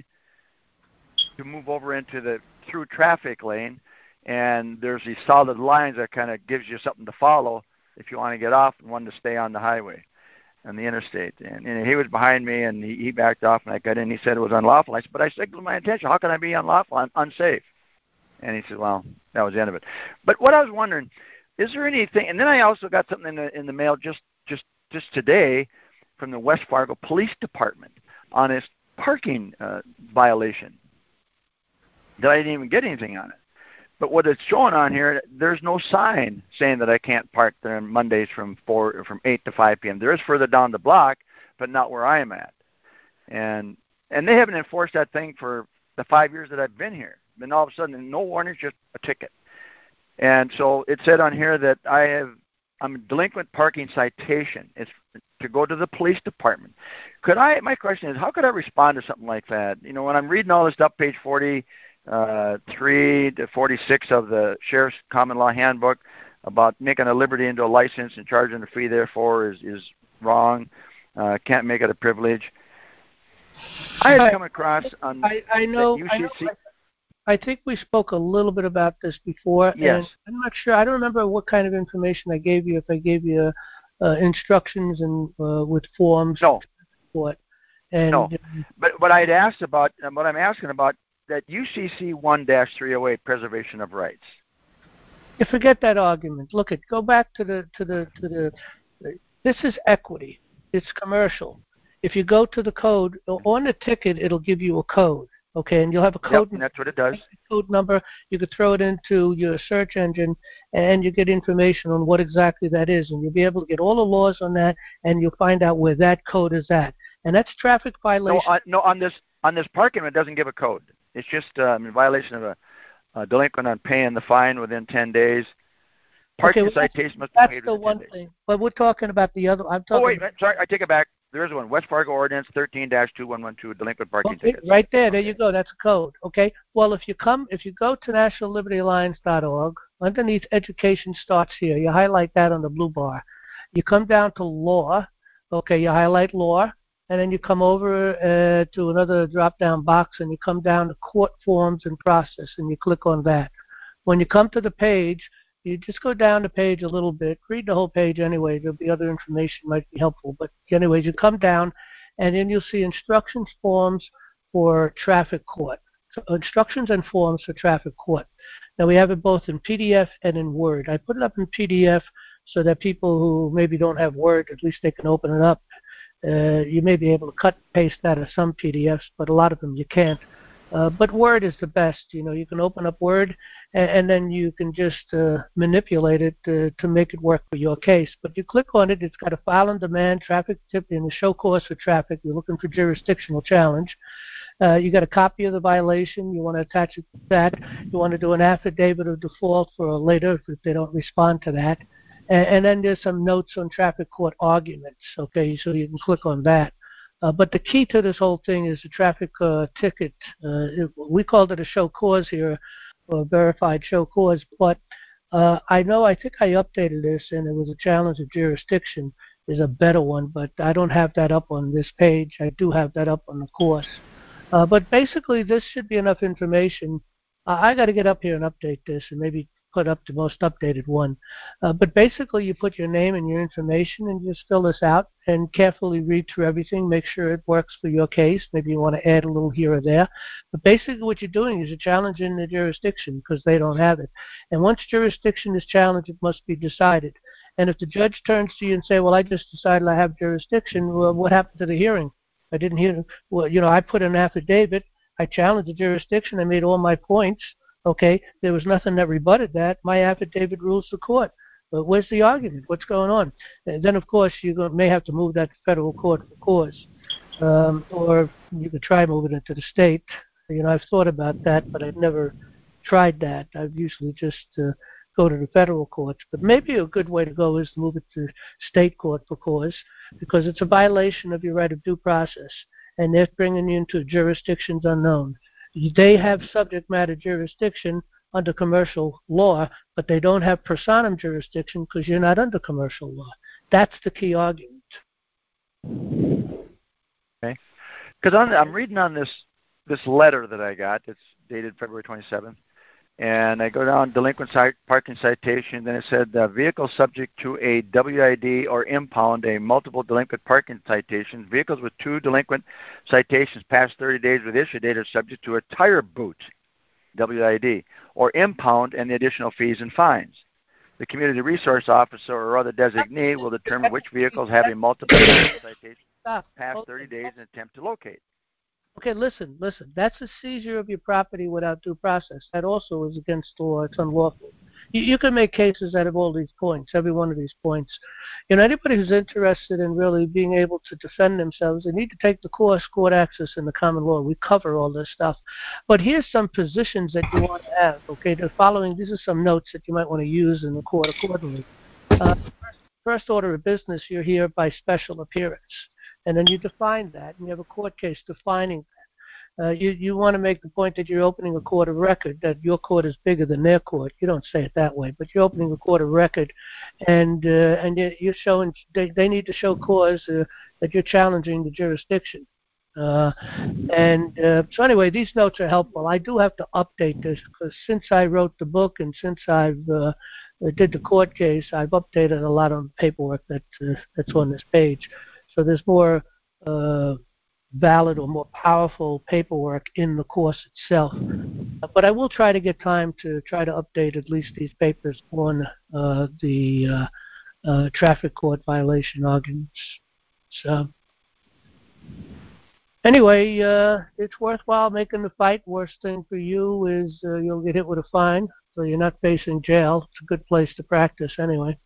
to move over into the through traffic lane. And there's these solid lines that kind of gives you something to follow if you want to get off and want to stay on the highway, on the interstate. And he was behind me, and he backed off, and I got in. He said it was unlawful. I said, but I signaled my intention. How can I be unlawful? I'm unsafe. And he said, well, that was the end of it. But what I was wondering, is there anything? And then I also got something in the mail just today from the West Fargo Police Department on this parking violation that I didn't even get anything on it. But what it's showing on here, there's no sign saying that I can't park there on Mondays from 8 to 5 p.m. There is further down the block, but not where I am at. And they haven't enforced that thing for the 5 years that I've been here. Then all of a sudden, no warning, just a ticket. And so it said on here that I'm a delinquent parking citation. It's to go to the police department. My question is, how could I respond to something like that? When I'm reading all this stuff, page 43 to 46 of the Sheriff's Common Law Handbook about making a liberty into a license and charging a fee therefore is wrong. Can't make it a privilege. I had come across on I know. I think we spoke a little bit about this before. Yes. And I'm not sure. I don't remember what kind of information I gave you. If I gave you instructions and with forms. No. What? And, no. But what I'd asked about, and what I'm asking about, that UCC 1-308, preservation of rights. You forget that argument. Go back to the. This is equity. It's commercial. If you go to the code on the ticket, it'll give you a code. Okay, and you'll have a code. Yep, and that's what it does. Code number. You could throw it into your search engine, and you get information on what exactly that is, and you'll be able to get all the laws on that, and you'll find out where that code is at. And that's traffic violation. No, on this parking, it doesn't give a code. It's just in violation of a delinquent on paying the fine within 10 days. Parking citation must be paid within 10 days. That's the one thing. But we're talking about the other. Sorry, I take it back. There is one. West Fargo Ordinance 13-2112, delinquent parking tickets. Right there. There you go. That's a code. Okay. Well, if you go to nationallibertyalliance.org, underneath education starts here. You highlight that on the blue bar. You come down to law. Okay. You highlight law, and then you come over to another drop-down box, and you come down to court forms and process, and you click on that. When you come to the page, you just go down the page a little bit. Read the whole page anyway. There'll be other information might be helpful. But anyways, you come down, and then you'll see instructions forms for traffic court. So instructions and forms for traffic court. Now, we have it both in PDF and in Word. I put it up in PDF so that people who maybe don't have Word, at least they can open it up. You may be able to cut and paste that of some PDFs, but a lot of them you can't. But Word is the best. You can open up Word, and then you can just manipulate it to make it work for your case. But you click on it, it's got a file on demand, traffic tip, and a show cause for traffic. You're looking for jurisdictional challenge. You got a copy of the violation. You want to attach it to that. You want to do an affidavit of default for later if they don't respond to that. And then there's some notes on traffic court arguments, okay, so you can click on that. But the key to this whole thing is the traffic ticket. We called it a show cause here, or verified show cause, but I think I updated this, and it was a challenge of jurisdiction is a better one, but I don't have that up on this page. I do have that up on the course. But basically, this should be enough information. I got to get up here and update this and maybe put up the most updated one. But basically, you put your name and your information and just fill this out and carefully read through everything, make sure it works for your case. Maybe you want to add a little here or there. But basically what you're doing is you're challenging the jurisdiction because they don't have it. And once jurisdiction is challenged, it must be decided. And if the judge turns to you and say, well, I just decided I have jurisdiction, well, what happened to the hearing? I didn't hear. Well, I put an affidavit. I challenged the jurisdiction. I made all my points. Okay, there was nothing that rebutted that. My affidavit rules the court. But where's the argument? What's going on? And then, of course, you may have to move that to federal court for cause. Or you could try moving it to the state. I've thought about that, but I've never tried that. I've usually just go to the federal courts. But maybe a good way to go is to move it to state court for cause, because it's a violation of your right of due process, and they're bringing you into jurisdictions unknown. They have subject matter jurisdiction under commercial law, but they don't have personam jurisdiction because you're not under commercial law. That's the key argument. Okay. Because I'm reading on this letter that I got. It's dated February 27th. And I go down delinquent parking citation. Then it said vehicles subject to a WID or impound a multiple delinquent parking citation. Vehicles with 2 delinquent citations past 30 days with issue date are subject to a tire boot, WID, or impound and the additional fees and fines. The community resource officer or other designee will determine which vehicles have a multiple citation past 30 days and attempt to locate. Okay, listen. That's a seizure of your property without due process. That also is against the law. It's unlawful. You can make cases out of all these points, every one of these points. Anybody who's interested in really being able to defend themselves, they need to take the course, Court Access in the Common Law. We cover all this stuff. But here's some positions that you want to have, okay? These are some notes that you might want to use in the court accordingly. First order of business, you're here by special appearance. And then you define that, and you have a court case defining that. You want to make the point that you're opening a court of record, that your court is bigger than their court. You don't say it that way, but you're opening a court of record, and you're showing they need to show cause that you're challenging the jurisdiction. So anyway, these notes are helpful. I do have to update this because since I wrote the book and since I've did the court case, I've updated a lot of paperwork that's on this page. So there's more valid or more powerful paperwork in the course itself. But I will try to get time to try to update at least these papers on the traffic court violation arguments. So anyway, it's worthwhile making the fight. Worst thing for you is you'll get hit with a fine, so you're not facing jail. It's a good place to practice anyway.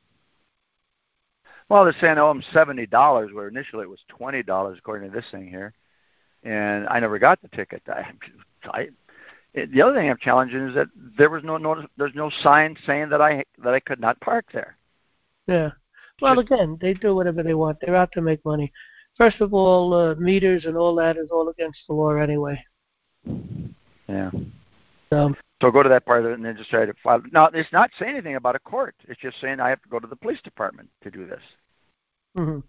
Well, they're saying I owe them $70, where initially it was $20, according to this thing here, and I never got the ticket. The other thing I'm challenging is that there's no sign saying that I could not park there. Yeah. Well, again, they do whatever they want. They're out to make money. First of all, meters and all that is all against the law anyway. Yeah. So go to that part of it and then just try to file. Now, it's not saying anything about a court. It's just saying I have to go to the police department to do this. Mm-hmm.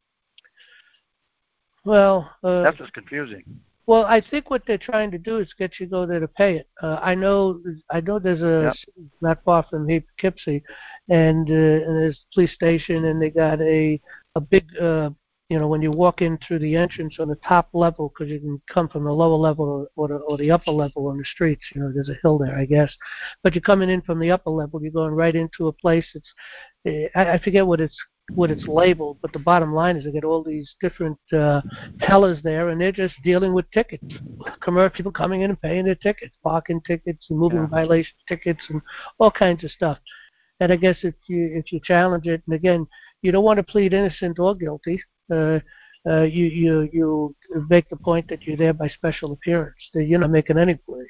Well, that's what's confusing. Well, I think what they're trying to do is get you to go there to pay it. I know there's a not far from here, Poughkeepsie, and there's a police station, and they got a big when you walk in through the entrance on the top level, because you can come from the lower level or the upper level on the streets. There's a hill there, I guess. But you're coming in from the upper level, you're going right into a place that's I forget what it's labeled, but the bottom line is they get all these different tellers there, and they're just dealing with tickets. Commercial people coming in and paying their tickets, parking tickets, and moving violation tickets, and all kinds of stuff. And I guess if you challenge it, and again, you don't want to plead innocent or guilty. you make the point that you're there by special appearance. That you're not making any plea.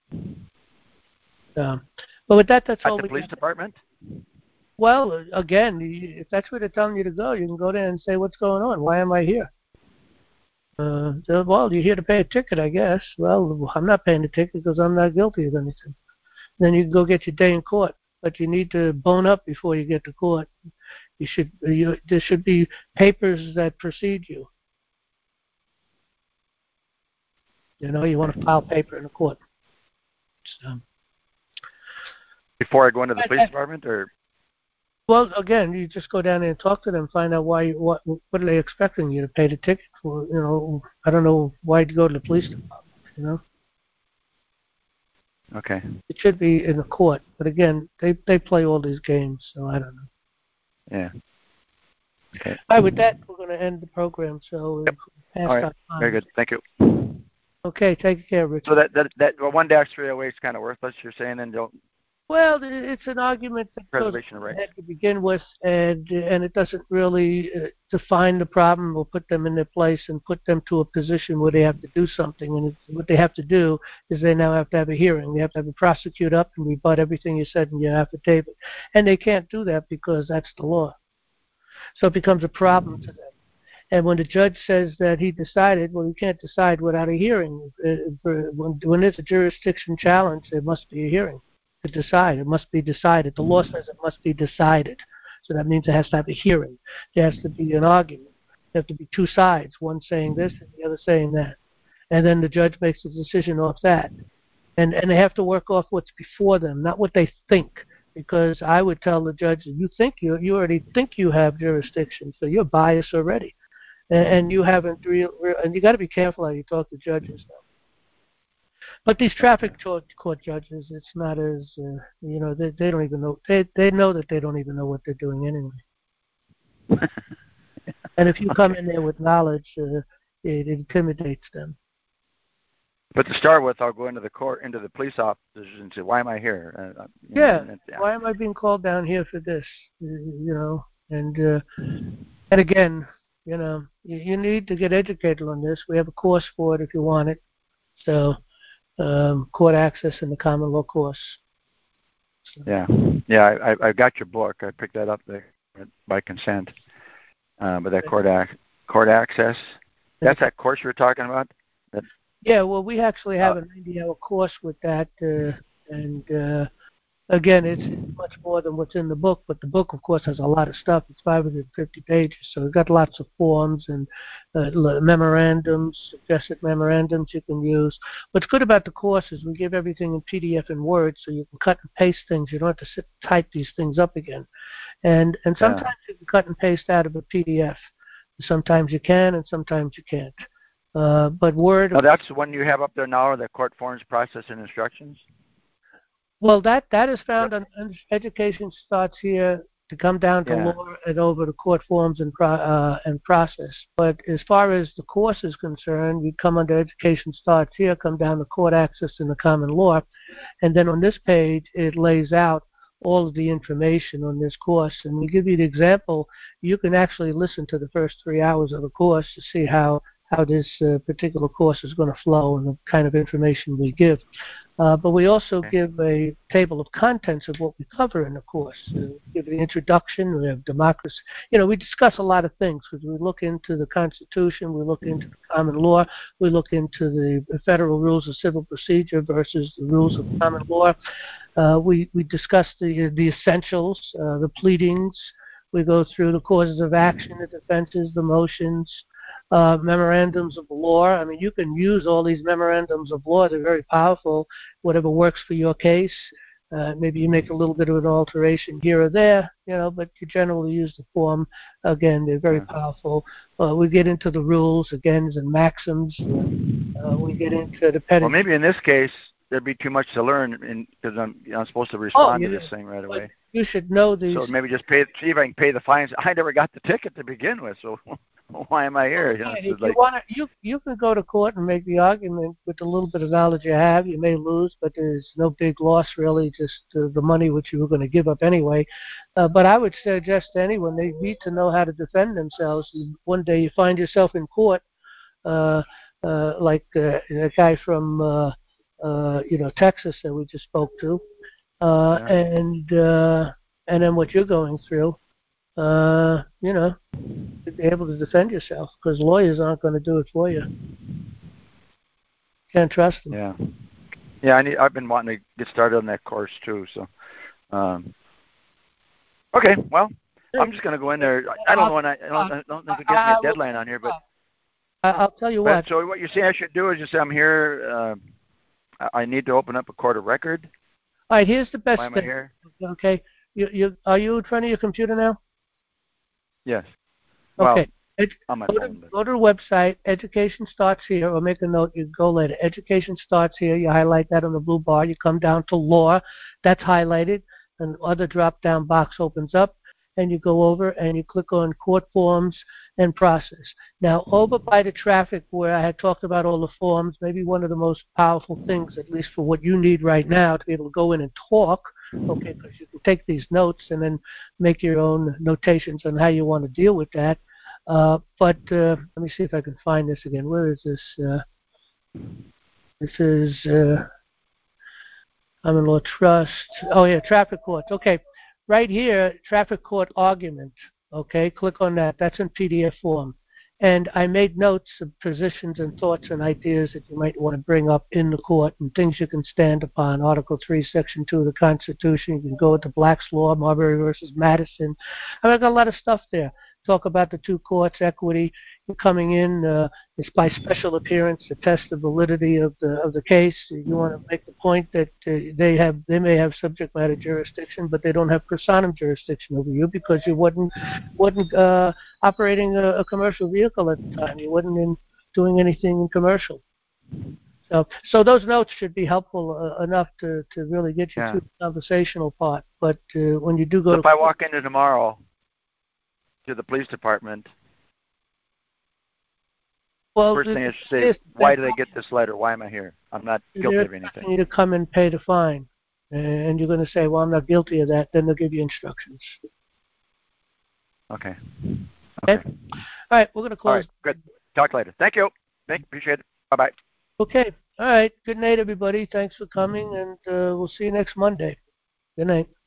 But with that, that's all. At the police department? Well, again, if that's where they're telling you to go, you can go there and say, "What's going on? Why am I here?" Well, you're here to pay a ticket, I guess. Well, I'm not paying the ticket because I'm not guilty of anything. Then you can go get your day in court, but you need to bone up before you get to court. There should be papers that precede you. You know, you want to file paper in the court. So, before I go into the police department, or? Well, again, you just go down there and talk to them, find out what are they expecting you to pay the ticket for. You know, I don't know why you go to the police department. You know. Okay. It should be in the court, but again, they play all these games, so I don't know. Yeah. Okay. All right, with that, we're going to end the program. So yep. All right. Very good. Thank you. Okay, take care, Richard. So that 1-308 is kind of worthless, you're saying, and don't. Well, it's an argument that preservation of rights to begin with, and it doesn't really define the problem or put them in their place and put them to a position where they have to do something. And what they have to do is they now have to have a hearing. They have to have a prosecutor up and rebut everything you said in your affidavit, and they can't do that because that's the law. So it becomes a problem to them. And when the judge says that he decided, well, you can't decide without a hearing. When there's a jurisdiction challenge, there must be a hearing to decide. It must be decided. The law says it must be decided. So that means it has to have a hearing. There has to be an argument. There have to be two sides, one saying this and the other saying that. And then the judge makes a decision off that. And they have to work off what's before them, not what they think. Because I would tell the judge, you already think you have jurisdiction, so you're biased already. And you haven't and you got to be careful how you talk to judges, though. But these traffic court judges, it's not as they don't even know. They know that they don't even know what they're doing anyway. And if you come in there with knowledge, it intimidates them. But to start with, I'll go into the police officers and say, "Why am I here?" Why am I being called down here for this? And again, you need to get educated on this. We have a course for it if you want it. So, court access in the common law course. So. Yeah. I got your book. I picked that up there by consent. But that court access, that's that course you were talking about. Yeah. Well, we actually have a 90-hour course with that, and again, it's much more than what's in the book, but the book, of course, has a lot of stuff. It's 550 pages, so we've got lots of forms and memorandums, suggested memorandums you can use. What's good about the course is we give everything in PDF and Word, so you can cut and paste things. You don't have to sit and type these things up again. And sometimes you can cut and paste out of a PDF. Sometimes you can, and sometimes you can't. But Word... Oh, that's the one you have up there now, the court forms, process, and instructions? Well, that is found on Education Starts Here to come down to law and over to court forms and process. But as far as the course is concerned, you come under Education Starts Here, come down to court access in the common law, and then on this page it lays out all of the information on this course. And we give you the example. You can actually listen to the first 3 hours of the course to see how this particular course is going to flow and the kind of information we give. But we also give a table of contents of what we cover in the course. We give the introduction, we have democracy. We discuss a lot of things because we look into the Constitution, we look into the common law, we look into the federal rules of civil procedure versus the rules of common law. We discuss the essentials, the pleadings. We go through the causes of action, the defenses, the motions, memorandums of law. I mean, you can use all these memorandums of law. They're very powerful, whatever works for your case. Maybe you make a little bit of an alteration here or there, but you generally use the form. Again, they're very powerful. We get into the rules, agains, and maxims. We get into the petty. Well, maybe in this case, there'd be too much to learn because I'm supposed to respond to this thing right away. You should know these. So maybe just see if I can pay the fines. I never got the ticket to begin with, so why am I here? You know, Yeah, it's if like, you want to, you can go to court and make the argument with the little bit of knowledge you have. You may lose, but there's no big loss really, just the money which you were going to give up anyway. But I would suggest to anyone, they need to know how to defend themselves. One day you find yourself in court, like a guy from Texas that we just spoke to, and then what you're going through, to be able to defend yourself, because lawyers aren't going to do it for you. Can't trust them. Yeah. I've been wanting to get started on that course too. So, okay. Well, I'm just going to go in there. I don't know when I don't know if it gives me a deadline on here, but I'll tell you what. So what you're saying I should do is just say I'm here. I need to open up a court of record. All right. Here's the best Why am I thing. here? Okay. Are you in front of your computer now? Yes. Okay. On my go phone. To the website. Education starts here, or make a note. You go later. Education starts here. You highlight that on the blue bar. You come down to law. That's highlighted. An other drop-down box opens up, and you go over and you click on court forms and process. Now, over by the traffic where I had talked about all the forms, maybe one of the most powerful things, at least for what you need right now, to be able to go in and talk, okay, because you can take these notes and then make your own notations on how you want to deal with that. But let me see if I can find this again. Where is this? This is common law trust. Oh, yeah, traffic courts. Okay. Right here, traffic court argument, okay, click on that. That's in PDF form. And I made notes of positions and thoughts and ideas that you might want to bring up in the court and things you can stand upon. Article 3, Section 2 of the Constitution. You can go into Black's Law, Marbury versus Madison. I've got a lot of stuff there. Talk about the two courts, equity. You're coming in, it's by special appearance to test the validity of the case. You want to make the point that they may have subject matter jurisdiction, but they don't have personam jurisdiction over you because you wasn't operating a commercial vehicle at the time. You wasn't doing anything in commercial. So those notes should be helpful enough to really get you through the conversational part. But when you do go, if I walk into tomorrow to the police department, first thing I should say, why did I get this letter? Why am I here? I'm not guilty of anything. You need to come and pay the fine. And you're going to say, well, I'm not guilty of that. Then they'll give you instructions. Okay. All right, we're going to close. All right, good. Talk later. Thank you. Appreciate it. Bye-bye. Okay. All right. Good night, everybody. Thanks for coming, and we'll see you next Monday. Good night.